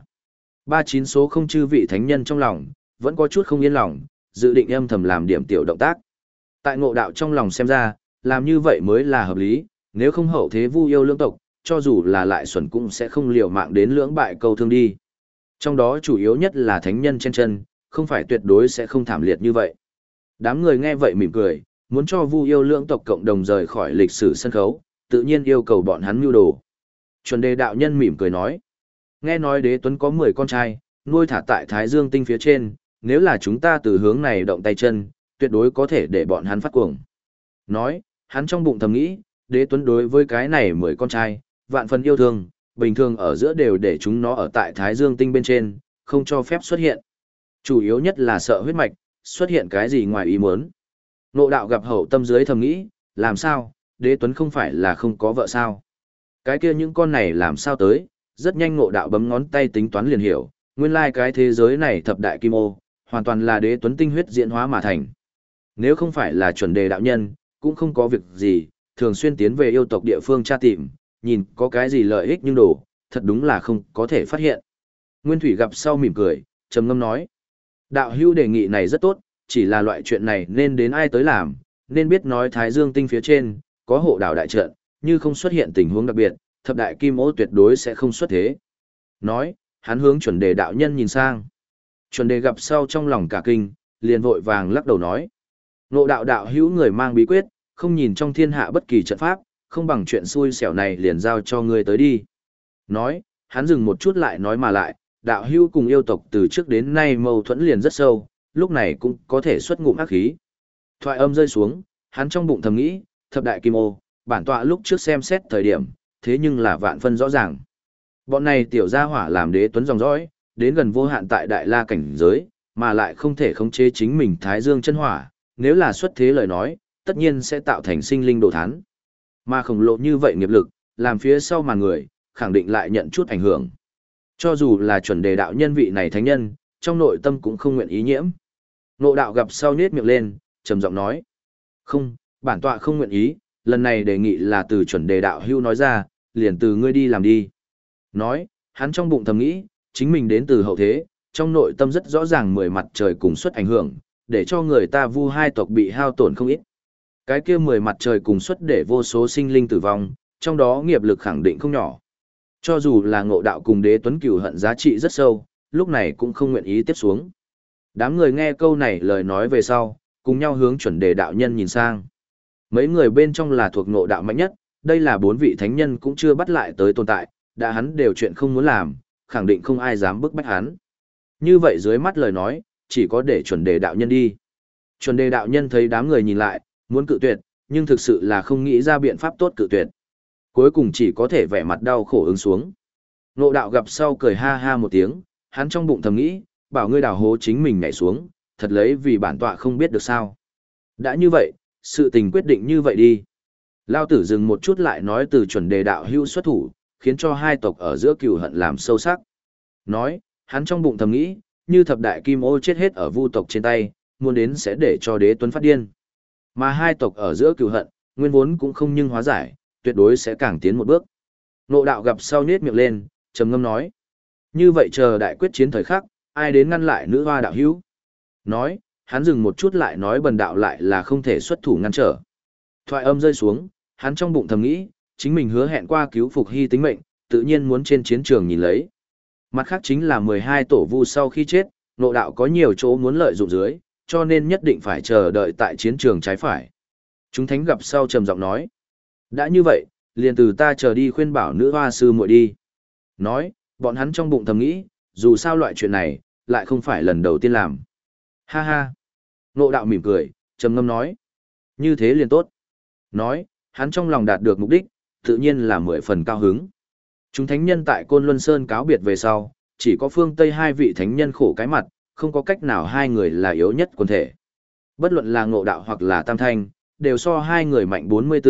39 số không chư vị thánh nhân trong lòng, vẫn có chút không yên lòng, dự định âm thầm làm điểm tiểu động tác. Tại Ngộ Đạo trong lòng xem ra, làm như vậy mới là hợp lý, nếu không hậu thế vu yêu lưỡng tộc, cho dù là lại xuẩn cũng sẽ không liều mạng đến lưỡng bại câu thương đi. Trong đó chủ yếu nhất là thánh nhân trên chân, không phải tuyệt đối sẽ không thảm liệt như vậy. Đám người nghe vậy mỉm cười, muốn cho vu yêu lưỡng tộc cộng đồng rời khỏi lịch sử sân khấu, tự nhiên yêu cầu bọn hắn mưu đồ. Chuẩn Đề đạo nhân mỉm cười nói, nghe nói Đế Tuấn có 10 con trai, nuôi thả tại Thái Dương tinh phía trên, nếu là chúng ta từ hướng này động tay chân, tuyệt đối có thể để bọn hắn phát cuồng. Nói, hắn trong bụng thầm nghĩ, Đế Tuấn đối với cái này 10 con trai, vạn phần yêu thương, bình thường ở giữa đều để chúng nó ở tại Thái Dương tinh bên trên, không cho phép xuất hiện. Chủ yếu nhất là sợ huyết mạch, xuất hiện cái gì ngoài ý muốn. Ngộ Đạo gặp hậu tâm dưới thầm nghĩ, làm sao, Đế Tuấn không phải là không có vợ sao? Cái kia những con này làm sao tới, rất nhanh Ngộ Đạo bấm ngón tay tính toán liền hiểu, nguyên lai cái thế giới này thập đại kim ô, hoàn toàn là Đế Tuấn tinh huyết diễn hóa mà thành. Nếu không phải là Chuẩn Đề đạo nhân, cũng không có việc gì, thường xuyên tiến về yêu tộc địa phương tra tìm, nhìn có cái gì lợi ích nhưng đủ, thật đúng là không có thể phát hiện. Nguyên Thủy gặp sau mỉm cười, trầm ngâm nói, đạo hữu đề nghị này rất tốt, chỉ là loại chuyện này nên đến ai tới làm, nên biết nói Thái Dương tinh phía trên, có hộ đảo đại trận, như không xuất hiện tình huống đặc biệt, thập đại kim ô tuyệt đối sẽ không xuất thế. Nói, hắn hướng Chuẩn Đề đạo nhân nhìn sang. Chuẩn Đề gặp sau trong lòng cả kinh, liền vội vàng lắc đầu nói, Ngộ Đạo đạo hữu người mang bí quyết, không nhìn trong thiên hạ bất kỳ trận pháp, không bằng chuyện xui xẻo này liền giao cho ngươi tới đi. Nói, hắn dừng một chút lại nói mà lại, đạo hữu cùng yêu tộc từ trước đến nay mâu thuẫn liền rất sâu, lúc này cũng có thể xuất ngụm ác khí. Thoại âm rơi xuống, hắn trong bụng thầm nghĩ, thập đại kim ô, bản tọa lúc trước xem xét thời điểm, thế nhưng là vạn phân rõ ràng. Bọn này tiểu gia hỏa làm Đế Tuấn dòng dõi, đến gần vô hạn tại đại la cảnh giới, mà lại không thể khống chế chính mình Thái Dương chân hỏa, nếu là xuất thế lời nói, tất nhiên sẽ tạo thành sinh linh đồ thán. Mà khổng lồ như vậy nghiệp lực, làm phía sau màn người, khẳng định lại nhận chút ảnh hưởng. Cho dù là Chuẩn Đề đạo nhân vị này thánh nhân, trong nội tâm cũng không nguyện ý nhiễm. Ngộ Đạo gặp sau nhếch miệng lên, trầm giọng nói, không, bản tọa không nguyện ý, lần này đề nghị là từ Chuẩn Đề đạo hưu nói ra, liền từ ngươi đi làm đi. Nói, hắn trong bụng thầm nghĩ, chính mình đến từ hậu thế, trong nội tâm rất rõ ràng 10 mặt trời cùng xuất ảnh hưởng, để cho người ta vu hai tộc bị hao tổn không ít. Cái kia 10 mặt trời cùng xuất để vô số sinh linh tử vong, trong đó nghiệp lực khẳng định không nhỏ. Cho dù là Ngộ Đạo cùng Đế Tuấn cửu hận giá trị rất sâu, lúc này cũng không nguyện ý tiếp xuống. Đám người nghe câu này lời nói về sau, cùng nhau hướng Chuẩn Đề đạo nhân nhìn sang. Mấy người bên trong là thuộc Ngộ Đạo mạnh nhất, đây là 4 vị thánh nhân cũng chưa bắt lại tới tồn tại, đã hắn đều chuyện không muốn làm, khẳng định không ai dám bức bách hắn. Như vậy dưới mắt lời nói, chỉ có để Chuẩn Đề đạo nhân đi. Chuẩn Đề đạo nhân thấy đám người nhìn lại, muốn cự tuyệt, nhưng thực sự là không nghĩ ra biện pháp tốt cự tuyệt. Cuối cùng chỉ có thể vẻ mặt đau khổ ứng xuống. Ngộ Đạo gặp sau cười ha ha một tiếng, hắn trong bụng thầm nghĩ, bảo ngươi đào hố chính mình nhảy xuống, thật lấy vì bản tọa không biết được sao. Đã như vậy, sự tình quyết định như vậy đi. Lao tử dừng một chút lại nói từ Chuẩn Đề đạo hưu xuất thủ, khiến cho hai tộc ở giữa cừu hận làm sâu sắc. Nói, hắn trong bụng thầm nghĩ, như thập đại kim ô chết hết ở vu tộc trên tay, muốn đến sẽ để cho Đế Tuấn phát điên. Mà hai tộc ở giữa cừu hận, nguyên vốn cũng không nhưng hóa giải, tuyệt đối sẽ càng tiến một bước. Ngộ Đạo gặp sau nhếch miệng lên, trầm ngâm nói, như vậy chờ đại quyết chiến thời khắc, ai đến ngăn lại nữ hoa đạo hữu? Nói, hắn dừng một chút lại nói bần đạo lại là không thể xuất thủ ngăn trở. Thoại âm rơi xuống, hắn trong bụng thầm nghĩ, chính mình hứa hẹn qua cứu phục hy tính mệnh, tự nhiên muốn trên chiến trường nhìn lấy. Mặt khác chính là 12 tổ vu sau khi chết, Ngộ Đạo có nhiều chỗ muốn lợi dụng dưới, cho nên nhất định phải chờ đợi tại chiến trường trái phải. Chúng thánh gặp sau trầm giọng nói, đã như vậy, liền từ ta chờ đi khuyên bảo nữ hoa sư muội đi. Nói, bọn hắn trong bụng thầm nghĩ, dù sao loại chuyện này, lại không phải lần đầu tiên làm. Ha ha. Ngộ Đạo mỉm cười, trầm ngâm nói, như thế liền tốt. Nói, hắn trong lòng đạt được mục đích, tự nhiên là 10 phần cao hứng. Chúng thánh nhân tại Côn Luân Sơn cáo biệt về sau, chỉ có phương Tây 2 vị thánh nhân khổ cái mặt, không có cách nào hai người là yếu nhất quần thể. Bất luận là Ngộ Đạo hoặc là Tam Thanh, đều so hai người mạnh 44,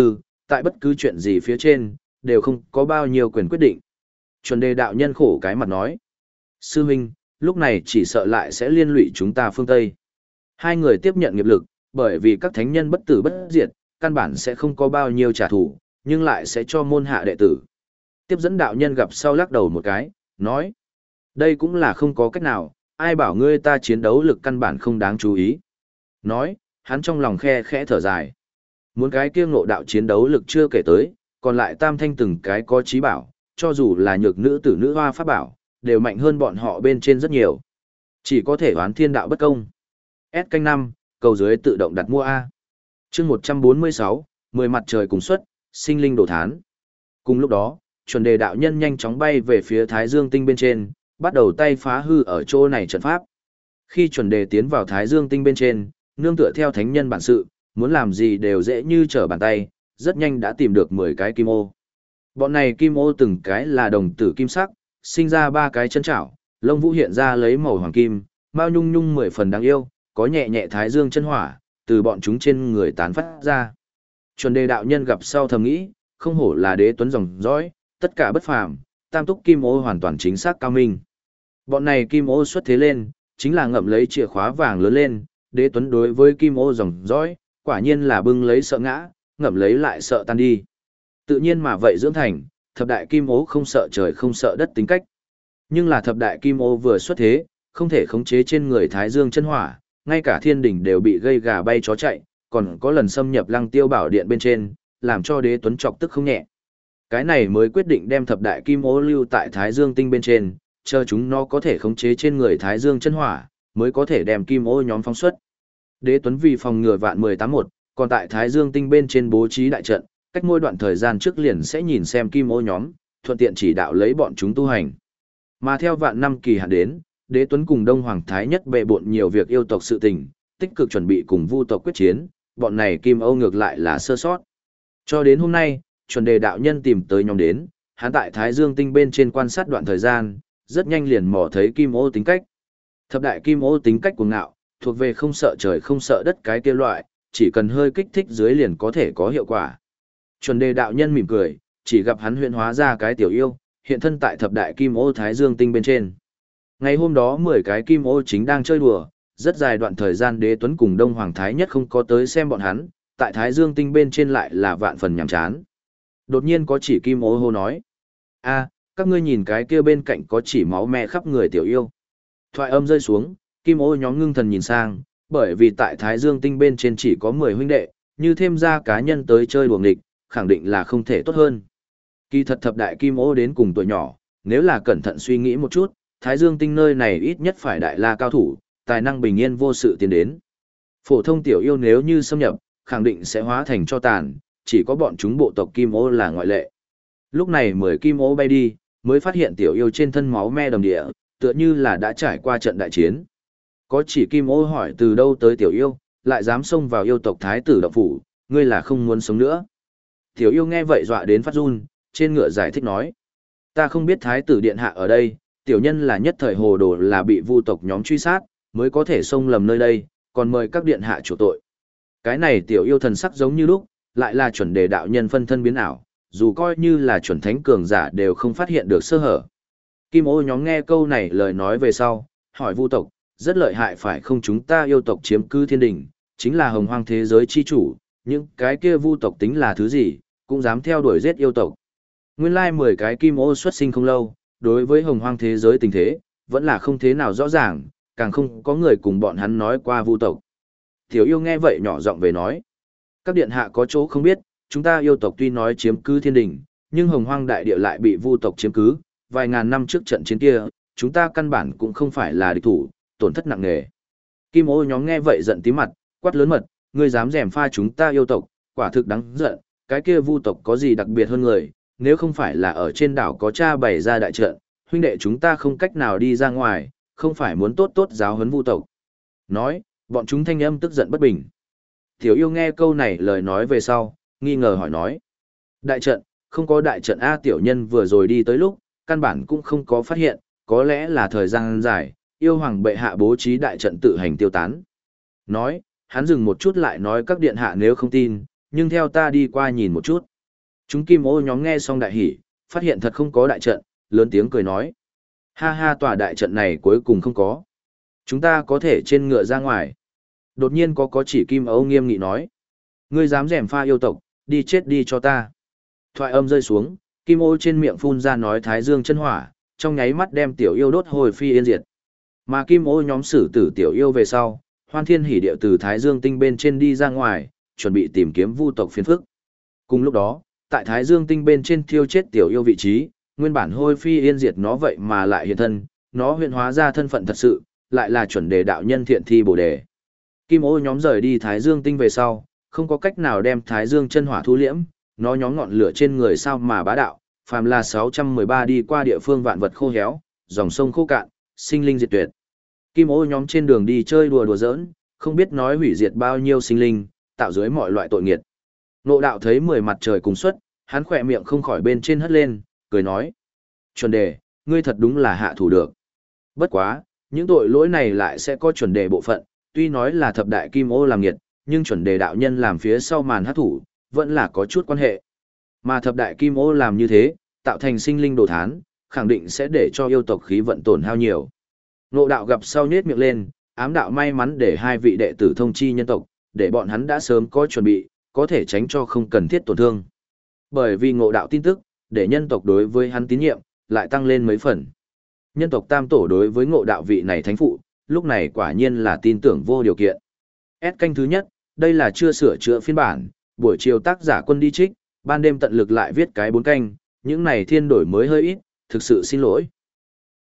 tại bất cứ chuyện gì phía trên, đều không có bao nhiêu quyền quyết định. Chuẩn đề đạo nhân khổ cái mặt nói. Sư huynh, lúc này chỉ sợ lại sẽ liên lụy chúng ta phương Tây. Hai người tiếp nhận nghiệp lực, bởi vì các thánh nhân bất tử bất diệt, căn bản sẽ không có bao nhiêu trả thù, nhưng lại sẽ cho môn hạ đệ tử. Tiếp dẫn đạo nhân gặp sau lắc đầu một cái, nói. Đây cũng là không có cách nào, ai bảo ngươi ta chiến đấu lực căn bản không đáng chú ý. Nói, hắn trong lòng khe khẽ thở dài. Muốn cái kia ngộ đạo chiến đấu lực chưa kể tới, còn lại tam thanh từng cái có trí bảo, cho dù là nhược nữ tử nữ hoa pháp bảo, đều mạnh hơn bọn họ bên trên rất nhiều. Chỉ có thể oán thiên đạo bất công. S canh 5, cầu dưới tự động đặt mua A. chương 146, 10 mặt trời cùng xuất, sinh linh đổ thán. Cùng lúc đó, chuẩn đề đạo nhân nhanh chóng bay về phía Thái Dương tinh bên trên, bắt đầu tay phá hư ở chỗ này trận pháp. Khi chuẩn đề tiến vào Thái Dương tinh bên trên, nương tựa theo thánh nhân bản sự, muốn làm gì đều dễ như trở bàn tay, rất nhanh đã tìm được 10 cái kim ô. Bọn này kim ô từng cái là đồng tử kim sắc, sinh ra 3 cái chân chảo, lông vũ hiện ra lấy màu hoàng kim, mao nhung nhung 10 phần đáng yêu, có nhẹ nhẹ thái dương chân hỏa, từ bọn chúng trên người tán phát ra. Chuẩn đề đạo nhân gặp sau thầm nghĩ, không hổ là đế tuấn dòng dõi, tất cả bất phàm, tam túc kim ô hoàn toàn chính xác cao minh. Bọn này kim ô xuất thế lên, chính là ngậm lấy chìa khóa vàng lớn lên, đế tuấn đối với kim ô dòng dõi, quả nhiên là bưng lấy sợ ngã, ngậm lấy lại sợ tan đi. Tự nhiên mà vậy dưỡng thành, thập đại kim ô không sợ trời không sợ đất tính cách. Nhưng là thập đại kim ô vừa xuất thế, không thể khống chế trên người thái dương chân hỏa, ngay cả thiên đỉnh đều bị gây gà bay chó chạy, còn có lần xâm nhập lăng tiêu bảo điện bên trên, làm cho đế tuấn chọc tức không nhẹ. Cái này mới quyết định đem thập đại kim ô lưu tại thái dương tinh bên trên, chờ chúng nó có thể khống chế trên người thái dương chân hỏa, mới có thể đem kim ô nhóm phóng xuất. Đế tuấn vì phòng ngừa vạn 18-1, còn tại thái dương tinh bên trên bố trí đại trận, cách mỗi đoạn thời gian trước liền sẽ nhìn xem kim ô nhóm, thuận tiện chỉ đạo lấy bọn chúng tu hành. Mà theo vạn năm kỳ hạn đến, đế tuấn cùng Đông Hoàng Thái Nhất bệ bộn nhiều việc yêu tộc sự tình, tích cực chuẩn bị cùng vu tộc quyết chiến, bọn này kim ô ngược lại là sơ sót. Cho đến hôm nay, chuẩn đề đạo nhân tìm tới nhóm đến, hắn tại Thái Dương tinh bên trên quan sát đoạn thời gian, rất nhanh liền mò thấy kim ô tính cách. Thập đại kim ô tính cách cuồng ngạo, thuộc về không sợ trời không sợ đất cái kia loại, chỉ cần hơi kích thích dưới liền có thể có hiệu quả. Chuẩn đề đạo nhân mỉm cười, chỉ gặp hắn huyễn hóa ra cái tiểu yêu, hiện thân tại thập đại kim ô Thái Dương tinh bên trên. Ngày hôm đó 10 cái kim ô chính đang chơi đùa, rất dài đoạn thời gian đế tuấn cùng Đông Hoàng Thái Nhất không có tới xem bọn hắn, tại Thái Dương tinh bên trên lại là vạn phần nhàm chán. Đột nhiên có chỉ kim ô hô nói: "A, các ngươi nhìn cái kia bên cạnh có chỉ máu me khắp người tiểu yêu." Thoại âm rơi xuống, kim ô nhóm ngưng thần nhìn sang, bởi vì tại Thái Dương tinh bên trên chỉ có 10 huynh đệ, như thêm ra cá nhân tới chơi đùa nghịch, khẳng định là không thể tốt hơn. Kỳ thật thập đại kim ô đến cùng tuổi nhỏ, nếu là cẩn thận suy nghĩ một chút, Thái Dương tinh nơi này ít nhất phải đại la cao thủ, tài năng bình yên vô sự tiến đến. Phổ thông tiểu yêu nếu như xâm nhập, khẳng định sẽ hóa thành cho tàn, chỉ có bọn chúng bộ tộc kim ô là ngoại lệ. Lúc này 10 kim ô bay đi, mới phát hiện tiểu yêu trên thân máu me đầm địa, tựa như là đã trải qua trận đại chiến. Có chỉ kim ô hỏi từ đâu tới tiểu yêu, lại dám xông vào yêu tộc thái tử động phủ, ngươi là không muốn sống nữa. Tiểu yêu nghe vậy dọa đến phát run, trên ngựa giải thích nói: "Ta không biết thái tử điện hạ ở đây, tiểu nhân là nhất thời hồ đồ là bị vu tộc nhóm truy sát, mới có thể xông lầm nơi đây, còn mời các điện hạ chủ tội." Cái này tiểu yêu thần sắc giống như lúc, lại là chuẩn đề đạo nhân phân thân biến ảo, dù coi như là chuẩn thánh cường giả đều không phát hiện được sơ hở. Kim ô nhóm nghe câu này lời nói về sau, hỏi vu tộc: "Rất lợi hại phải không, chúng ta yêu tộc chiếm cư thiên đình, chính là hồng hoang thế giới chi chủ, những cái kia vu tộc tính là thứ gì, cũng dám theo đuổi giết yêu tộc." Nguyên lai 10 cái kim ô xuất sinh không lâu, đối với hồng hoang thế giới tình thế, vẫn là không thế nào rõ ràng, càng không có người cùng bọn hắn nói qua vu tộc. Tiểu yêu nghe vậy nhỏ giọng về nói: "Các điện hạ có chỗ không biết, chúng ta yêu tộc tuy nói chiếm cứ thiên đình, nhưng hồng hoang đại địa lại bị vu tộc chiếm cứ, vài ngàn năm trước trận chiến kia, chúng ta căn bản cũng không phải là địch thủ, tổn thất nặng nề." Kim ô nhóm nghe vậy giận tí mặt, quát lớn mật: "Ngươi dám gièm pha chúng ta yêu tộc, quả thực đáng giận, cái kia vu tộc có gì đặc biệt hơn người, nếu không phải là ở trên đảo có cha bày ra đại trận, huynh đệ chúng ta không cách nào đi ra ngoài, không phải muốn tốt tốt giáo huấn vu tộc." Nói, bọn chúng thanh âm tức giận bất bình. Tiểu yêu nghe câu này lời nói về sau, nghi ngờ hỏi nói: "Đại trận, không có đại trận A?" Tiểu nhân vừa rồi đi tới lúc, căn bản cũng không có phát hiện, có lẽ là thời gian dài, yêu hoàng bệ hạ bố trí đại trận tự hành tiêu tán. Nói, hắn dừng một chút lại nói: "Các điện hạ nếu không tin, nhưng theo ta đi qua nhìn một chút." Chúng kim ô nhóm nghe xong đại hỉ, phát hiện thật không có đại trận, lớn tiếng cười nói. Ha ha, tòa đại trận này cuối cùng không có. Chúng ta có thể trên ngựa ra ngoài. Đột nhiên có chỉ kim ấu nghiêm nghị nói. Ngươi dám rèm pha yêu tộc, đi chết đi cho ta. Thoại âm rơi xuống, kim ô trên miệng phun ra nói thái dương chân hỏa, trong nháy mắt đem tiểu yêu đốt hồi phi yên diệt. Mà kim ô nhóm xử tử tiểu yêu về sau, hoan thiên hỉ điệu từ thái dương tinh bên trên đi ra ngoài, chuẩn bị tìm kiếm vu tộc phiền phức. Cùng lúc đó, tại thái dương tinh bên trên thiêu chết tiểu yêu vị trí, nguyên bản hôi phi yên diệt nó vậy mà lại hiện thân, nó huyện hóa ra thân phận thật sự, lại là chuẩn đề đạo nhân thiện thi bồ đề. Kim ô nhóm rời đi thái dương tinh về sau, không có cách nào đem thái dương chân hỏa thu liễm, nó nhóm ngọn lửa trên người sao mà bá đạo, phàm là 613 đi qua địa phương vạn vật khô héo, dòng sông khô cạn, sinh linh diệt tuyệt. Kim ô nhóm trên đường đi chơi đùa đùa giỡn, không biết nói hủy diệt bao nhiêu sinh linh, tạo dưới mọi loại tội nghiệt. Ngộ đạo thấy 10 mặt trời cùng xuất, hắn khỏe miệng không khỏi bên trên hất lên, cười nói. Chuẩn đề, ngươi thật đúng là hạ thủ được. Bất quá, những tội lỗi này lại sẽ có chuẩn đề bộ phận, tuy nói là thập đại kim ô làm nghiệt, nhưng chuẩn đề đạo nhân làm phía sau màn hát thủ, vẫn là có chút quan hệ. Mà thập đại kim ô làm như thế, tạo thành sinh linh đồ thán, khẳng định sẽ để cho yêu tộc khí vận tổn hao nhiều. Ngộ đạo gặp sau nhếch miệng lên, ám đạo may mắn để hai vị đệ tử thông chi nhân tộc, để bọn hắn đã sớm có chuẩn bị, có thể tránh cho không cần thiết tổn thương. Bởi vì ngộ đạo tin tức, để nhân tộc đối với hắn tín nhiệm, lại tăng lên mấy phần. Nhân tộc tam tổ đối với ngộ đạo vị này thánh phụ, lúc này quả nhiên là tin tưởng vô điều kiện. S canh thứ nhất, đây là chưa sửa chữa phiên bản, buổi chiều tác giả quân đi trích, ban đêm tận lực lại viết cái 4 canh, những này thiên đổi mới hơi ít, thực sự xin lỗi.